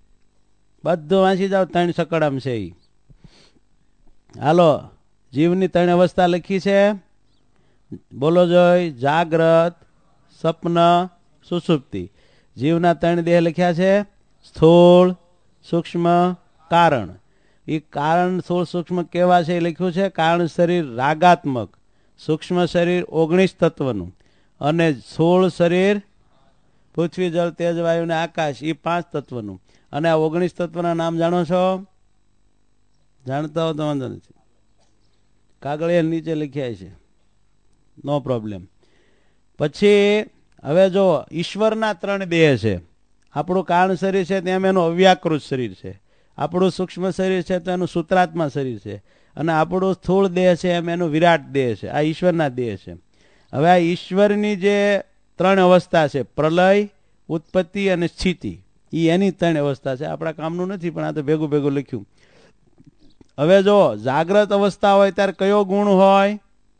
બધું વાંચી જાઓ. 3 સકડામ છે એ. હાલો, જીવની 3 અવસ્થા લખી છે, બોલો જોઈ. જાગ્રત, સ્વપ્ન, સુષુપ્તિ. જીવના 3 દેહ લખ્યા છે, સ્થૂળ, સૂક્ષ્મ, કારણ. એ કારણ સ્થૂળ સૂક્ષ્મ કેવા છે એ લખ્યું છે. કારણ શરીર રાગાત્મક, સૂક્ષ્મ શરીર 19 તત્વનું, અને સ્થૂળ શરીર પૃથ્વી, જળ, તેજ, વાયુ ને આકાશ એ 5 તત્વનું. અને આ 19 તત્વના નામ જાણો છો? જાણતા હો તો વાંધો નથી, કાગળિયા નીચે લખ્યા છે, નો પ્રોબ્લેમ. પછી હવે જો ઈશ્વરના 3 દેહ છે. આપણું કારણ શરીર છે તેમ એનું અવ્યાકૃત શરીર છે, આપણું સૂક્ષ્મ શરીર છે તો એનું સૂત્રાત્મા શરીર છે, અને આપણું સ્થૂળ દેહ છે એમ એનું વિરાટ દેહ છે. આ ઈશ્વરના દેહ છે. હવે આ ઈશ્વરની જે 3 અવસ્થા છે, પ્રલય, ઉત્પત્તિ અને સ્થિતિ, એ એની 3 અવસ્થા છે. આપણા કામનું નથી પણ આ તો ભેગું ભેગું લખ્યું. હવે જો જાગ્રત અવસ્થા હોય ત્યારે કયો ગુણ હોય?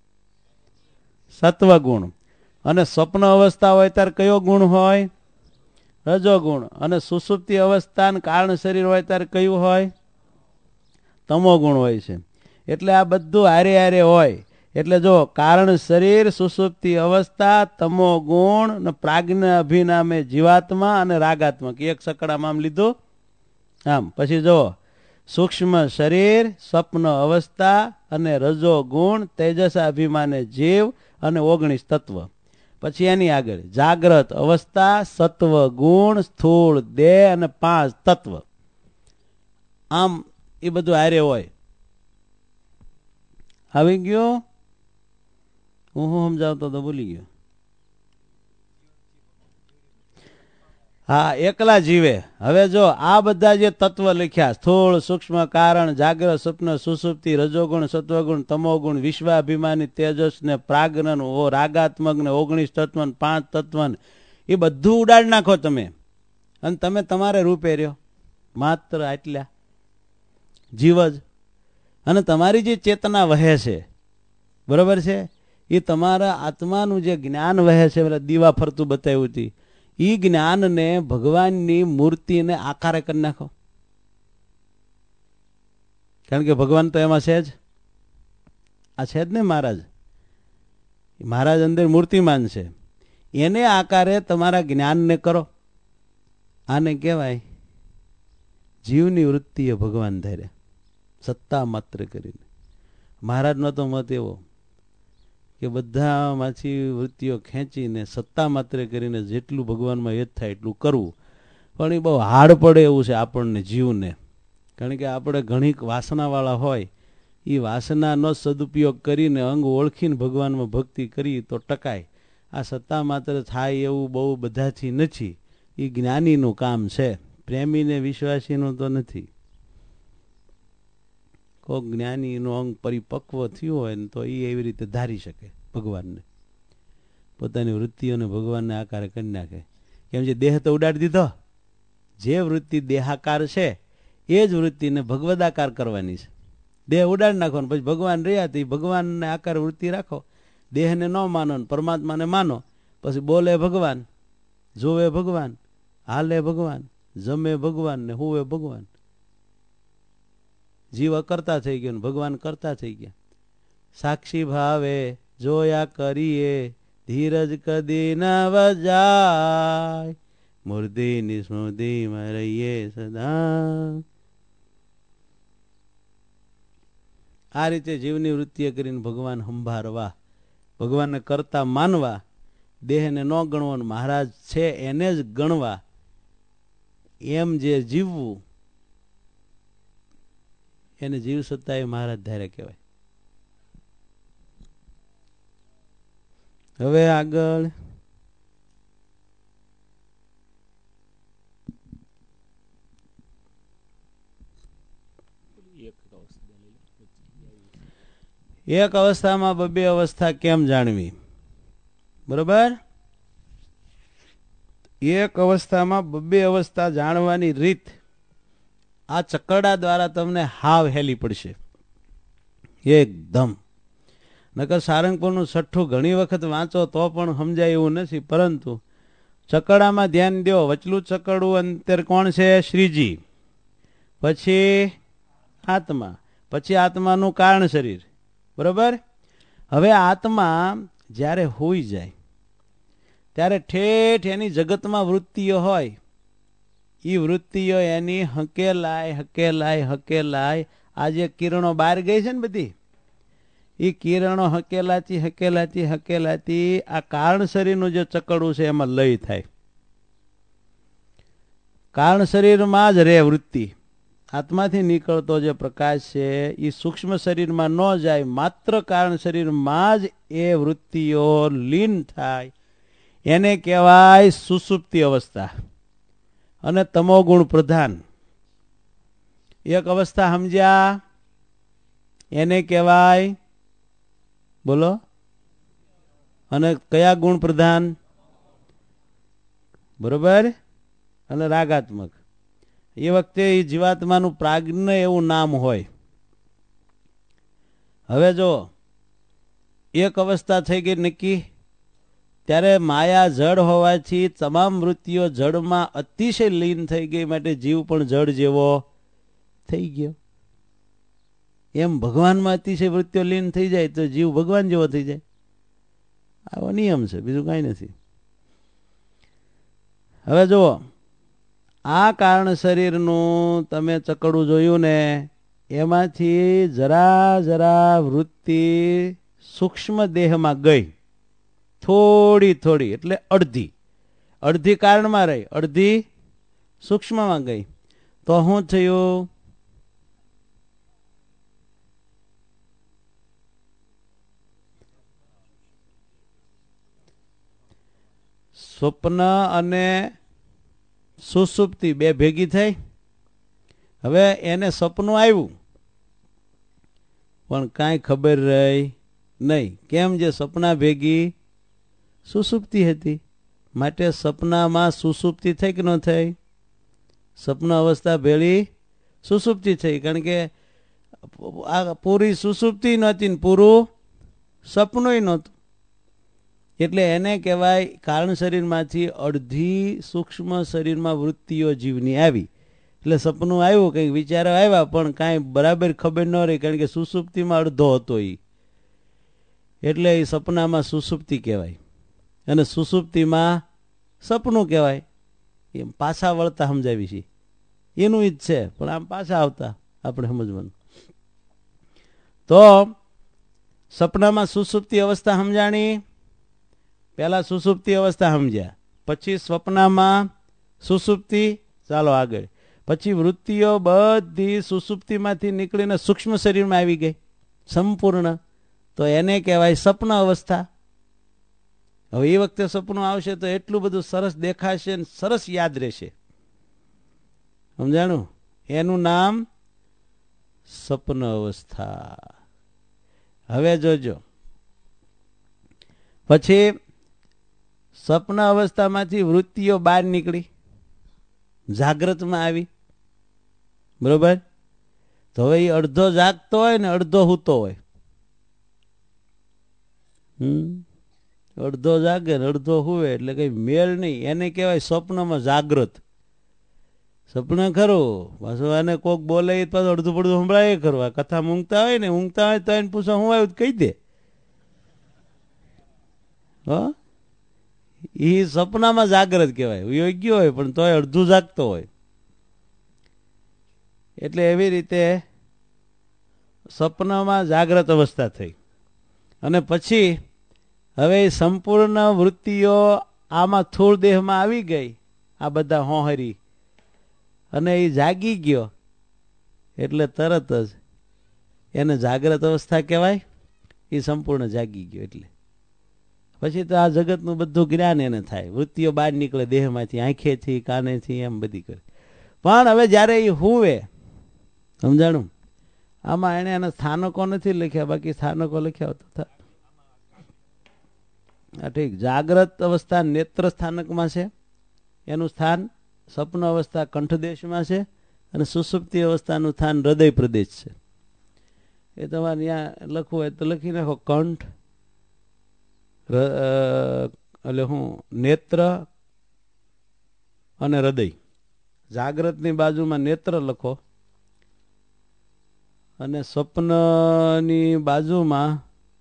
સત્વ ગુણ. અને સ્વપ્ન અવસ્થા હોય ત્યારે કયો ગુણ હોય? રજોગુણ. અને સુષુપ્તિ અવસ્થા કારણ શરીર હોય ત્યારે કયું હોય? તમો ગુણ હોય છે. એટલે આ બધું હારે હારે હોય. એટલે જો કારણ શરીર, સુષુપ્તિ અવસ્થા, તમો ગુણ ને પ્રાજ્ઞ અભિનામે જીવાત્મા અને રાગાત્મક એક સકડામાં આમ લીધું. આમ પછી જો સૂક્ષ્મ શરીર, સ્વપ્ન અવસ્થા અને રજો ગુણ, તેજસ અભિમાને જીવ અને 19 તત્વ. પછી એની આગળ જાગ્રત અવસ્થા, સત્વ ગુણ, સ્થૂળ દેહ અને 5 તત્વ. આમ એ બધું હારે હોય. આવી ગયો? હું સમજાવતો તો ભૂલી ગયો. હા, એકલા જીવે. હવે જો આ બધા જે તત્વ લખ્યા, સ્થૂળ, સૂક્ષ્મ, કારણ, જાગ્રત, સ્વપ્ન, સુષુપ્તિ, રજોગુણ, સત્વગુણ, તમોગુણ, વિશ્વાભિમાની, તેજસ ને પ્રાજ્ઞ, રાગાત્મક ને 19 તત્વ, 5 તત્વ, એ બધું ઉડાડી નાખો તમે, અને તમે તમારે રૂપે રહ્યો. માત્ર આટલા જીવ જ. અને તમારી જે ચેતના વહે છે, બરોબર છે, એ તમારા આત્માનું જે જ્ઞાન વહે છે, દીવા ફરતું બતાવ્યું હતું, એ જ્ઞાનને ભગવાનની મૂર્તિને આકારે કરી નાખો. કારણ કે ભગવાન તો એમાં છે જ. આ છે જ ને મહારાજ. મહારાજ અંદર મૂર્તિમાન છે. એને આકારે તમારા જ્ઞાનને કરો. આને કહેવાય જીવની વૃત્તિએ ભગવાન ધારે, સત્તા માત્ર કરીને. મહારાજનો તો મત એવો કે બધામાંથી વૃત્તિઓ ખેંચીને સત્તા માત્ર કરીને જેટલું ભગવાનમાં હેત થાય એટલું કરવું. પણ એ બહુ હાર્ડ પડે એવું છે આપણને, જીવને. કારણ કે આપણે ઘણી વાસનાવાળા હોય, એ વાસનાનો સદુપયોગ કરીને અંગ ઓળખીને ભગવાનમાં ભક્તિ કરી તો ટકાય. આ સત્તા માત્ર થાય એવું બહુ બધાથી નથી. એ જ્ઞાનીનું કામ છે, પ્રેમીને વિશ્વાસીનું તો નથી. કોઈક જ્ઞાનીનું અંગ પરિપક્વ થયું હોય ને તો એ એવી રીતે ધારી શકે. ભગવાનને, પોતાની વૃત્તિઓને ભગવાનને આકારે કરી નાખે. કેમ છે? દેહ તો ઉડાડી દીધો. જે વૃત્તિ દેહાકાર છે એ જ વૃત્તિને ભગવદાકાર કરવાની છે. દેહ ઉડાડી નાખો પછી ભગવાન રહ્યા તો ભગવાનને આકાર વૃત્તિ રાખો. દેહને ન માનો, પરમાત્માને માનો, પછી બોલે ભગવાન, જોવે ભગવાન, હાલે ભગવાન, જમે ભગવાન ને હુવે ભગવાન. જીવ અકર્તા થઈ ગયો ને ભગવાન કરતા થઈ ગયા. સાક્ષી ભાવે જોયા કરીએ, ધીરજ કદી ન વજાય, મૂર્તિની સ્મૃતિમાં રહીએ સદા. આ રીતે જીવની વૃત્તિએ કરીને ભગવાન સંભાળવા, ભગવાનને કરતા માનવા, દેહને ન ગણવાનું, મહારાજ છે એને જ ગણવા, એમ જે જીવવું એને જીવ સત્તા એ મહારાજ ધારે કહેવાય. હવે આગળ એક અવસ્થામાં બબે અવસ્થા કેમ જાણવી? બરોબર? એક અવસ્થામાં બબે અવસ્થા જાણવાની રીત આ ચકરડા દ્વારા તમને હાવ હેલી પડશે એકદમ. નકર સારંગપુરનું છઠ્ઠું ઘણી વખત વાંચો તો પણ સમજાય એવું નથી, પરંતુ ચકરડામાં ધ્યાન દો. વચલું ચકરડું અંતર કોણ છે? શ્રીજી, પછી આત્મા, પછી આત્માનું કારણ શરીર. બરોબર? હવે આત્મા જ્યારે હોઈ જાય ત્યારે ઠેઠ એની જગતમાં વૃત્તિઓ હોય, એ વૃત્તિઓ એની હકેલાય હકેલાય હકેલાય આ જે કિરણો બહાર ગઈ છે ને બધી, એ કિરણો હકેલાતી હકેલાતી હકેલાતી આ કારણ શરીરનું જે ચકડું છે એમાં લય થાય. કારણ શરીરમાં જ રહે વૃત્તિ. આત્માથી નીકળતો જે પ્રકાશ છે એ સૂક્ષ્મ શરીરમાં ન જાય, માત્ર કારણ શરીરમાં જ એ વૃત્તિઓ લીન થાય. એને કહેવાય સુષુપ્તિ અવસ્થા અને તમોગુણ પ્રધાન. એક અવસ્થા સમજ્યા? એને કહેવાય, બોલો, અને કયા ગુણ પ્રધાન? બરોબર? અને રાગાત્મક. એ વખતે એ જીવાત્માનું પ્રાજ્ઞ એવું નામ હોય. હવે જો એક અવસ્થા થઈ ગઈ નક્કી, ત્યારે માયા જડ હોવાથી તમામ વૃત્તિઓ જડમાં અતિશય લીન થઈ ગઈ, માટે જીવ પણ જડ જેવો થઈ ગયો. એમ ભગવાનમાં અતિશય વૃત્તિઓ લીન થઈ જાય તો જીવ ભગવાન જેવો થઈ જાય. આવો નિયમ છે, બીજું કાંઈ નથી. હવે જુઓ, આ કારણ શરીરનું તમે ચકડું જોયું ને, એમાંથી જરા જરા વૃત્તિ સૂક્ષ્મ દેહમાં ગઈ, થોડી થોડી, એટલે અડધી. અડધી કારણમાં રહી, અડધી સૂક્ષ્મમાં ગઈ. તો શું થયું? સ્વપ્ન અને સુષુપ્તિ બે ભેગી થઈ. હવે એને સપનું આવ્યું પણ કાંઈ ખબર રહી નહીં. કેમ? જે સપના ભેગી સુષુપ્તિ હતી, માટે સપનામાં સુષુપ્તિ થઈ કે ન થઈ? સપન અવસ્થા ભેળી સુષુપ્તિ થઈ, કારણ કે આ પૂરી સુષુપ્તિ નહોતી ને પૂરું સપનું નહોતું. એટલે એને કહેવાય કારણ શરીરમાંથી અડધી સૂક્ષ્મ શરીરમાં વૃત્તિઓ જીવની આવી. એટલે સપનું આવ્યું, કંઈક વિચારો આવ્યા, પણ કાંઈ બરાબર ખબર ન રહી, કારણ કે સુષુપ્તિમાં અડધો હતો એ. એટલે એ સપનામાં સુષુપ્તિ કહેવાય અને સુષુપ્તિમાં સપનું કહેવાય. એમ પાછા વળતા સમજાવી છે, એનું જ છે, પણ આમ પાછા આવતા આપણે સમજવાનું. તો સપનામાં સુષુપ્તિ અવસ્થા સમજાણી. પહેલા સુષુપ્તિ અવસ્થા સમજ્યા, પછી સ્વપ્નમાં સુષુપ્તિ. ચાલો આગળ. પછી વૃત્તિઓ બધી સુષુપ્તિમાંથી નીકળીને સૂક્ષ્મ શરીરમાં આવી ગઈ સંપૂર્ણ, તો એને કહેવાય સપન અવસ્થા. હવે એ વખતે સપનું આવશે તો એટલું બધું સરસ દેખાશે ને સરસ યાદ રહેશે. સમજાણું? એનું નામ સપન અવસ્થા. હવે જોજો, પછી સ્વપ્ન અવસ્થામાંથી વૃત્તિઓ બહાર નીકળી, જાગ્રતમાં આવી, બરોબર. તો હવે એ અડધો જાગતો હોય ને અડધો સૂતો હોય. અડધો જાગે ને અડધો હુવે એટલે કઈ મેળ નહીં. એને કહેવાય સ્વપ્નમાં જાગ્રત. સપને ખરું પાછું આને કોક બોલે પાછું અડધું પડધું સંભળાય ખરું. આ કથા ઊંઘતા હોય તો એને પૂછો હું આવ્યું કહી દે. એ સપનામાં જાગ્રત કહેવાય, યોગ્ય હોય પણ તોય અડધું જાગતો હોય. એટલે એવી રીતે સપનામાં જાગ્રત અવસ્થા થઈ. અને પછી હવે સંપૂર્ણ વૃત્તિઓ આમાં સ્થૂળ દેહમાં આવી ગઈ, આ બધા હોહરી, અને એ જાગી ગયો એટલે તરત જ એને જાગ્રત અવસ્થા કહેવાય. એ સંપૂર્ણ જાગી ગયો એટલે પછી તો આ જગતનું બધું જ્ઞાન એને થાય. વૃત્તિઓ બહાર નીકળે દેહમાંથી, આંખેથી, કાનેથી, એમ બધી કરે. પણ હવે જ્યારે એ હુવે, સમજાણું, આમાં એને એના સ્થાનકો નથી લખ્યા, બાકી સ્થાનકો લખ્યા હોત. હા ઠીક. જાગ્રત અવસ્થા નેત્ર સ્થાનકમાં છે, એનું સ્થાન સ્વપ્ન અવસ્થા કંઠદેશમાં છે, અને સુષુપ્તિ અવસ્થાનું સ્થાન હૃદય પ્રદેશ છે. એ તમારે ત્યાં લખવું હોય તો લખી નાખો, કંઠ એટલે હું નેત્ર અને હૃદય. જાગ્રતની બાજુમાં નેત્ર લખો અને સ્વપ્નની બાજુમાં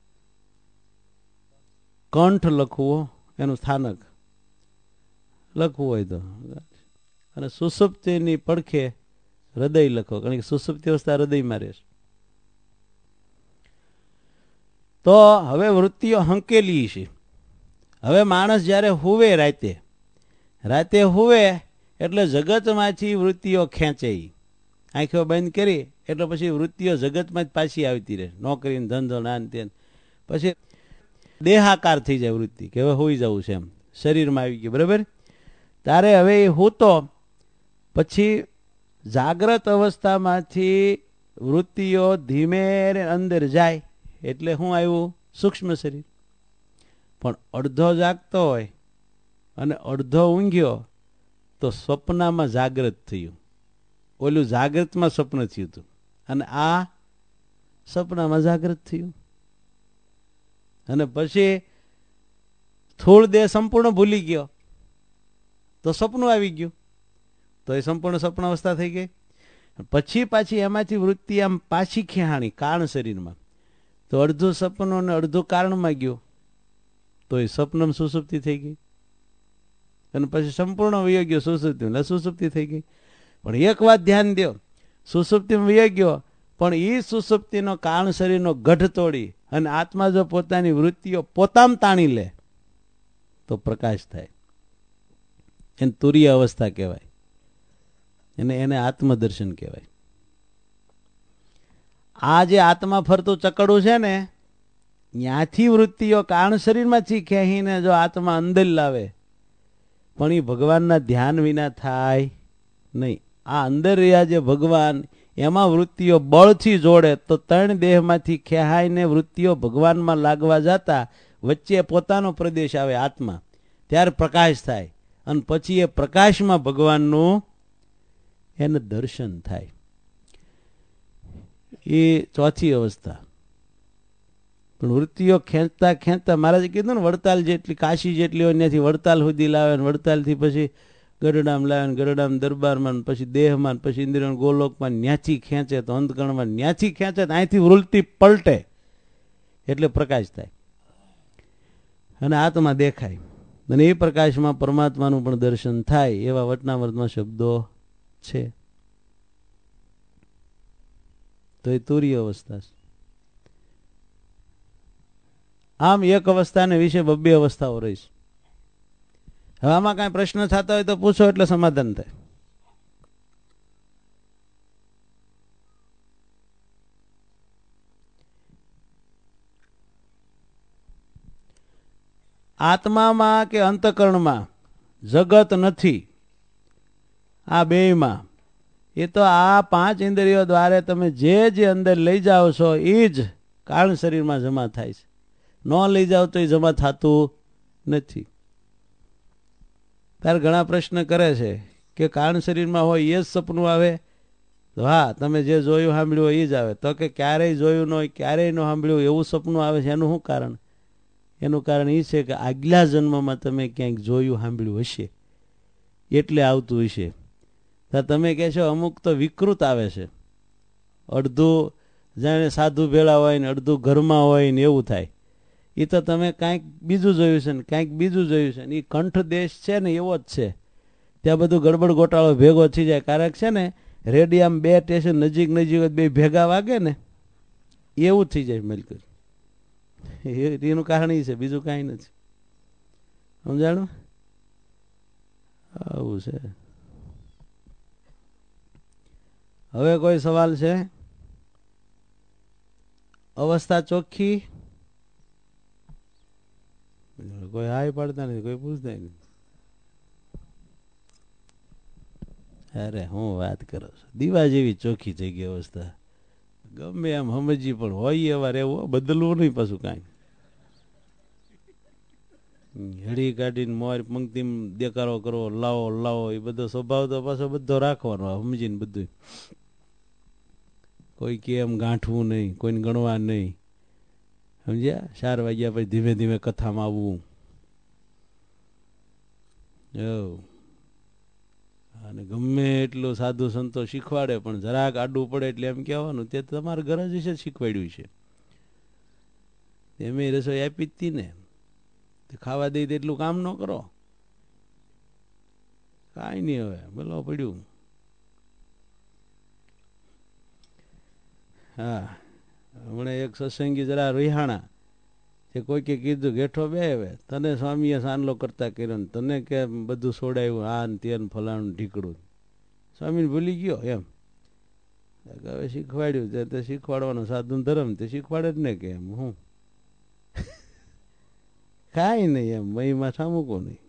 કંઠ લખવું, એનું સ્થાનક લખવું હોય તો. અને સુષુપ્તિની પડખે હૃદય લખો, કારણ કે સુષુપ્તિ અવસ્થા હૃદયમાં રહેશે. તો હવે વૃત્તિઓ હંકેલી છે. હવે માણસ જ્યારે હુવે, રાતે હુવે એટલે જગતમાંથી વૃત્તિઓ ખેંચે. આંખો બંધ કરી એટલે પછી વૃત્તિઓ જગતમાં જ પાછી આવતી રહે, નોકરી ધંધો નાન તેન. પછી દેહાકાર થઈ જાય વૃત્તિ કે હવે હોઈ જવું છે, એમ શરીરમાં આવી ગયું, બરાબર. તારે હવે એ હૂતો પછી જાગ્રત અવસ્થામાંથી વૃત્તિઓ ધીમે અંદર જાય એટલે શું આવ્યું? સૂક્ષ્મ શરીર. પણ અડધો જાગતો હોય અને અડધો ઊંઘ્યો તો સ્વપ્નમાં જાગ્રત થયું. ઓલું જાગ્રતમાં સ્વપ્ન થયું હતું અને આ સપનામાં જાગ્રત થયું. અને પછી સ્થૂળ દેહ સંપૂર્ણ ભૂલી ગયો તો સપનું આવી ગયું, તો એ સંપૂર્ણ સપન અવસ્થા થઈ ગઈ. પછી પાછી એમાંથી વૃત્તિ આમ પાછી ખેહાણી કારણ શરીરમાં, તો અડધું સપનું અને અડધું કારણમાં ગયું, તો એ સપનમ સુસુપ્તિ થઈ ગઈ. અને પછી સંપૂર્ણ વયો ગયો સુસુપ્તિ, એટલે સુસુપ્તિ થઈ ગઈ. પણ એક વાત ધ્યાન દો, સુસુપ્તિમાં વયો ગયો પણ એ સુસુપ્તિનો કારણ શરીરનો ગઢ તોડી અને આત્મા જો પોતાની વૃત્તિઓ પોતામ તાણી લે તો પ્રકાશ થાય. એને તુરીય અવસ્થા કહેવાય, એને આત્મદર્શન કહેવાય. આ જે આત્મા ફરતું ચકડું છે ને, ત્યાંથી વૃત્તિઓ કારણ શરીરમાંથી ખેંચીને જો આત્મા અંદર લાવે, પણ એ ભગવાનના ધ્યાન વિના થાય નહીં. આ અંદર રહ્યા જે ભગવાન, એમાં વૃત્તિઓ બળથી જોડે તો ત્રણ દેહમાંથી ખેહાઈને વૃત્તિઓ ભગવાનમાં લાગવા જતા વચ્ચે પોતાનો પ્રદેશ આવે આત્મા, ત્યારે પ્રકાશ થાય. અને પછી એ પ્રકાશમાં ભગવાનનું એને દર્શન થાય. એ ચોથી અવસ્થા. પણ વૃત્તિઓ ખેંચતા ખેંચતા મહારાજે કીધું ને, વડતાલ જેટલી, કાશી જેટલી હોય ત્યાંથી વડતાલ સુધી લાવે, વડતાલથી પછી ગરડામ લાવે, ગરડામ દરબારમાં, પછી દેહમાં, પછી ઇન્દ્રિય ગોલોકમાં, ન્યાથી ખેંચે તો અંતકરણમાં, ન્યાથી ખેંચે તો અહીંથી વૃત્તિ પલટે એટલે પ્રકાશ થાય અને આત્મા દેખાય. અને એ પ્રકાશમાં પરમાત્માનું પણ દર્શન થાય. એવા વચનામૃતમાં શબ્દો છે. તો એ તુરીય અવસ્થા છે. આમ એક અવસ્થાને વિશે બબ્બે અવસ્થાઓ રહીશ. હવે આમાં કાંઈ પ્રશ્ન થતા હોય તો પૂછો એટલે સમાધાન થાય. આત્મામાં કે અંતકરણમાં જગત નથી. આ બેયમાં એ તો આ પાંચ ઇન્દ્રિયો દ્વારા તમે જે અંદર લઈ જાઓ છો એ જ કારણ શરીરમાં જમા થાય છે. ન લઈ જાઓ તો એ જમા થતું નથી. ત્યારે ઘણા પ્રશ્ન કરે છે કે કારણ શરીરમાં હોય એ જ સપનું આવે? તો હા, તમે જે જોયું સાંભળ્યું હોય એ જ આવે. તો કે ક્યારેય જોયું ન હોય, ક્યારેય ન સાંભળ્યું એવું સપનું આવે છે, એનું શું કારણ? એનું કારણ એ છે કે આગલા જન્મમાં તમે ક્યાંક જોયું સાંભળ્યું હશે એટલે આવતું હશે. તો તમે કહેશો અમુક તો વિકૃત આવે છે, અડધું જાણે સાધુ ભેળા હોય ને અડધું ઘરમાં હોય ને એવું થાય. એ તો તમે કાંઈક બીજું જોયું છે ને કાંઈક બીજું જોયું છે ને. એ કંઠ દેશ છે ને એવો જ છે, ત્યાં બધું ગડબડ ગોટાળો ભેગો થઈ જાય. કારણ છે ને રેડિયામાં બે સ્ટેશન નજીક નજીક બે ભેગા વાગે ને એવું થઈ જાય મલકું. એનું કારણ એ છે, બીજું કાંઈ નથી. સમજાણું? આવું છે. હવે કોઈ સવાલ છે? અવસ્થા ચોખ્ખી? કોઈ હાય પાડતા નથી, કોઈ પૂછતા નથી. અરે હું વાત કરો છો, દીવા જેવી ચોખ્ખી થઈ ગઈ અવસ્થા. ગમે એમ સમજી પણ હોય એવા રહેવું, બદલવું નહીં પાછું કાંઈ. હળી કાઢીને મોર પંક્તિમાં દેકારો કરવો, લાવો લાવો, એ બધો સ્વભાવ તો પાછો બધો રાખવાનો સમજીને બધું. કોઈ કે એમ ગાંઠવું નહીં, કોઈને ગણવા નહીં. સમજ્યા? 4 વાગ્યા પછી ધીમે ધીમે કથામાં આવવું. અને ગમે એટલું સાધુ સંતો શીખવાડે પણ જરાક આડું પડે એટલે એમ કહેવાનું તે તમારા ઘર જ છે શીખવાડ્યું છે. એમ રસોઈ આપી જ હતી ને, ખાવા દઈ એટલું કામ ન કરો. કાંઈ નહીં, હવે બોલો પડ્યું. હા, હમણાં એક સત્સંગી જરા રિહાણા તે કોઈકે કીધું ગેઠો બે હવે તને સ્વામીએ સાનલો કરતા કર્યો ને તને કે બધું છોડાયું આ ને તે ને ફલાણું ઢીકડું. સ્વામીને ભૂલી ગયો એમ. હવે શીખવાડ્યું તે શીખવાડવાનું સાધુ ધર્મ તે શીખવાડે જ ને કે એમ હું કાંઈ નહીં એમ મહીમાં ઠામુકો નહીં.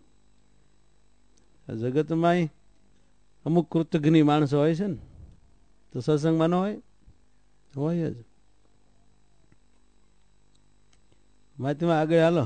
જગતમાં અમુક કૃતજ્ઞ માણસો હોય છે ને, તો સત્સંગમાં ન હોય જ. વાતમાં આગળ હાલો.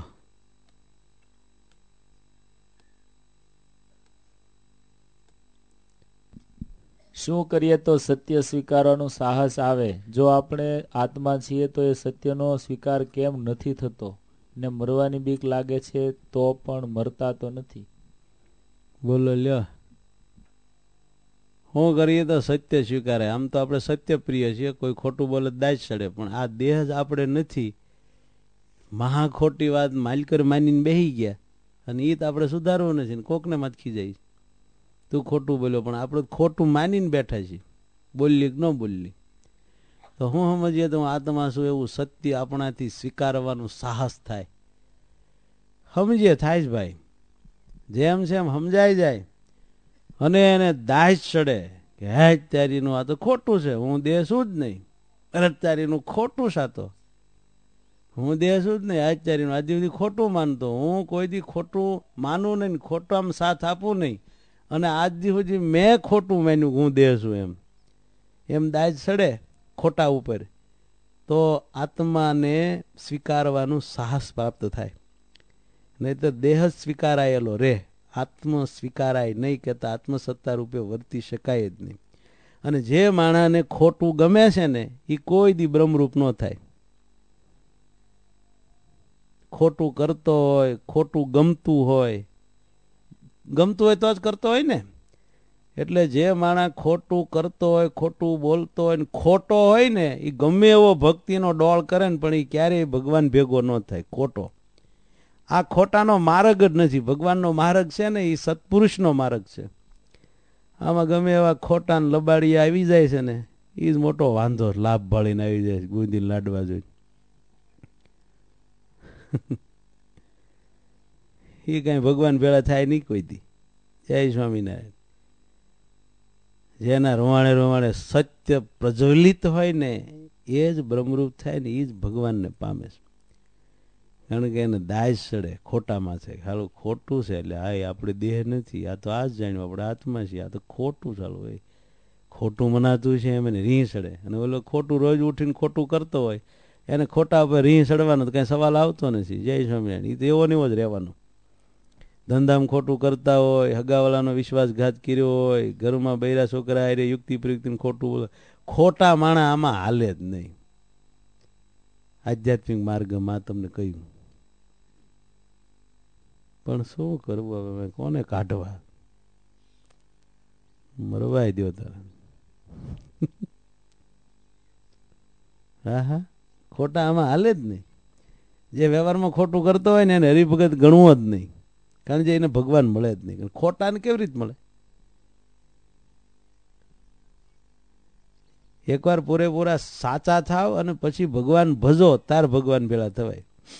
શું કરીએ તો સત્ય સ્વીકારવાનું સાહસ આવે? જો આપણે આત્મા છીએ તો એ સત્યનો સ્વીકાર કેમ નથી થતો? ને મરવાની બીક લાગે છે તો પણ મરતા તો નથી. બોલો લ્યો, શું કરીએ તો સત્ય સ્વીકારે? આમ તો આપણે સત્ય પ્રિય છીએ, કોઈ ખોટું બોલે દાજ ચડે, પણ આ દેહ જ આપણે નથી. મહા ખોટી વાત માલકર માનીને બેસી ગયા અને એ તો આપણે સુધારવું નથી ને કોકને મતખી જાય તું ખોટું બોલ્યો, પણ આપણે ખોટું માનીને બેઠા છીએ, બોલલી કે ન બોલલી. તો હું સમજીએ તો હું આત્મા છું એવું સત્ય આપણાથી સ્વીકારવાનું સાહસ થાય. સમજીએ થાય જ ભાઈ, જેમ છે એમ સમજાઈ જાય અને એને દાજ ચડે કે હે તારીનું આ તો ખોટું છે, હું દેહ છું જ નહીં. અરે તારીનું ખોટું સાતો, હું દેહ છું જ નહીં. આચાર્યનું આજ સુધી ખોટું માનતો, હું કોઈ દી ખોટું માનું નહીં, ખોટું આમ સાથ આપું નહીં, અને આજ સુધી મેં ખોટું માન્યું હું દેહ છું એમ દાજ ચડે ખોટા ઉપર, તો આત્માને સ્વીકારવાનું સાહસ પ્રાપ્ત થાય. નહીં તો દેહ જ સ્વીકારાયેલો રે, આત્મ સ્વીકારાય નહીં, કહેતા આત્મસત્તા રૂપે વર્તી શકાય જ નહીં. અને જે માણસને ખોટું ગમે છે ને એ કોઈ દી બ્રહ્મરૂપ ન થાય. ખોટું કરતો હોય, ખોટું ગમતું હોય તો જ કરતો હોય ને. એટલે જે માણસ ખોટું કરતો હોય, ખોટું બોલતો હોય ને ખોટો હોય ને, એ ગમે એવો ભક્તિનો ડોળ કરે ને પણ એ ક્યારેય ભગવાન ભેગો ન થાય. ખોટો આ ખોટાનો માર્ગ જ નથી. ભગવાનનો માર્ગ છે ને એ સત્પુરુષનો માર્ગ છે. આમાં ગમે એવા ખોટા ને લબાડી આવી જાય છે ને એ જ મોટો વાંધો, લાભ ભાળીને આવી જાય ગુંદી લાડવા જોઈ. એ કઈ ભગવાન ભેળા થાય નહીં કોઈ દી. જય સ્વામિનારાયણ. જેના રોવાણે રોવાણે સત્ય પ્રજ્વલિત હોય ને એ જ બ્રહ્મરૂપ થાય ને એ જ ભગવાનને પામે છે. કારણ કે એને દાજ ચડે ખોટામાં છે. હાલું ખોટું છે એટલે હા આપણે દેહ નથી, આ તો આ જ જાણ્યું આપણે આત્મા છીએ, આ તો ખોટું ચાલુ હોય, ખોટું મનાતું છે એમ એને રીહ ચડે. અને ઓલો ખોટું રોજ ઉઠીને ખોટું કરતો હોય એને ખોટા ઉપર રીહ ચડવાનો તો કઈ સવાલ આવતો નથી. જય સ્વામિનારાયણ. એ તો એવો ને એવો જ રહેવાનો. ધંધામાં ખોટું કરતા હોય, હગાવાલાનો વિશ્વાસઘાત કર્યો હોય, ઘરમાં બૈરા છોકરા હારે યુક્તિ પ્રયુક્તિ ખોટું બોલે, ખોટા માણા આમાં હાલે જ નહીં. આધ્યાત્મિક માર્ગમાં તમને કહ્યું, પણ શું કરવું હવે, કોને કાઢવા? મરવાય દો તારે. હા હા, ખોટા આમાં હાલે જ નહીં. જે વ્યવહારમાં ખોટું કરતો હોય ને એને હરિભગત ગણવો જ નહીં, કારણ કે એને ભગવાન મળે જ નહીં. ખોટાને કેવી રીતે મળે? એકવાર પૂરેપૂરા સાચા થાવ અને પછી ભગવાન ભજો, તાર ભગવાન ભેળા થવાય.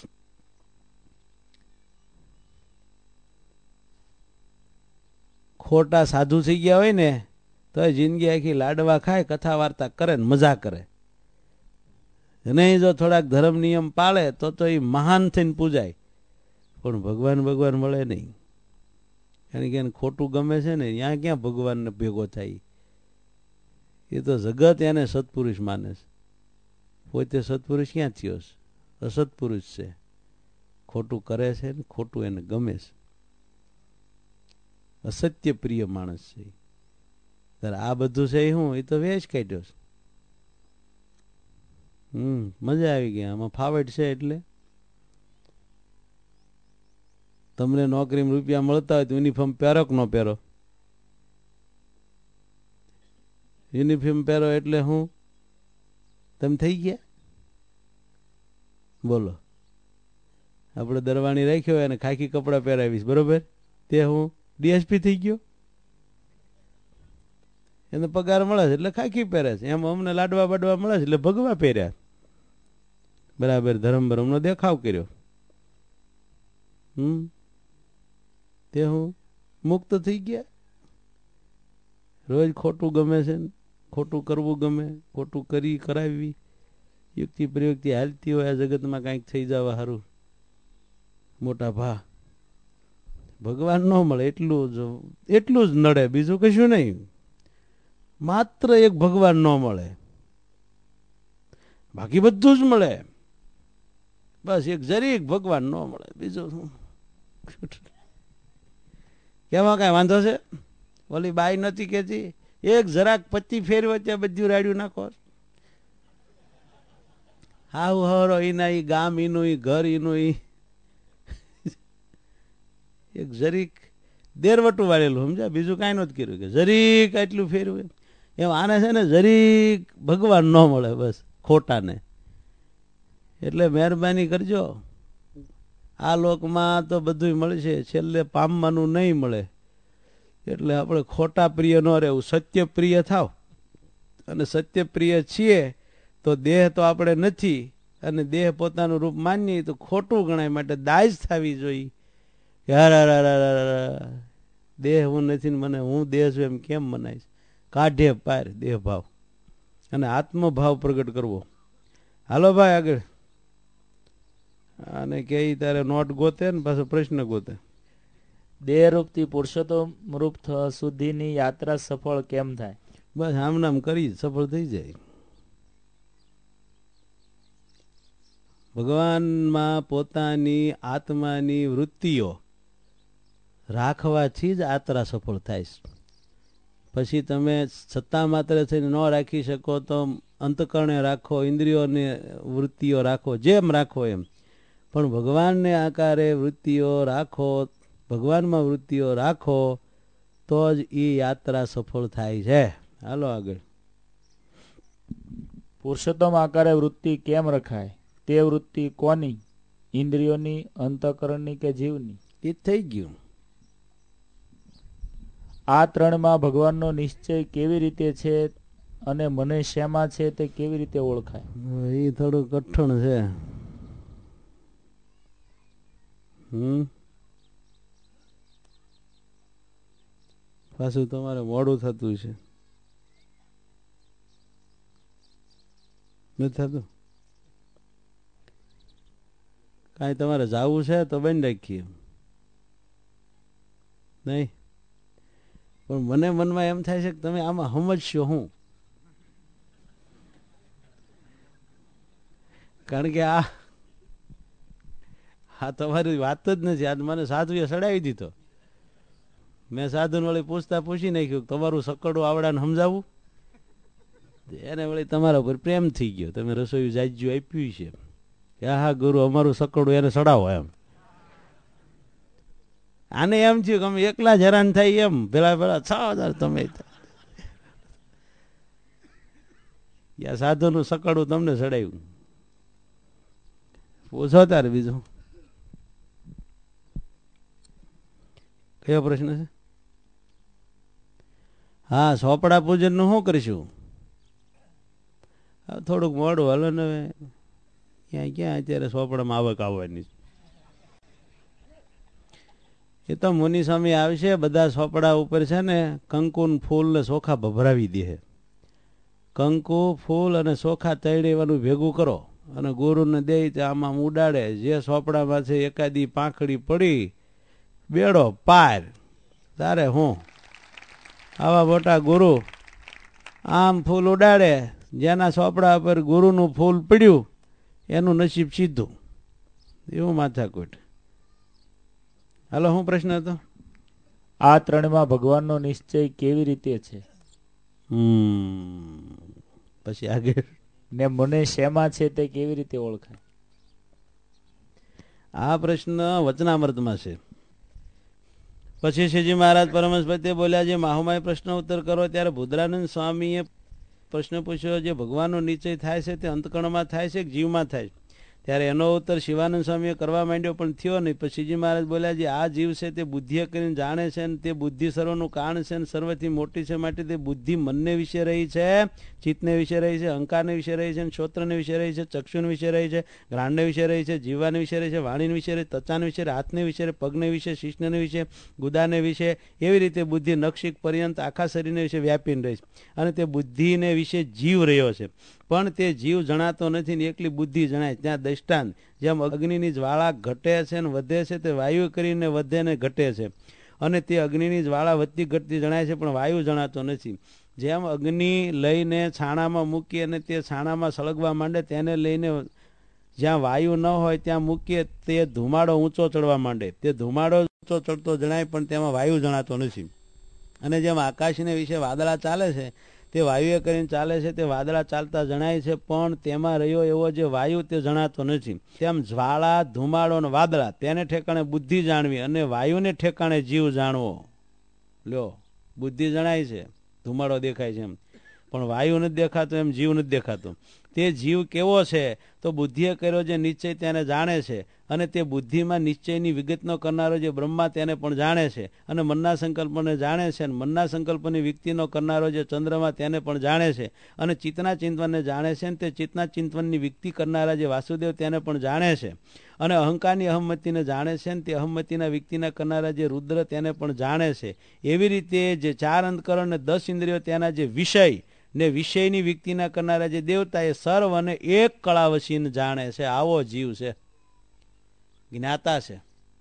ખોટા સાધુ થઈ ગયા હોય ને તો જિંદગી આખી લાડવા ખાય, કથા વાર્તા કરે ને મજા કરે. નહીં જો થોડાક ધર્મ નિયમ પાળે તો એ મહાન થઈને પૂજાય, પણ ભગવાન મળે નહીં. કારણ કે એને ખોટું ગમે છે ને, ત્યાં ક્યાં ભગવાનને ભેગો થાય? એ તો જગત એને સત્પુરુષ માને છે, પોતે સત્પુરુષ ક્યાં થયો છે? અસત્પુરુષ છે. ખોટું કરે છે ને ખોટું એને ગમે છે, અસત્ય પ્રિય માણસ છે. ત્યારે આ બધું છે એ હું, એ તો વેચ કાઢ્યો છે. મજા આવી ગઈ આમાં. ફાવટ છે એટલે તમને નોકરીમાં રૂપિયા મળતા હોય તો યુનિફોર્મ પહેરો કે ન પહેરો? યુનિફોર્મ પહેરો એટલે હું તમે થઈ ગયા? બોલો, આપણે દરવાણી રાખ્યો હોય અને ખાખી કપડાં પહેરાવીશ, બરોબર? તે હું ડીએસપી થઈ ગયો? એને પગાર મળે છે એટલે ખાખી પહેરે છે. એમ અમને લાડવા બાડવા મળે છે એટલે ભગવા પહેર્યા. બરાબર, ધર્મ ભરમનો દેખાવ કર્યો. તે હું મુક્ત થઈ ગયા. રોજ ખોટું ગમે છે, ખોટું કરવું ગમે, ખોટું કરાવી યુક્તિ પ્રયુક્તિ હાલતી હોય આ જગતમાં કાંઈક થઈ જવા સારું. મોટા ભા ભગવાન ન મળે એટલું જ નડે, બીજું કશું નહીં. માત્ર એક ભગવાન ન મળે, બાકી બધું જ મળે. બસ એક જરીક ભગવાન ન મળે, બીજું શું? કેમાં કાંઈ વાંધો છે? ઓલી બાઈ નથી કહેતી, એક જરાક પત્તી ફેરવે ત્યાં બધું રાડ્યું નાખો. હાવ હરો ઈના, ઈ ગામ ઈનું, ઈ ઘર ઈનું, ઈ એક જરીક દેરવટું વાળેલું, સમજ્યા? બીજું કાંઈ નહોતું કર્યું, કે જરીક આટલું ફેરવું. એમ આને છે ને જરીક ભગવાન ન મળે, બસ ખોટાને. એટલે મહેરબાની કરજો, આ લોકમાં તો બધું મળશે, છેલ્લે પામવાનું નહીં મળે. એટલે આપણે ખોટા પ્રિય ન રહેવું, સત્ય પ્રિય થાવ. અને સત્ય પ્રિય છીએ તો દેહ તો આપણે નથી, અને દેહ પોતાનું રૂપ માનીએ તો ખોટું ગણાય. માટે દાજ થવી જોઈએ. દેહ હું નથી ને મને હું દેહ છું એમ કેમ મનાઈશ? કાઢે પાર દેહ ભાવ અને આત્મભાવ પ્રગટ કરવો. હાલો ભાઈ આગળ. અને કે તારે નોટ ગોતે ને પાછો પ્રશ્ન ગોતે. દેહરૂપથી પુરુષોત્તમ રૂપ સુધીની યાત્રા સફળ કેમ થાય? બસ આમ નામ કરી સફળ થઈ જાય. ભગવાનમાં પોતાની આત્માની વૃત્તિઓ રાખવાથી જ યાત્રા સફળ થાય છે. પછી તમે સત્તા માત્ર થઈને ન રાખી શકો તો અંતકરણે રાખો, ઇન્દ્રિયોને વૃત્તિઓ રાખો, જેમ રાખો એમ. પણ ભગવાનને આકારે વૃત્તિઓ રાખો, ભગવાનમાં વૃત્તિઓ રાખો તો જ એ યાત્રા સફળ થાય છે. હાલો આગળ. પુરુષોત્તમ આકારે વૃત્તિ કેમ રખાય? તે વૃત્તિ કોની? ઇન્દ્રિયોની, અંતઃકરણની કે જીવની? એ થઈ ગયું. આ ત્રણમાં ભગવાનનો નિશ્ચય કેવી રીતે છે અને મને શેમાં છે તે કેવી રીતે ઓળખાય? એ થોડું કઠણ છે. પાછું તમારે મોડું થતું છે, નથી થતું? કાંઈ તમારે જાવું છે તો બંધ રાખીએ, નહીં? પણ મને મનમાં એમ થાય છે કે તમે આમાં સમજશો હું. કારણ કે આ તમારી વાત જ નથી. આજ મને સાધુએ સડાવી દીધો. મેં સાધુને વળી પૂછી નાખ્યું તમારું સકડું આવડાને સમજાવું. એને વળી તમારા ઉપર પ્રેમ થઈ ગયો. તમે રસોઈ જાજ્યું આપ્યું છે કે હા ગુરુ અમારું સકડું એને સડાવો. એમ આને એમ થયું કે અમે એકલા જ હેરાન થાય એમ. પેલા 6000 તમે સાધુનું સકડું તમને સડાયું. પૂછો તારે બીજું કયો પ્રશ્ન છે? હા, સોપડા પૂજન નું શું કરીશું? થોડુંક મોડું હાલો ને. હવે ક્યાં અત્યારે સોપડામાં આવક આવવાની. એ તો મુનિ સ્વામી આવશે. બધા સોપડા ઉપર છે ને કંકુ ફૂલ ને ચોખા ભભરાવી દે. કંકુ ફૂલ અને ચોખા તળેવાનું ભેગું કરો અને ગુરુને દે. આમાં ઉડાડે. જે સોપડામાં છે એકાદી પાંખડી પડી બેડો પાર. તારે હું આવા મોટા ગુરુ આમ ફૂલ ઉડાડે. જેના સોપડા પર ગુરુનું ફૂલ પડ્યું એનું નસીબ સીધું. એવું માથાકૂટ. હાલો, શું પ્રશ્ન હતો? આ ત્રણમાં ભગવાનનો નિશ્ચય કેવી રીતે છે? પછી આગળ ને મને શેમાં છે તે કેવી રીતે ઓળખાય? આ પ્રશ્ન વચનામૃતમાં છે. પછી શ્રીજી મહારાજ પરમહંસપતિએ બોલ્યા જે માહુમાય પ્રશ્ન ઉત્તર કરો ત્યારે ભુદ્રાનંદ સ્વામીએ પ્રશ્ન પૂછ્યો જે ભગવાનનો નિશ્ચય થાય છે તે અંતકણમાં થાય છે કે જીવમાં થાય છે? ત્યારે એનો ઉત્તર શિવાનંદ સ્વામીએ કરવા માંડ્યો પણ થયો નહીં. પછી શ્રીજી મહારાજ બોલ્યા જે આ જીવ છે તે બુદ્ધિએ કરીને જાણે છે અને તે બુદ્ધિ સર્વનું કારણ છે અને સર્વથી મોટી છે. માટે તે બુદ્ધિ મનને વિશે રહી છે, ચિત્તને વિશે રહી છે, અહંકારને વિશે રહી છે, શ્રોત્રને વિશે રહી છે, ચક્ષુને વિશે રહી છે, ઘ્રાણને વિશે રહી છે, જીવાને વિશે રહી છે, વાણીને વિશે રહી, ત્વચાને વિશે, હાથને વિશે, પગને વિશે, શિષ્ણને વિશે, ગુદાને વિશે. એવી રીતે બુદ્ધિ નખશીક પર્યંત આખા શરીરને વિશે વ્યાપીને રહી છે. અને તે બુદ્ધિને વિશે જીવ રહ્યો છે. પણ તે જીવ જણાતો નથી ને એકલી બુદ્ધિ જણાય. ત્યાં દ્રષ્ટાંત જેમ અગ્નિની જ્વાળા ઘટે છે ને વધે છે તે વાયુ કરીને વધે ને ઘટે છે. અને તે અગ્નિની જ્વાળા વધતી ઘટતી જણાય છે પણ વાયુ જણાતો નથી. જેમ અગ્નિ લઈને છાણામાં મૂકી અને તે છાણામાં સળગવા માંડે તેને લઈને જ્યાં વાયુ ન હોય ત્યાં મૂકીએ તે ધુમાડો ઊંચો ચડવા માંડે. તે ધુમાડો ઊંચો ચડતો જણાય પણ તેમાં વાયુ જણાતો નથી. અને જેમ આકાશને વિશે વાદળા ચાલે છે તે વાયુએ કરીને ચાલે છે તે વાદળા ચાલતા જણાય છે પણ તેમાં રહ્યો એવો જે વાયુ તે જણાતો નથી. તેમ જ્વાળા, ધુમાડો અને વાદળા તેને ઠેકાણે બુદ્ધિ જાણવી અને વાયુને ઠેકાણે જીવ જાણવો. લ્યો, બુદ્ધિ જણાય છે, ધુમાડો દેખાય છે એમ, પણ વાયુ નથી દેખાતો એમ જીવ નથી દેખાતો. તે જીવ કેવો છે તો બુદ્ધિએ કર્યો જે નિશ્ચય તેને જાણે છે. અને તે બુદ્ધિમાં નિશ્ચયની વિગતનો કરનારો જે બ્રહ્મા તેને પણ જાણે છે. અને મનના સંકલ્પને જાણે છે. અને મનના સંકલ્પની વિકતિનો કરનારો જે ચંદ્રમા તેને પણ જાણે છે. અને ચિત્તના ચિંતનને જાણે છે. અને તે ચિત્તના ચિંતનની વિકતિ કરનારા જે વાસુદેવ તેને પણ જાણે છે. અને અહંકારની અહમતિને જાણે છે. અને તે અહમતિના વિકતિના કરનારા જે રુદ્ર તેને પણ જાણે છે. એવી રીતે જે 4 અંતકરણ અને 10 ઇન્દ્રિયો તેના જે વિષય ને વિષયની વિકતિના કરનારા જે દેવતા એ સર્વ અને એક કળા વસીને જાણે છે. આવો જીવ છે, જ્ઞાતા છે.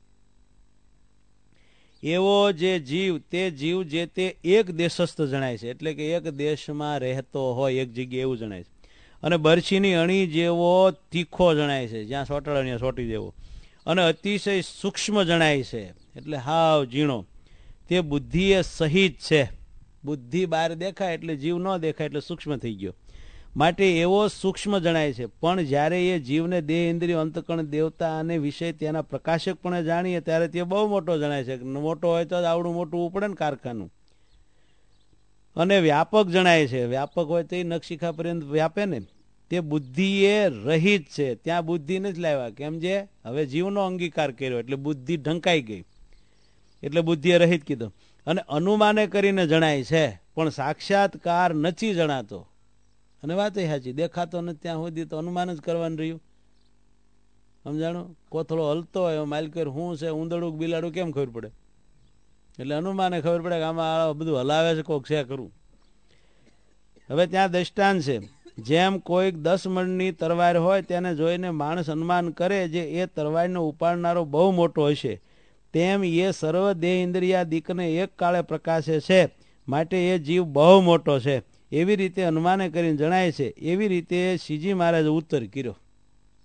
એવો જે જીવ તે જીવ જે તે એક દેશસ્થ જણાય છે. એટલે કે એક દેશમાં રહેતો હોય એક જગ્યાએ એવું જણાય છે. અને બરછીની અણી જેવો તીખો જણાય છે, જ્યાં સોટાળા સોટી જેવો. અને અતિશય સૂક્ષ્મ જણાય છે, એટલે હાવ ઝીણો. તે બુદ્ધિ એ સહિત છે. બુદ્ધિ બહાર દેખાય એટલે જીવ ન દેખાય એટલે સૂક્ષ્મ થઈ ગયો. માટે એવો સૂક્ષ્મ જણાય છે. પણ જ્યારે એ જીવને દેહ, ઇન્દ્રિયો, અંતકણ, દેવતા અને વિષય તેના પ્રકાશકપણે જાણીએ ત્યારે તે બહુ મોટો જણાય છે. મોટો હોય તો આવડું મોટું ઉપડે ને કારખાનું. અને વ્યાપક જણાય છે. વ્યાપક હોય તો એ નખશિખા પર્યંત વ્યાપે ને. તે બુદ્ધિ એ રહિત છે. ત્યાં બુદ્ધિ નથી લાવ્યા. કેમ જે હવે જીવનો અંગીકાર કર્યો એટલે બુદ્ધિ ઢંકાઈ ગઈ એટલે બુદ્ધિએ રહિત કીધો. અને અનુમાને કરીને જણાય છે પણ સાક્ષાત્કાર નથી જણાતો. અને વાત એ સાચી, દેખાતો નથી ત્યાં સુધી તો અનુમાન જ કરવાનું રહ્યું. સમજાણું? કોથળો હલતો હોય માલિકર શું છે, ઊંધડું બિલાડું કેમ ખબર પડે? એટલે અનુમાને ખબર પડે કે આમાં બધું હલાવે છે, કોક છે કરું. હવે ત્યાં દ્રષ્ટાંત છે. જેમ કોઈક 10 મણની તરવાર હોય તેને જોઈને માણસ અનુમાન કરે જે એ તરવારનો ઉપાડનારો બહુ મોટો હશે. તેમ એ સર્વ દેહ ઇન્દ્રિયાદિકને એક કાળે પ્રકાશે છે. માટે એ જીવ બહુ મોટો છે. એવી રીતે અનુમાને કરીને જણાય છે. એવી રીતે શ્રીજી મહારાજે ઉત્તર કર્યો.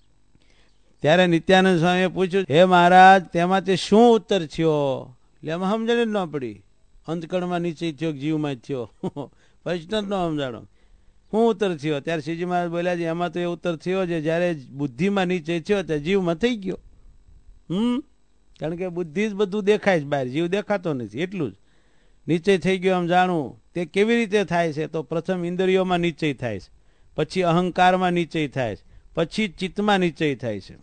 ત્યારે નિત્યાનંદ સ્વામીએ પૂછ્યું, હે મહારાજ, તેમાંથી શું ઉત્તર થયો? એટલે એમાં સમજણ જ ન પડી. અંતકણમાં નીચે થયો, જીવમાં જ થયો, પ્રશ્ન જ ન સમજાણો. શું ઉત્તર થયો? ત્યારે શ્રીજી મહારાજ બોલ્યા છે, એમાં તો એ ઉત્તર થયો છે જ્યારે બુદ્ધિમાં નીચે થયો ત્યારે જીવમાં થઈ ગયો. કારણ કે બુદ્ધિ જ બધું દેખાય છે બહાર, જીવ દેખાતો નથી. એટલું જ નિશ્ચય થઈ ગયો એમ જાણવું. તે કેવી રીતે થાય છે? તો પ્રથમ ઇન્દ્રિયોમાં નિશ્ચય થાય છે, પછી અહંકારમાં નિશ્ચય થાય છે, પછી ચિત્તમાં નિશ્ચય થાય છે.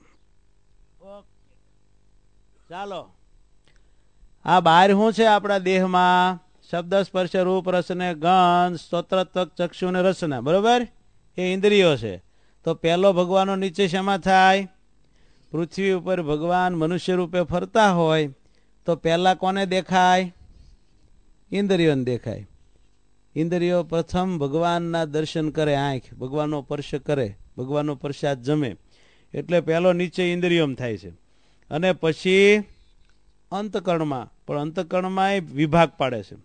ચાલો, આ બહાર શું છે આપણા દેહમાં? શબ્દ, સ્પર્શ, રૂપ, રસ ને ગંધ, સ્તોત્ર, તક, ચક્ષુ ને રસના, બરોબર? એ ઇન્દ્રિયો છે. તો પહેલો ભગવાનનો નિશ્ચય શેમાં થાય? પૃથ્વી ઉપર ભગવાન મનુષ્ય રૂપે ફરતા હોય તો પહેલા કોને દેખાય? ઇન્દ્રિયોને દેખાય. ઇન્દ્રિયો પ્રથમ ભગવાનના દર્શન કરે, આંખ ભગવાનનો સ્પર્શ કરે, ભગવાનનો પ્રસાદ જમે, એટલે પહેલો નિશ્ચય ઇન્દ્રિયોમાં થાય છે. અને પછી અંતકરણમાં, પણ અંતકરણમાં વિભાગ પાડે છે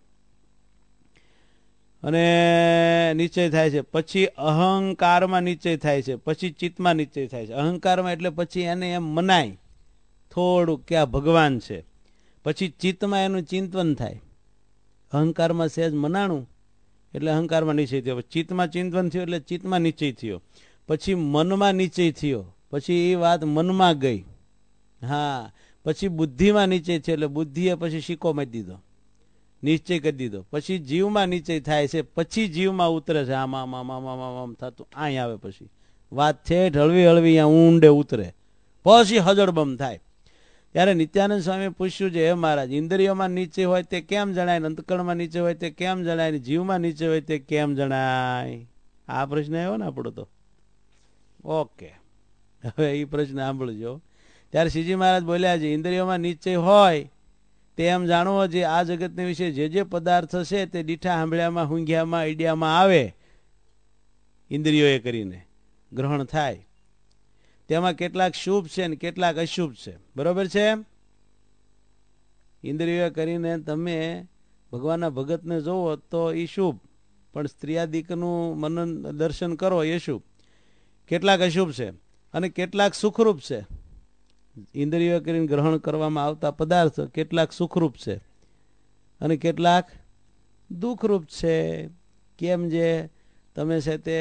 અને નિશ્ચય થાય છે. પછી અહંકારમાં નિશ્ચય થાય છે, પછી ચિત્તમાં નિશ્ચય થાય છે. અહંકારમાં એટલે પછી એને એમ મનાય થોડુંક કે આ ભગવાન છે. પછી ચિત્તમાં એનું ચિંતન થાય. અહંકારમાં સહેજ મનાણું એટલે અહંકારમાં નિશ્ચય થયો, ચિત્તમાં ચિંતન થયું એટલે ચિત્તમાં નિશ્ચય થયો, પછી મનમાં નિશ્ચય થયો, પછી એ વાત મનમાં ગઈ. હા, પછી બુદ્ધિમાં નિશ્ચય થયો એટલે બુદ્ધિએ પછી સિક્કો મારી દીધો, નિશ્ચય કરી દીધો. પછી જીવમાં નિશ્ચય થાય છે, પછી જીવમાં ઉતરે છે. આમ આમ આમ આમ આમ આમ આમ થતું અહીં આવે. પછી વાત ઠેઠ હળવી હળવી અહીંયા ઊંડે ઉતરે, પછી હજળબમ થાય. ત્યારે નિત્યાનંદ સ્વામીએ પૂછ્યું છે, હે મહારાજ, ઇન્દ્રિયોમાં નીચે હોય તે કેમ જણાય? અંતકરણમાં નીચે હોય તે કેમ જણાય? જીવમાં નીચે હોય તે કેમ જણાય? આ પ્રશ્ન આવ્યો ને આપણો તો. ઓકે, હવે એ પ્રશ્ન સાંભળજો. ત્યારે શ્રીજી મહારાજ બોલ્યા છે, ઇન્દ્રિયોમાં નીચે હોય તેમ જાણવો, જે આ જગતને વિશે જે પદાર્થ છે તે દીઠા સાંભળ્યામાં, હુંઘ્યામાં, ઈડિયામાં આવે, ઇન્દ્રિયોએ કરીને ગ્રહણ થાય. તેમાં કેટલાક શુભ છે ને કેટલાક અશુભ છે, બરોબર છે? ઇન્દ્રિયો કરીને તમે ભગવાનના ભગતને જોવો તો એ શુભ, પણ સ્ત્રીયાદિકનું મનન દર્શન કરો એ શુભ. કેટલાક અશુભ છે અને કેટલાક સુખરૂપ છે. ઇન્દ્રિયો કરીને ગ્રહણ કરવામાં આવતા પદાર્થ કેટલાક સુખરૂપ છે અને કેટલાક દુઃખરૂપ છે. કેમ? જે તમે છે તે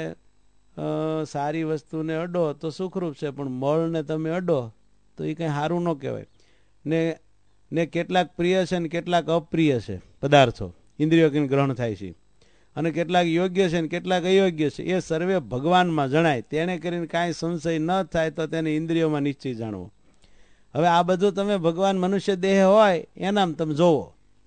સારી વસ્તુને અડો તો સુખરૂપ છે, પણ મળને તમે અડો તો એ કંઈ સારું ન કહેવાય. ને કેટલાક પ્રિય છે ને કેટલાક અપ્રિય છે પદાર્થો, ઇન્દ્રિયો કરીને ગ્રહણ થાય છે. અને કેટલાક યોગ્ય છે ને કેટલાક અયોગ્ય છે. એ સર્વે ભગવાનમાં જણાય. તેને કરીને કાંઈ સંશય ન થાય તો તેને ઇન્દ્રિયોમાં નિશ્ચય જાણવો. હવે આ બધું તમે ભગવાન મનુષ્ય દેહ હોય એનામ તમે જોવો.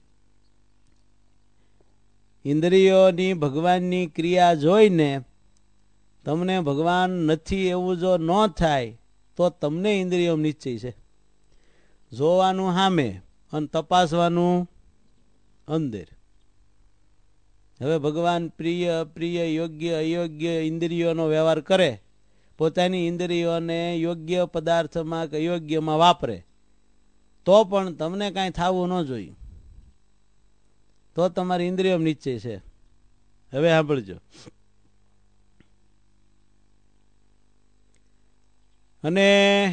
ઇન્દ્રિયોની ભગવાનની ક્રિયા જોઈને તમને ભગવાન નથી એવું જો ન થાય તો તમને ઇન્દ્રિયો નિશ્ચય છે. જોવાનું સામે અને તપાસવાનું અંદર. હવે ભગવાન પ્રિય અપ્રિય, યોગ્ય અયોગ્ય ઇન્દ્રિયોનો વ્યવહાર કરે, પોતાની ઇન્દ્રિયોને યોગ્ય પદાર્થમાં કે અયોગ્યમાં વાપરે, તો પણ તમને કાંઈ થવું ન જોઈએ. તો તમારી ઇન્દ્રિયો નિશ્ચય છે. હવે સાંભળજો. અને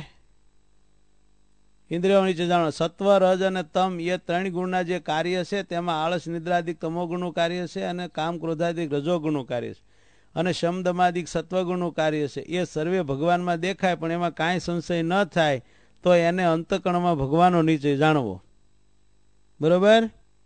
ઇન્દ્રિયો નીચે જાણો, સત્વ, રજ અને તમ એ ત્રણ ગુણના જે કાર્ય છે તેમાં આળસ, નિદ્રાદિક તમોગુણનું કાર્ય છે અને કામ, ક્રોધાદિક રજોગુણનું કાર્ય છે અને શમદમાદિક સત્વગુણનું કાર્ય છે. એ સર્વે ભગવાનમાં દેખાય, પણ એમાં કાંઈ સંશય ન થાય તો એને અંતકણમાં ભગવાનનો નિશ્ચય જાણવો. બરોબર?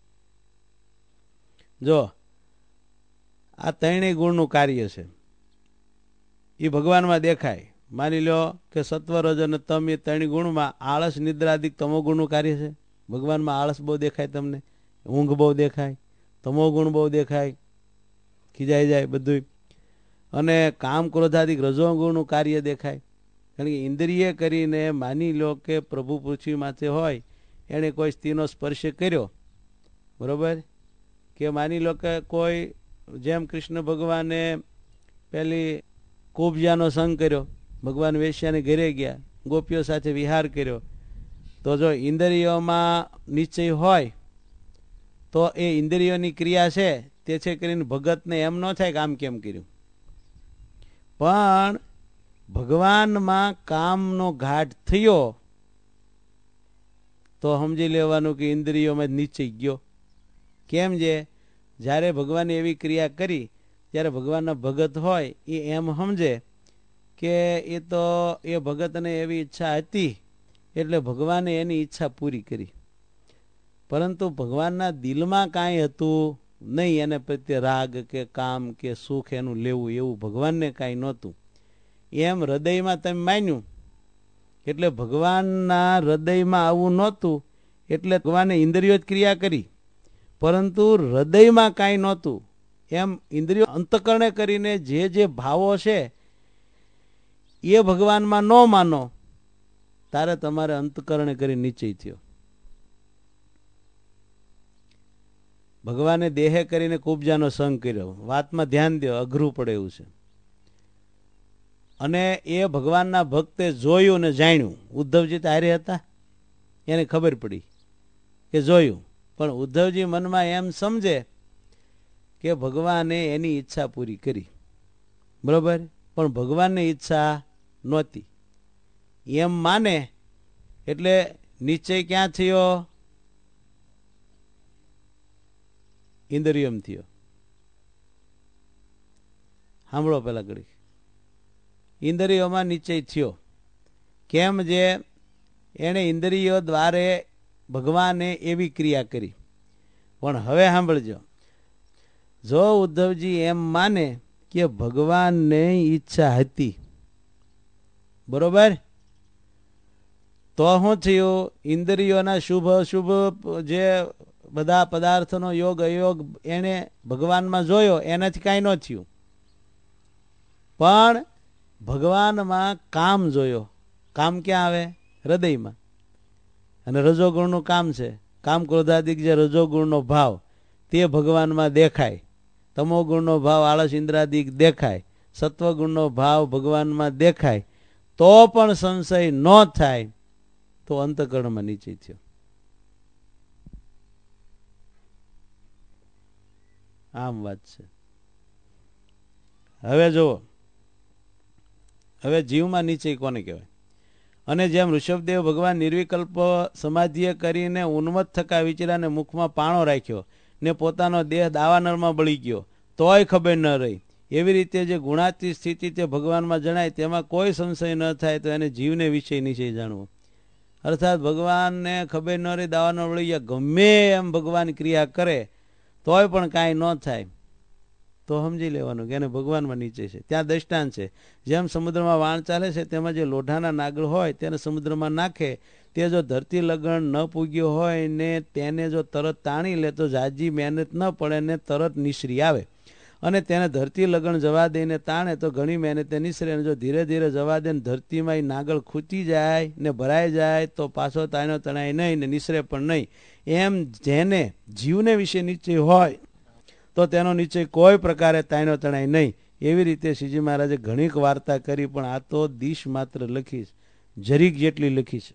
જો આ ત્રણેય ગુણનું કાર્ય છે, એ ભગવાનમાં દેખાય. માની લો કે સત્વ, રજ અને તમ એ ત્રણ ગુણમાં આળસ, નિદ્રાદિક તમોગુણનું કાર્ય છે. ભગવાનમાં આળસ બહુ દેખાય, તમને ઊંઘ બહુ દેખાય, તમોગુણ બહુ દેખાય, ખીજાઈ જાય બધું. અને કામ, ક્રોધાદિક રજોગુણનું કાર્ય દેખાય. કારણ કે ઇન્દ્રિય કરીને માની લો કે પ્રભુ પૃથ્વી માથે હોય, એણે કોઈ સ્ત્રીનો સ્પર્શ કર્યો, બરોબર? કે માની લો કે કોઈ, જેમ કૃષ્ણ ભગવાને પેલી કુબજાનો સંગ કર્યો, ભગવાન વેશ્યાને ઘરે ગયા, ગોપીઓ સાથે વિહાર કર્યો, તો જો ઇન્દ્રિયોમાં નિશ્ચય હોય તો એ ઇન્દ્રિયોની ક્રિયા છે તે છે કરીને ભગતને એમ ન થાય કે આમ કેમ કર્યું. પણ ભગવાનમાં કામનો ઘાટ થયો તો સમજી લેવાનું કે ઇન્દ્રિયોમાં નીચે ગયો. કેમ છે? જ્યારે ભગવાને એવી ક્રિયા કરી ત્યારે ભગવાનના ભગત હોય એ એમ સમજે કે એ તો એ ભગતને એવી ઈચ્છા હતી એટલે ભગવાને એની ઈચ્છા પૂરી કરી. પરંતુ ભગવાનના દિલમાં કાંઈ હતું નહીં, એને પ્રત્યે રાગ કે કામ કે સુખ એનું લેવું એવું ભગવાનને કાંઈ નહોતું. એમ હૃદયમાં તમે માન્યું એટલે ભગવાનના હૃદયમાં આવું નહોતું એટલે ભગવાને ઇન્દ્રિયો જ ક્રિયા કરી, પરંતુ હૃદયમાં કાંઈ નહોતું. એમ ઇન્દ્રિયો અંતકરણે કરીને જે ભાવો છે એ ભગવાનમાં ન માનો તારે તમારે અંતકરણે કરી નિશ્ચય થયો. ભગવાને દેહે કરીને કુબજાનો સંગ કર્યો. વાતમાં ધ્યાન દો, અઘરું પડે એવું છે. અને એ ભગવાનના ભક્તે જોયું ને જાણ્યું. ઉદ્ધવજી તો હારે હતા, એને ખબર પડી કે જોયું, પણ ઉદ્ધવજી મનમાં એમ સમજે કે ભગવાને એની ઈચ્છા પૂરી કરી, બરોબર, પણ ભગવાનની ઈચ્છા નહોતી એમ માને. એટલે નિશ્ચય ક્યાં થયો? ઇન્દ્રિયમ થયો. સાંભળો પેલા ઘડી. ઇન્દ્રિયોમાં નિશ્ચય થયો. કેમ? જે એણે ઇન્દ્રિયો દ્વારે ભગવાને એવી ક્રિયા કરી. પણ હવે સાંભળજો, જો ઉદ્ધવજી એમ માને કે ભગવાનને ઈચ્છા હતી, બરોબર, તો શું થયું? ઇન્દ્રિયોના શુભ અશુભ જે બધા પદાર્થનો યોગ અયોગ એને ભગવાનમાં જોયો, એનાથી કાંઈ ન થયું. પણ ભગવાનમાં કામ જોયો. કામ ક્યાં આવે? હૃદયમાં. અને રજોગુણનું કામ છે. કામ ક્રોધાદિક જે રજોગુણનો ભાવ તે ભગવાનમાં દેખાય. તમોગુણનો ભાવ આળસ ઇન્દ્રાદિક દેખાય. સત્વગુણનો ભાવ ભગવાનમાં દેખાય. તો પણ સંશય ન થાય તો અંતકરણમાં નિશ્ચય થયો. આમ વાત છે. હવે જુઓ, હવે જીવમાં નિશ્ચય કોને કહેવાય? અને જેમ ઋષભદેવ ભગવાન નિર્વિકલ્પ સમાધિએ કરીને ઉન્મત્ત થકા વિચરાને મુખમાં પાણો રાખ્યો ને પોતાનો દેહ દાવાનળમાં બળી ગયો તોય ખબર ન રહી, એવી રીતે જે ગુણાતીત સ્થિતિ તે ભગવાનમાં જણાય તેમાં કોઈ સંશય ન થાય તો એને જીવને વિષય નિશ્ચય જાણવો. અર્થાત ભગવાનને ખબર ન રહી, દાવાનળ બળી ગયા, ગમે એમ ભગવાન ક્રિયા કરે તોય પણ કાંઈ ન થાય તો સમજી લેવાનું કે એને ભગવાનમાં નીચે છે. ત્યાં દ્રષ્ટાંત છે, જેમ સમુદ્રમાં વાણ ચાલે છે તેમાં જે લોઢાના નાગળ હોય તેને સમુદ્રમાં નાખે, તે જો ધરતી લગણ ન પૂગ્યો હોય ને તેને જો તરત તાણી લે તો જાજી મહેનત ન પડે ને તરત નિસરી આવે. અને તેને ધરતી લગણ જવા દઈને તાણે તો ઘણી મહેનતે નિસરે. અને જો ધીરે ધીરે જવા દે ધરતીમાં નાગળ ખૂટી જાય ને ભરાઈ જાય તો પાછો તાણ્યો તણાય નહીં ને નિસરે પણ નહીં. એમ જેને જીવને વિશે નિશ્ચય હોય તો તેનો નિશ્ચય કોઈ પ્રકારે તાણ્યો તણાય નહીં. એવી રીતે શ્રીજી મહારાજે ઘણીક વાર્તા કરી, પણ આ તો દિશ માત્ર લખીશ, જરીક જેટલી લખીશ.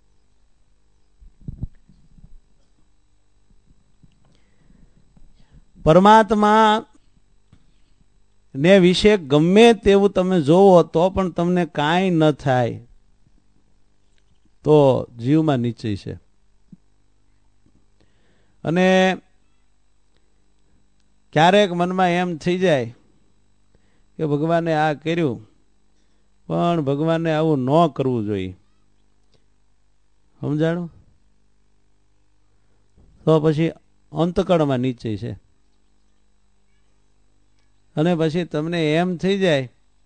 પરમાત્મા ને વિશે ગમે તેવું તમે જોવો તો પણ તમને કાંઈ ન થાય તો જીવમાં નિશ્ચય છે. અને ક્યારેક મનમાં એમ થઈ જાય કે ભગવાને આ કર્યું પણ ભગવાનને આવું ન કરવું જોઈએ, સમજાણું? તો પછી અંતકળમાં નિશ્ચય છે. અને પછી તમને એમ થઈ જાય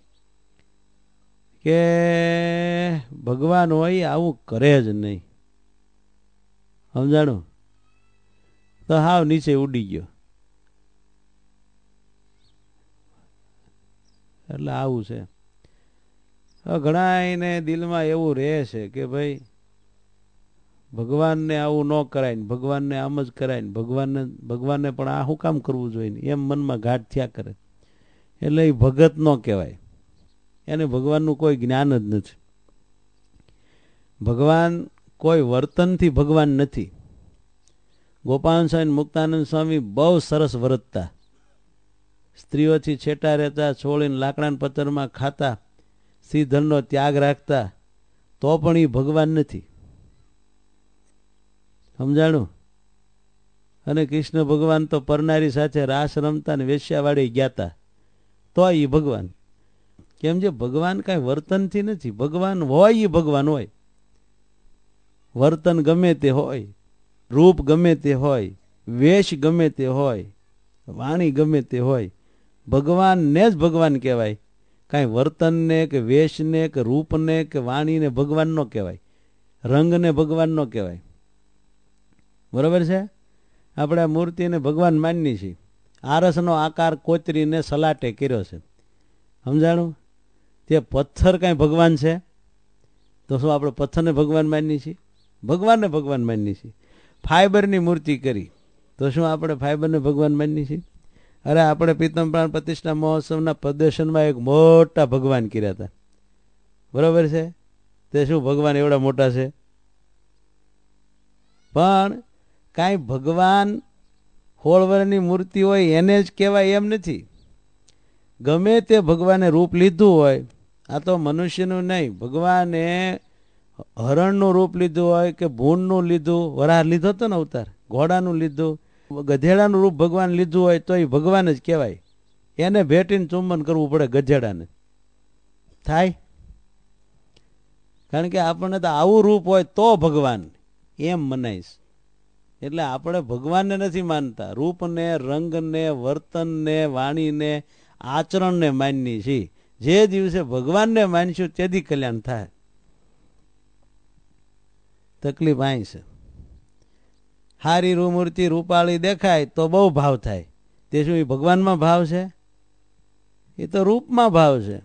કે ભગવાન હોય આવું કરે જ નહીં, સમજાણું? તો હાવ નીચે ઉડી ગયો. એટલે આવું છે. ઘણા એને દિલમાં એવું રહે છે કે ભાઈ ભગવાનને આવું ન કરાય ને ભગવાનને આમ જ કરાય ને ભગવાનને પણ આ શું કામ કરવું જોઈએ ને એમ મનમાં ઘાટ થયા કરે. એટલે એ ભગત ન કહેવાય, એને ભગવાનનું કોઈ જ્ઞાન જ નથી. ભગવાન કોઈ વર્તનથી ભગવાન નથી. ગોપાલ સ્વામી મુક્તાનંદ સ્વામી બહુ સરસ વર્તતા, સ્ત્રીઓથી છેટા રહેતા, છોડીને લાકડાના પથ્થરમાં ખાતા, સ્ત્રી ધનનો ત્યાગ રાખતા, તો પણ એ ભગવાન નથી. સમજાણું? અને કૃષ્ણ ભગવાન તો પરનારી સાથે રાસ રમતા ને વેશ્યાવાળી ગયા હતા, તો એ ભગવાન. કેમ છે? ભગવાન કાંઈ વર્તનથી નથી. ભગવાન હોય એ ભગવાન હોય. વર્તન ગમે તે હોય, રૂપ ગમે તે હોય, વેશ ગમે તે હોય, વાણી ગમે તે હોય, ભગવાનને જ ભગવાન કહેવાય. કાંઈ વર્તનને કે વેશને કે રૂપને કે વાણીને ભગવાન ન કહેવાય, રંગને ભગવાન ન કહેવાય. બરાબર છે? આપણે આ મૂર્તિને ભગવાન માનીએ છીએ. આરસનો આકાર કોતરીને સલાટે કર્યો છે. સમજાણું? તે પથ્થર કાંઈ ભગવાન છે? તો શું આપણે પથ્થરને ભગવાન માનીએ છીએ? ભગવાનને ભગવાન માનીએ છીએ. ફાઈબરની મૂર્તિ કરી, તો શું આપણે ફાઈબરને ભગવાન માનીએ છીએ? અરે આપણે પ્રીતમ પ્રાણ પ્રતિષ્ઠા મહોત્સવના પ્રદર્શનમાં એક મોટા ભગવાન કર્યા હતા. બરાબર છે? તે શું ભગવાન એવડા મોટા છે? પણ કાંઈ ભગવાન 16 વર્ષની મૂર્તિ હોય એને જ કહેવાય એમ નથી. ગમે તે ભગવાને રૂપ લીધું હોય, આ તો મનુષ્યનું નહીં, ભગવાને હરણનું રૂપ લીધું હોય કે ભૂંડનું લીધું, વરાહ લીધો હતો ને અવતાર, ઘોડાનું લીધું, ગધેડાનું રૂપ ભગવાન લીધું હોય તો એ ભગવાન જ કહેવાય. એને ભેટીને ચુંબન કરવું પડે ગધેડાને. થાય? કારણ કે આપણને તો આવું રૂપ હોય તો ભગવાન એમ મનાઈશ. એટલે આપણે ભગવાનને નથી માનતા, રૂપને, રંગને, વર્તનને, વાણીને, આચરણને માનીએ છીએ. જે દિવસે ભગવાનને માનીશું તેથી કલ્યાણ થાય. તકલીફ અહીં છે. હારી મૂર્તિ રૂપાળી દેખાય તો બહુ ભાવ થાય. તે શું એ ભગવાનમાં ભાવ છે? એ તો રૂપમાં ભાવ છે.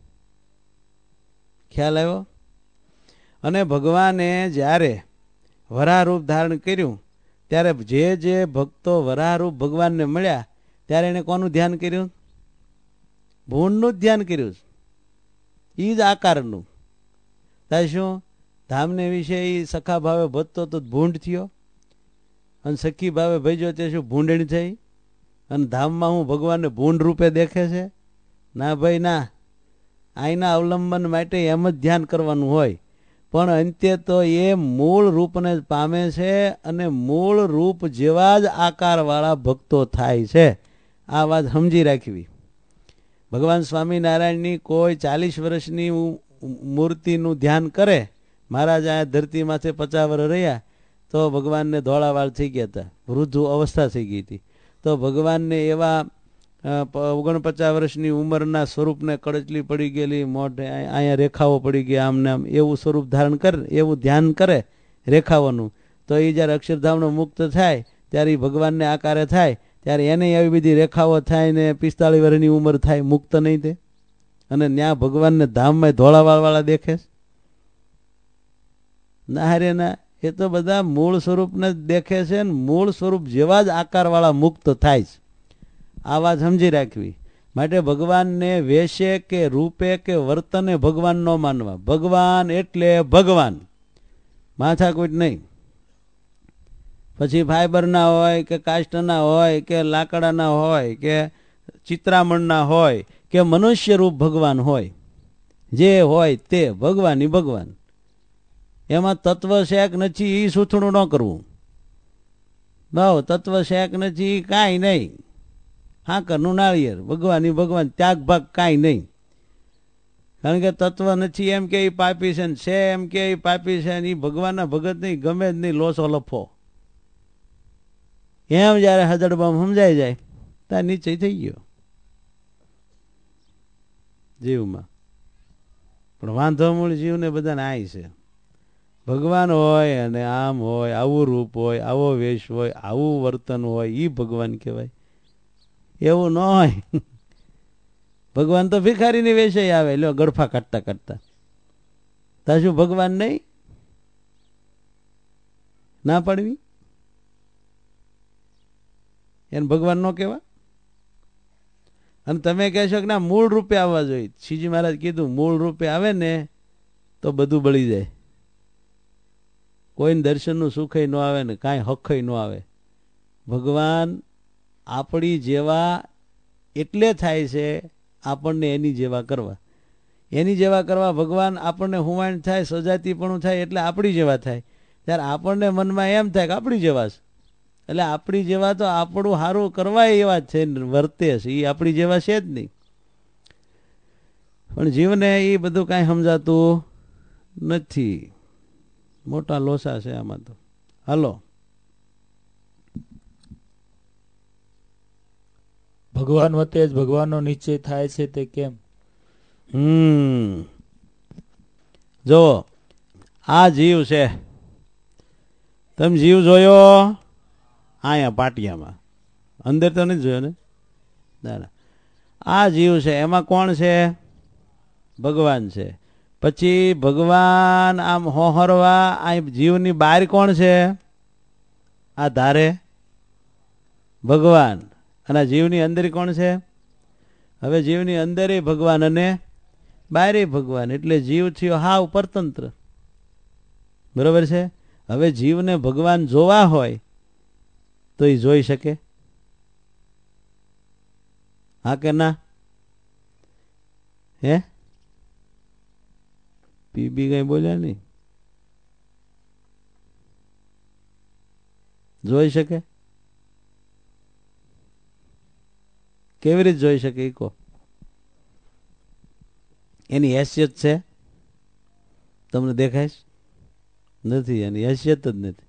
ખ્યાલ આવ્યો? અને ભગવાને જ્યારે વરાહરૂપ ધારણ કર્યું ત્યારે જે જે ભક્તો વરાહરૂપ ભગવાનને મળ્યા ત્યારે એને કોનું ધ્યાન કર્યું? ભૂંડનું જ ધ્યાન કર્યું. એ જ આકારનું. થાય શું? ધામને વિશે એ સખા ભાવે ભજતો તો ભૂંડ થયો, અને સખી ભાવે ભજ્યો તે શું ભૂંડણી થઈ? અને ધામમાં હું ભગવાનને ભૂંડ રૂપે દેખે છે? ના ભાઈ ના. આઈના અવલંબન માટે એમ જ ધ્યાન કરવાનું હોય. પણ અંતે તો એ મૂળ રૂપને જ પામે છે અને મૂળ રૂપ જેવા જ આકારવાળા ભક્તો થાય છે. આ વાત સમજી રાખવી. ભગવાન સ્વામિનારાયણની કોઈ 40 વર્ષની મૂર્તિનું ધ્યાન કરે. મહારાજ આ ધરતી માથે 50 વર્ષ રહ્યા તો ભગવાનને ધોળાવાળ થઈ ગયા હતા, વૃદ્ધ અવસ્થા થઈ ગઈ હતી. તો ભગવાનને એવા 49 વર્ષની ઉંમરના સ્વરૂપને કડચલી પડી ગયેલી, મોઢે અહીંયા રેખાઓ પડી ગયા, આમને આમ એવું સ્વરૂપ ધારણ કરે, એવું ધ્યાન કરે રેખાઓનું, તો એ જ્યારે અક્ષરધામનો મુક્ત થાય ત્યારે એ ભગવાનને આકારે થાય ત્યારે એને આવી બધી રેખાઓ થાય ને 45 વર્ષની ઉંમર થાય, મુક્ત નહીં તે. અને ત્યાં ભગવાનને ધામમાં ધોળાવાળવાળા દેખે ના રે ના. એ તો બધા મૂળ સ્વરૂપને જ દેખે છે ને મૂળ સ્વરૂપ જેવા જ આકારવાળા મુક્ત થાય છે. આ વાત સમજી રાખવી. માટે ભગવાનને વેશે કે રૂપે કે વર્તને ભગવાન ન માનવા. ભગવાન એટલે ભગવાન, માથાકૂટ નહીં. પછી ફાઈબરના હોય કે કાષ્ટના હોય કે લાકડાના હોય કે ચિત્રામણના હોય કે મનુષ્ય રૂપ ભગવાન હોય, જે હોય તે ભગવાન ભગવાન. એમાં તત્વ શેક નથી એ સૂથણું ન કરવું. બહુ તત્વ શેક નથી કાંઈ નહીં. હાકરનું નાળિયેર ભગવાન ભગવાન, ત્યાગ ભાગ કાંઈ નહીં. કારણ કે તત્વ નથી એમ કે એ પાપી છે ને છે એમ કે એ પાપી છે ને એ ભગવાનના ભગત નહીં, ગમે જ નહીં, લોસો લફો. એમ જયારે હદડબામ સમજાઈ જાય ત્યાં નિશ્ચય થઈ ગયો જીવમાં. પણ વાંધો મૂળ જીવને બધાને આય છે. ભગવાન હોય અને આમ હોય, આવું રૂપ હોય, આવો વેશ હોય, આવું વર્તન હોય, એ ભગવાન કહેવાય. એવું ન હોય. ભગવાન તો ભિખારીની વેશે આવે, લો ગળફા કાઢતા કાઢતા. તા શું ભગવાન નહીં? ના પાડવી? એને ભગવાન ન કહેવા? અને તમે કહેશો કે ના મૂળ રૂપે આવવા જોઈએ. શ્રીજી મહારાજ કીધું મૂળ રૂપે આવે ને તો બધું બળી જાય. કોઈને દર્શનનું સુખય ન આવે ને કાંઈ હખય ન આવે. ભગવાન આપણી જેવા એટલે થાય છે આપણને એની જેવા કરવા. એની જેવા કરવા ભગવાન આપણને હુમાણ થાય, સજાતીપણું થાય એટલે આપણી જેવા થાય. ત્યારે આપણને મનમાં એમ થાય કે આપણી જેવા છે, એટલે આપણી જેવા તો આપણું સારું કરવા એવા જ છે, વર્તે છે, એ આપણી જેવા છે જ નહીં. પણ જીવને એ બધું કાંઈ સમજાતું નથી. મોટા લોસા છે આમાં તો. હાલો, ભગવાન વતે જ ભગવાનનો નિશ્ચય થાય છે તે કેમ? જો આ જીવ છે, તમે જીવ જોયો અહીંયા પાટિયામાં, અંદર તો નથી જોયો ને? ના. આ જીવ છે, એમાં કોણ છે? ભગવાન છે. પછી ભગવાન આમ હોહરવા આ જીવની બહાર કોણ છે? આ ધારે ભગવાન, અને જીવની અંદર કોણ છે? હવે જીવની અંદર ભગવાન અને બહારે ભગવાન, એટલે જીવ થયો હાવ પરતંત્ર. બરોબર છે? હવે જીવને ભગવાન જોવા હોય તો એ જોઈ શકે? હા કે ના? હે પીબી કઈ બોલ્યા નહીં? જોઈ શકે? કેવી રીતે જોઈ શકે? કહો. એની હેસિયત છે? તમને દેખાય નથી? એની હેસિયત જ નથી.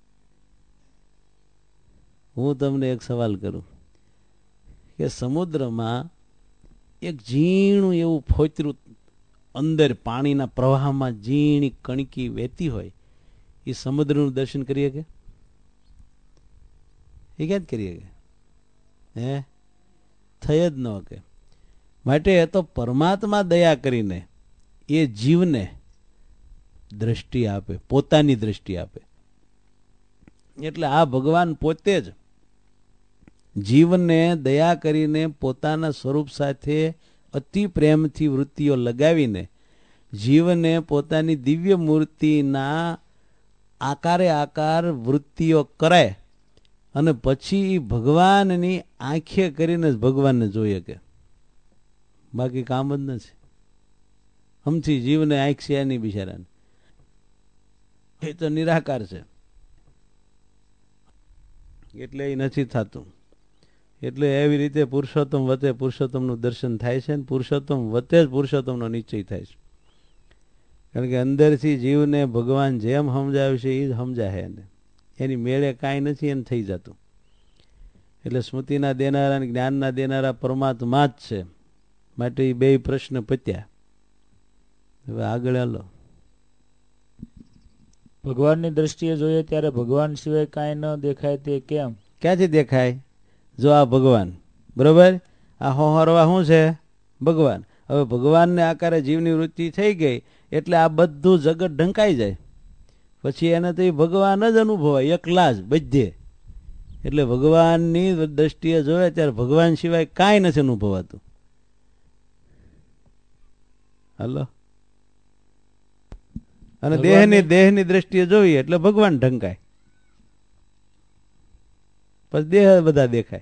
હું તમને એક સવાલ કરું કે સમુદ્રમાં એક ઝીણું એવું ફોતરું અંદર પાણીના પ્રવાહમાં ઝીણી કણકી વહેતી હોય, એ સમુદ્રનું દર્શન કરીએ કે? એ ક્યાં જ કરીએ કે? હે થઈ જ ન કે. માટે તો પરમાત્મા દયા કરીને એ જીવને દ્રષ્ટિ આપે, પોતાની દ્રષ્ટિ આપે. એટલે આ ભગવાન પોતે જ જીવને દયા કરીને પોતાના સ્વરૂપ સાથે અતિ પ્રેમથી વૃત્તિઓ લગાવીને જીવને પોતાની દિવ્ય મૂર્તિના આકારે આકાર વૃત્તિઓ કરે, અને પછી ભગવાનની આંખે કરીને જ ભગવાનને જોઈએ કે. બાકી કામ જ નથી. હમથી જીવને આંખ છે એની બિચારાને, એ તો નિરાકાર છે, એટલે એ નથી થતું. એટલે એવી રીતે પુરુષોત્તમ વતે પુરુષોત્તમનું દર્શન થાય છે, ને પુરુષોત્તમ વતે જ પુરુષોત્તમનો નિશ્ચય થાય છે. કારણ કે અંદરથી જીવને ભગવાન જેમ સમજાવ્યું છે એ જ સમજાય એને, એની મેળે કાંઈ નથી એને થઈ જતું. એટલે સ્મૃતિના દેનારા અને જ્ઞાનના દેનારા પરમાત્મા જ છે. માટે એ બે પ્રશ્ન પત્યા. હવે આગળ હાલો. ભગવાનની દ્રષ્ટિએ જોઈએ ત્યારે ભગવાન સિવાય કાંઈ ન દેખાય તે કેમ? ક્યાંથી દેખાય? જો આ ભગવાન, બરોબર, આ હોહરવા શું છે? ભગવાન. હવે ભગવાનને આકારે જીવની વૃત્તિ થઈ ગઈ એટલે આ બધું જગત ઢંકાઈ જાય. પછી એને તો એ ભગવાન જ અનુભવાય એકલા જ બધે. એટલે ભગવાનની દ્રષ્ટિએ જોવે ત્યારે ભગવાન સિવાય કાંઈ નથી અનુભવાતું. હાલો. અને દેહની દ્રષ્ટિએ જોઈએ એટલે ભગવાન ઢંકાય, પછી દેહ બધા દેખાય.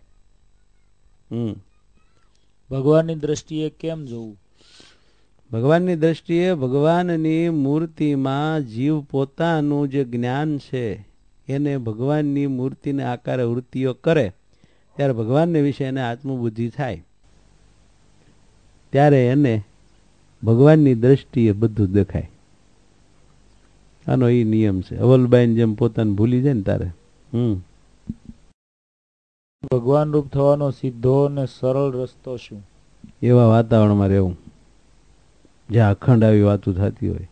ભગવાનની દ્રષ્ટિએ કેમ જોવું? ભગવાનની દ્રષ્ટિએ ભગવાનની મૂર્તિમાં જીવ પોતાનું જે જ્ઞાન છે એને ભગવાનની મૂર્તિને આકારે વૃત્તિઓ કરે ત્યારે ભગવાનને વિશે એને આત્મબુદ્ધિ થાય, ત્યારે એને ભગવાનની દ્રષ્ટિએ બધું દેખાય. આનો એ નિયમ છે. અવલબાઈને જેમ પોતાને ભૂલી જાય ને તારે. ભગવાન રૂપ થવાનો સીધો અને સરળ રસ્તો શું? એવા વાતાવરણમાં રહેવું જ્યાં અખંડ આવી વાતો થતી હોય.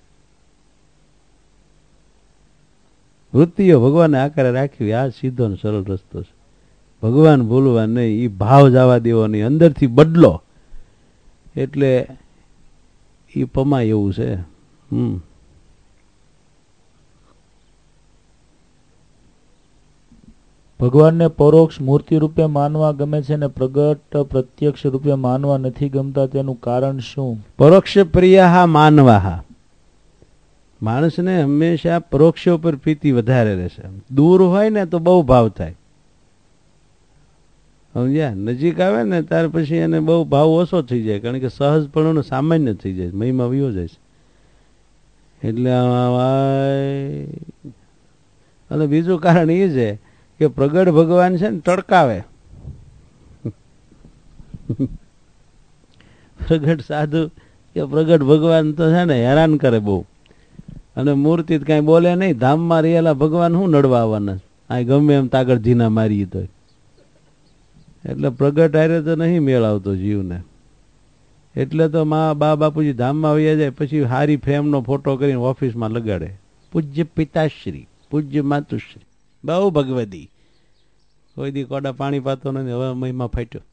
વૃત્તિઓ ભગવાનને આકારે રાખવી, આ સીધો ને સરળ રસ્તો છે. ભગવાન ભૂલવા નહીં, એ ભાવ જવા દેવો નહીં, અંદરથી બદલો એટલે એ પમાય એવું છે. ભગવાનને પરોક્ષ મૂર્તિ રૂપે માનવા ગમે છે ને પ્રગટ પ્રત્યક્ષ રૂપે માનવા નથી ગમતા, તેનું કારણ શું? પરોક્ષ પ્રિયા માનવા. માણસને હંમેશા પરોક્ષ ઉપર પ્રીતિ વધારે રહેશે. દૂર હોય ને તો બહુ ભાવ થાય. સમજ્યા? નજીક આવે ને ત્યાર પછી એને બહુ ભાવ ઓછો થઈ જાય, કારણ કે સહજપણું સામાન્ય થઈ જાય, મહિમા વયો જાય છે. એટલે અને બીજું કારણ એ છે કે પ્રગટ ભગવાન છે ને ટડકાવે. પ્રગટ સાધુ કે પ્રગટ ભગવાન તો છે ને હેરાન કરે બહુ, અને મૂર્તિ કઈ બોલે નહીં. ધામમાં રહેલા ભગવાન શું નડવા આવવાના? આ ગમે એમ તાગડ ધીના મારી તો, એટલે પ્રગટ હારે તો નહીં મેળ આવતો જીવને. એટલે તો બા બાપુજી ધામમાં વયા જાય પછી હારી ફ્રેમનો ફોટો કરીને ઓફિસમાં લગાડે. પૂજ્ય પિતાશ્રી, પૂજ્ય માતુશ્રી, બહુ ભગવદી. કોઈ દી કોડા પાણી પાતો નથી, હવે મહિમા ફાટ્યો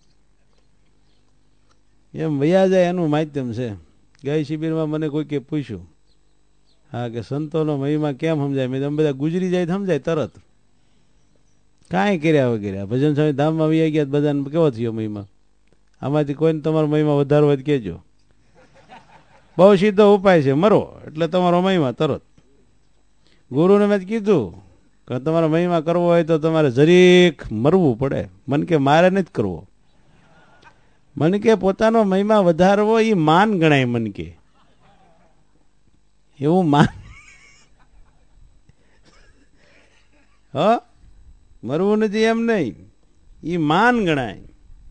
એમ વયા જાય એનું માધ્યમ છે. ગઈ શિબિરમાં મને કોઈકે પૂછ્યું, હા કે સંતોનો મહિમા કેમ સમજાય? મેં બધા ગુજરી જાય સમજાય તરત, કાંઈ કર્યા વગેરે. ભજન સ્વામી ધામમાં વયા ગયા, બધાને કેવો થયો મહિમા? આમાંથી કોઈને તમારો મહિમા વધારો હોય કહેજો. બહુ સીધો ઉપાય છે, મરો એટલે તમારો મહિમા તરત. ગુરુને મેં કીધું કે તમારો મહિમા કરવો હોય તો તમારે જરીક મરવું પડે. મન કે મારે નથી કરવો. મન કે પોતાનો મહિમા વધારવો એ માન ગણાય. મન કે એવું માન, હ મરવું નથી એમ નહીં, એ માન ગણાય.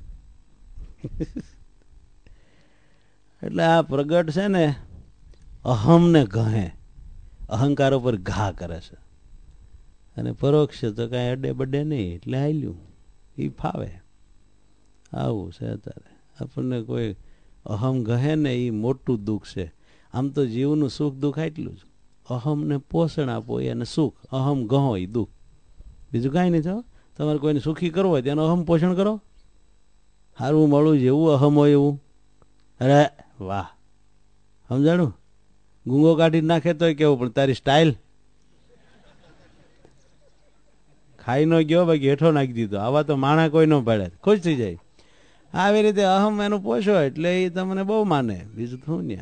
એટલે આ પ્રગટ છે ને અહમને કહે, અહંકાર ઉપર ઘા કરે છે. અને પરોક્ષ તો કાંઈ અડે બડે નહીં, એટલે હાલ્યું એ ફાવે. આવું છે અત્યારે આપણને. કોઈ અહમ કહે ને એ મોટું દુઃખ છે. આમ તો જીવનું સુખ દુઃખ એટલું જ. અહમને પોષણ આપો એને સુખ, અહમ ગહો એ દુઃખ, બીજું કાંઈ નહીં. થયો તમારે કોઈને સુખી કરવો હોય તેનું અહમ પોષણ કરો. સારું મળું જેવું અહમ હોય એવું, અરે વાહ, સમજાણું? ગુંગો કાઢી નાખે તોય કેવું, પણ તારી સ્ટાઇલ ખાઈ ન ગયો, બાકી હેઠો નાખી દીધો. આવા તો માણા કોઈ ન પાડે, ખુશ થઈ જાય. આવી રીતે અહમ એનું પોષો એટલે એ તમને બહુ માને, બીજું શું ને.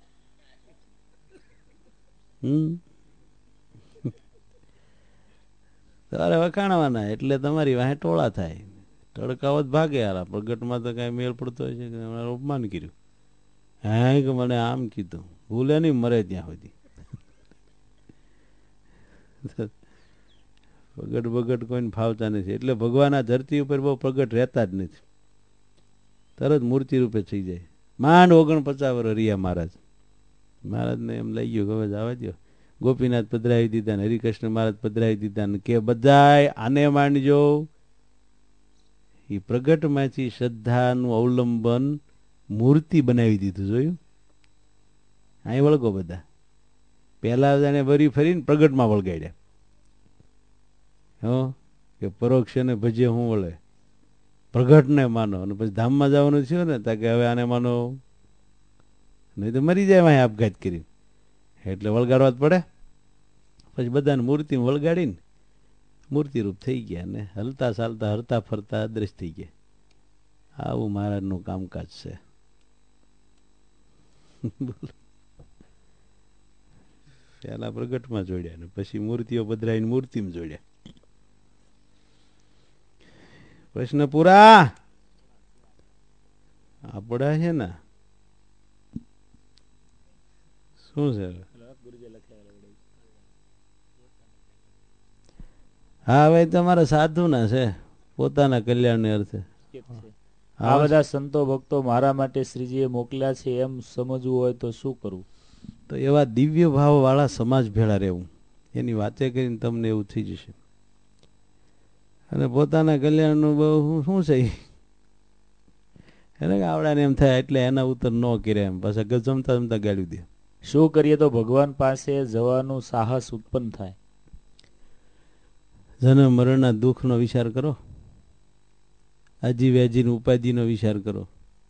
તમારે વખાણવાના એટલે તમારી વાહે ટોળા થાય. તડકાવત ભાગે. યાર પ્રગટમાં તો કઈ મેળ પડતો હોય છે કે અપમાન કર્યું, હે કે મને આમ કીધું. ભૂલે નહીં, મરે ત્યાં સુધી. પ્રગટ બગટ કોઈને ફાવતા નથી. એટલે ભગવાન આ ધરતી ઉપર બહુ પ્રગટ રહેતા જ નથી, તરત મૂર્તિ રૂપે થઈ જાય. માંડ 49 વર્ષ રહ્યા મહારાજ. મહારાજને એમ લઈ ગયો, હવે જવા દો. ગોપીનાથ પધરાવી દીધા ને હરિકૃષ્ણ મહારાજ પધરાવી દીધા ને કે બધાય આને માંડજો. એ પ્રગટમાંથી શ્રદ્ધાનું અવલંબન મૂર્તિ બનાવી દીધું. જોયું? અહીં વળગો બધા. પહેલા જાણે વરી ફરીને પ્રગટમાં વળગાડ્યા. કે પરોક્ષને ભજે હું વળે, પ્રગટને માનો. અને પછી ધામમાં જવાનું થયું ને તા કે હવે આને માનો, નહીં તો મરી જાય વાંહે આપઘાત કરી. એટલે વળગાડવા જ પડે. પછી બધાને મૂર્તિ વળગાડીને મૂર્તિરૂપ થઈ ગયા ને હલતા ચાલતા હરતા ફરતા અદ્રશ્ય થઈ ગયા. આવું મહારાજનું કામકાજ છે. પેલા પ્રગટમાં જોડ્યા ને પછી મૂર્તિઓ પધરાઈને મૂર્તિમાં જોડ્યા. પ્રશ્ન પૂરા આપડા છે ને શું છે? હા હવે તમારા સાધુ ના છે, પોતાના કલ્યાણને અર્થે. આ બધા સંતો ભક્તો મારા માટે શ્રીજીએ મોકલ્યા છે એમ સમજવું હોય તો શું કરવું? તો એવા દિવ્ય ભાવ વાળા સમાજ ભેળા રહેવું. એની વાતે કરીને તમને એવું થઈ જશે. અને પોતાના કલ્યાણનું બહુ શું છે એને આવડાને એમ થાય એટલે એના ઉત્તર ન કરે એમ પાછા જમતા જમતા ગાળી દે. શું કરીએ તો ભગવાન પાસે જવાનું સાહસ ઉત્પન્ન થાય? જન્મ મરણના દુઃખનો વિચાર કરો, આજી વ્યાજીની ઉપાધિનો વિચાર કરો.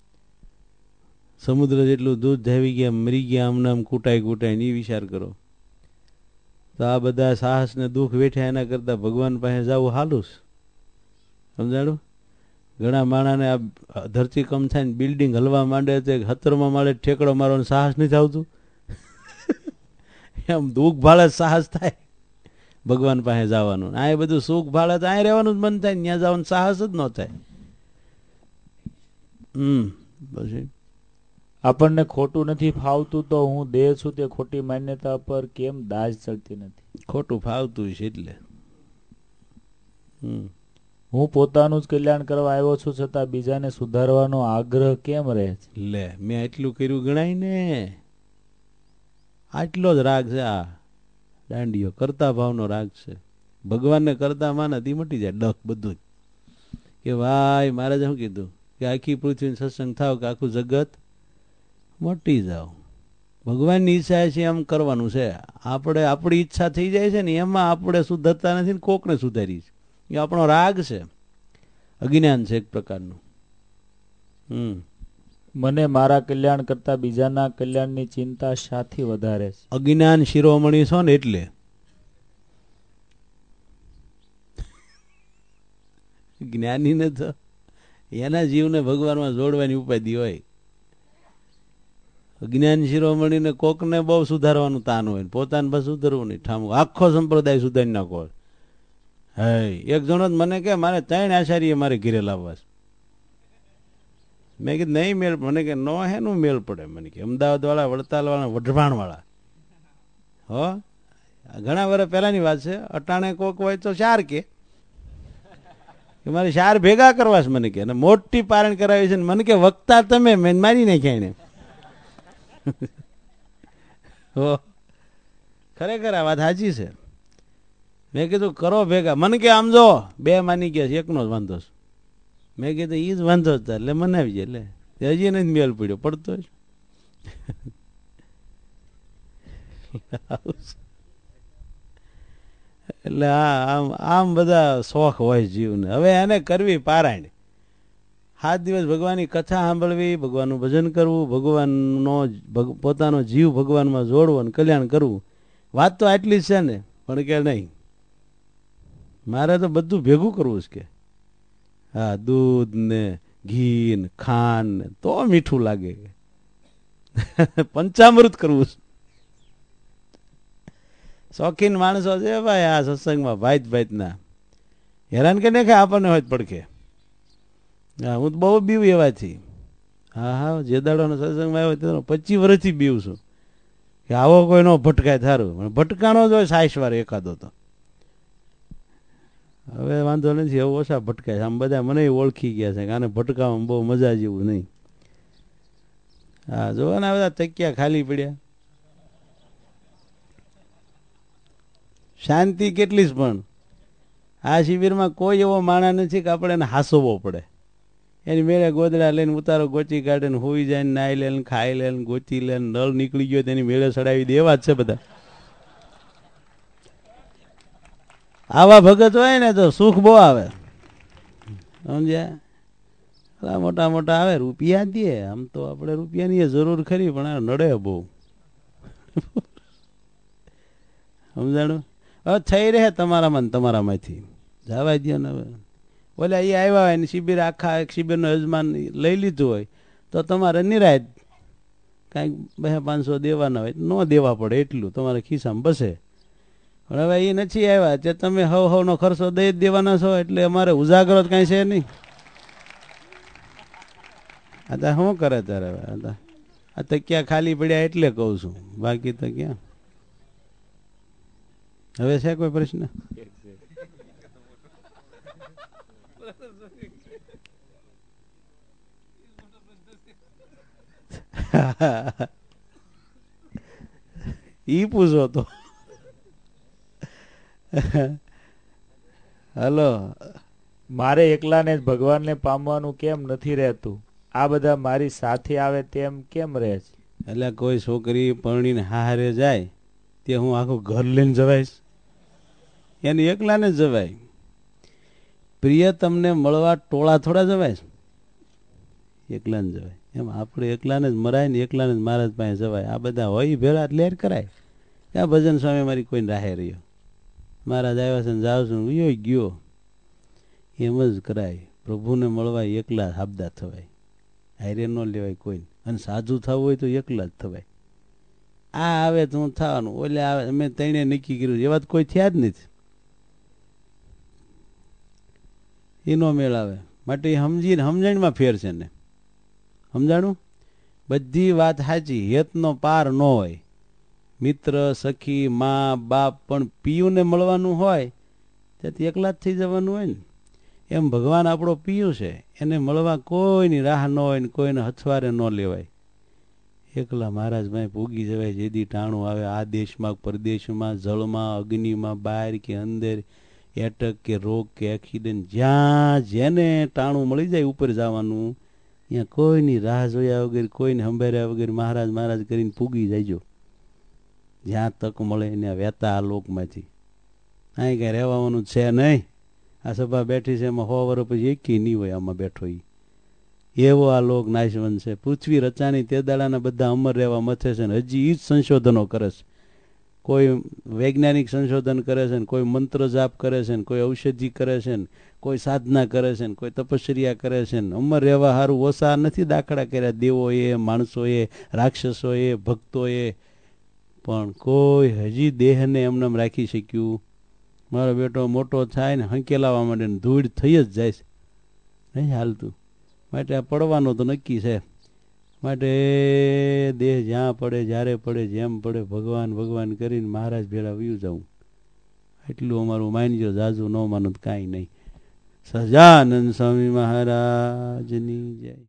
સમુદ્ર જેટલું દૂધ ધાવી ગયા, મરી ગયા, આમને આમ કૂટાઈ કૂટાઈને એ વિચાર કરો. તો આ બધા સાહસ ને દુઃખ વેઠ્યા એના કરતા ભગવાન પાસે જવું હાલું. સમજાડું? ઘણા માણાને આ ધરતીકંપ થાય ને બિલ્ડિંગ હલવા માંડે તો 17મા માળે ઠેકડો મારવાનું સાહસ નથી આવતું. એમ દુઃખ ભાળે સાહસ થાય ભગવાન પાસે જવાનું. આ બધું સુખ ભાળે તો અહીં રહેવાનું જ મન થાય, ત્યાં જવાનું સાહસ જ ન થાય. પછી આપણને ખોટું નથી ફાવતું તો હું દેહ છું તે ખોટી માન્યતા પર કેમ દાજ ચડતી નથી? ખોટું ફાવતું છે એટલે. હું પોતાનું જ કલ્યાણ કરવા આવ્યો છું છતાં બીજાને સુધારવાનો આગ્રહ કેમ રહે છે? લે, મેં એટલું કર્યું ગણાય ને. આટલો જ રાગ છે આ દાંડીયો, કરતા ભાવનો રાગ છે. ભગવાનને કરતા માનતી મટી જાય ડખ બધું જ. કે ભાઈ મહારાજે શું કીધું કે આખી પૃથ્વી સત્સંગ થાવ કે આખું જગત મટી જાવ. ભગવાનની ઈચ્છા છે એમ કરવાનું છે. આપણે આપણી ઈચ્છા થઈ જાય છે ને એમાં આપણે સુધરતા નથી ને કોકને સુધારી છે. એ આપણો રાગ છે, અજ્ઞાન છે એક પ્રકારનું. મને મારા કલ્યાણ કરતા બીજાના કલ્યાણની ચિંતા શાથી વધારે છે? અજ્ઞાન શિરોમણી છો ને એટલે. જ્ઞાનીને તો એના જીવને ભગવાનમાં જોડવાની ઉપાધિ હોય. અજ્ઞાન શિરોમણીને કોકને બહુ સુધારવાનું તાન હોય, પોતાને બસ સુધારવું નહીં. ઠામું આખો સંપ્રદાય સુધારી નાખો. હે એક જણો જ મને કે મારે 3 આચાર્ય મારે ઘીરે લાવવા છે. મેં કીધું નહીં મેળ. મને કે નો હેનું મેળ પડે. મને કે અમદાવાદ વાળા, વડતાલ વાળા, વઢવાણ વાળા. હો ઘણા વર્ષ પહેલાની વાત છે. અટાણે કોક હોય તો 4 કે મારે 4 ભેગા કરવા છે. મને કે અને મોટી પારણ કરાવી છે. મને કે વક્તા તમે, મેં મારી નાખ્યા એને. હો ખરેખર આ વાત સાચી છે. મેં કીધું કરો ભેગા. મને કે આમ જો 2 માની ગયા છે, એકનો જ વાંધો છે. મેં કીધું ઈ જ વાંધો હતા એટલે મનાવી જાય. એટલે હજી નથી મેલ પડ્યો, પડતો જ. એટલે આમ બધા શોખ હોય જીવને. હવે એને કરવી પારાયણ. 7 દિવસ ભગવાનની કથા સાંભળવી, ભગવાનનું ભજન કરવું, ભગવાનનો પોતાનો જીવ ભગવાનમાં જોડવો અને કલ્યાણ કરવું. વાત તો આટલી જ છે ને. પણ કે નહીં, મારે તો બધું ભેગું કરવું છે કે. હા, દૂધ ને ઘી ને ખાંડ ને તો મીઠું લાગે. પંચામૃત કરવું છે. શોખીન માણસો છે ભાઈ આ સત્સંગમાં, ભાઈત ના હેરાન કે નહીં આપણને હોય પડખે. હા, હું તો બહુ બીવ એવાથી. હા, જે દાડોનો સત્સંગમાં આવ્યો તેનો 25 વર્ષથી બીવ છું કે આવો કોઈ નો ભટકાય થારું. પણ ભટકાણો જ હોય 60 વાર એકાદો તો. હવે વાંધો નથી, હવે ઓછા ભટકાય. આમ બધા મને ઓળખી ગયા છે કે આને ભટકાવામાં બહુ મજા જેવું નહીં. હા, જોવા ને બધા તકિયા ખાલી પડ્યા. શાંતિ કેટલી જ. પણ આ શિબિરમાં કોઈ એવો માણસ નથી કે આપણે એને હાસવવો પડે. એની મેળે ગોદડા લઈને ઉતારો ગોચી કાઢે ને હોઈ જાય, નાઈ લે ને ખાઈ લે ને ગોચી લે, નળ નીકળી ગયો તેની મેળે ચડાવી દે, એવા જ છે બધા. આવા ભગત હોય ને તો સુખ બહુ આવે. સમજ્યા? મોટા મોટા આવે, રૂપિયા દે. આમ તો આપણે રૂપિયાની જરૂર ખરી પણ આ નડે બહુ. સમજાણું? હવે થઈ રહે તમારામાં ને તમારામાંથી. જવા દો ને. હવે ઓલે એ આવ્યા હોય ને શિબિર, આખા શિબિરનો યજમાન લઈ લીધું હોય તો તમારે નિરાય કાંઈક 200-500 દેવાના હોય, ન દેવા પડે એટલું તમારે ખિસ્સામાં બસે. પણ હવે એ નથી આવ્યા તે તમે હવનો ખર્ચો દઈ જ દેવાના છો. એટલે અમારે ઉજાગરો કાંઈ છે નહીં. આ શું કરે ત્યારે? આ તો ક્યાં ખાલી પડ્યા એટલે કહું છું, બાકી તો ક્યાં. હવે છે કોઈ પ્રશ્ન? ઈ પૂછો તો. હલો, મારે એકલાને જ ભગવાનને પામવાનું કેમ નથી રહેતું? આ બધા મારી સાથે આવે તેમ કેમ રહે છે? એટલે કોઈ છોકરી પરણીને હારે જાય તે હું આખું ઘર લઈને જવાઈશ? એને એકલાને જ જવાય. પ્રિય તમને મળવા ટોળા થોડા જવાય? એકલાને જવાય. એમ આપણે એકલાને જ મરાય ને એકલાને જ મહારાજ પાસે જવાય. આ બધા હોય ભેળા લેર કરાય. ત્યાં ભજન સ્વામી મારી કોઈને રાહે રહ્યો, મહારાજ આવ્યા છે ને જાવ છું વિયો ગયો, એમ જ કરાય. પ્રભુને મળવા એકલા હાબદા થવાય, હારે ન લેવાય કોઈ. અને સાધુ થવું હોય તો એકલા જ થવાય. આ આવે તો હું થવાનું, ઓલે આવે અમે તઈને નક્કી કર્યું, એવા તો કોઈ થયા જ નથી. એનો મેળ આવે માટે સમજીને સમજણમાં ફેર છે ને. સમજાણું? બધી વાત સાચી, હેતનો પાર ન હોય. મિત્ર, સખી, મા, બાપ, પણ પિયુને મળવાનું હોય ત્યાંથી એકલા જ થઈ જવાનું હોય ને. એમ ભગવાન આપણો પિયુ છે, એને મળવા કોઈની રાહ ન હોય ને કોઈને હથવારે ન લેવાય. એકલા મહારાજભાઈ ભોગી જવાય જેદી ટાણું આવે. આ દેશમાં, પરદેશમાં, જળમાં, અગ્નિમાં, બહાર કે અંદર, એટક કે રોગ કે એક્સિડન્ટ, જ્યાં જેને ટાણું મળી જાય ઉપર જવાનું, ત્યાં કોઈની રાહ જોયા વગર, કોઈને સંભાળ્યા વગર મહારાજ મહારાજ કરીને પૂગી જાયજો. જ્યાં તક મળે એને વહેતા આ લોકમાંથી. અહીં કંઈ રહેવાનું છે નહીં. આ સભા બેઠી છે એમાં 100 વર્ષ પછી એકી નહીં હોય આમાં બેઠો. એવો આ લોક નાશવંત છે. પૃથ્વી રચાની તે દાડાના બધા અમર રહેવા મથે છે ને હજી એ જ સંશોધનો કરે છે. કોઈ વૈજ્ઞાનિક સંશોધન કરે છે ને કોઈ મંત્ર જાપ કરે છે ને કોઈ ઔષધિ કરે છે ને કોઈ સાધના કરે છે ને કોઈ તપશ્ચર્યા કરે છે ને અમર રહેવા સારું ઓછા નથી દાખલા કર્યા દેવોએ, માણસોએ, રાક્ષસોએ, ભક્તોએ, પણ કોઈ હજી દેહને એમનેમ રાખી શક્યું. મારો બેટો મોટો થાય ને હંકેલાવા માંડે ને ધૂળ થઈ જ જાય છે, નહીં હાલતું. માટે આ પડવાનો તો નક્કી છે. માટે દેહ જ્યાં પડે, જ્યારે પડે, જેમ પડે, ભગવાન ભગવાન કરીને મહારાજ ભેળા વયું જાઉં. એટલું અમારું માનજો, જાજુ ન માનો કાંઈ નહીં. સહજાનંદ સ્વામી મહારાજની જય.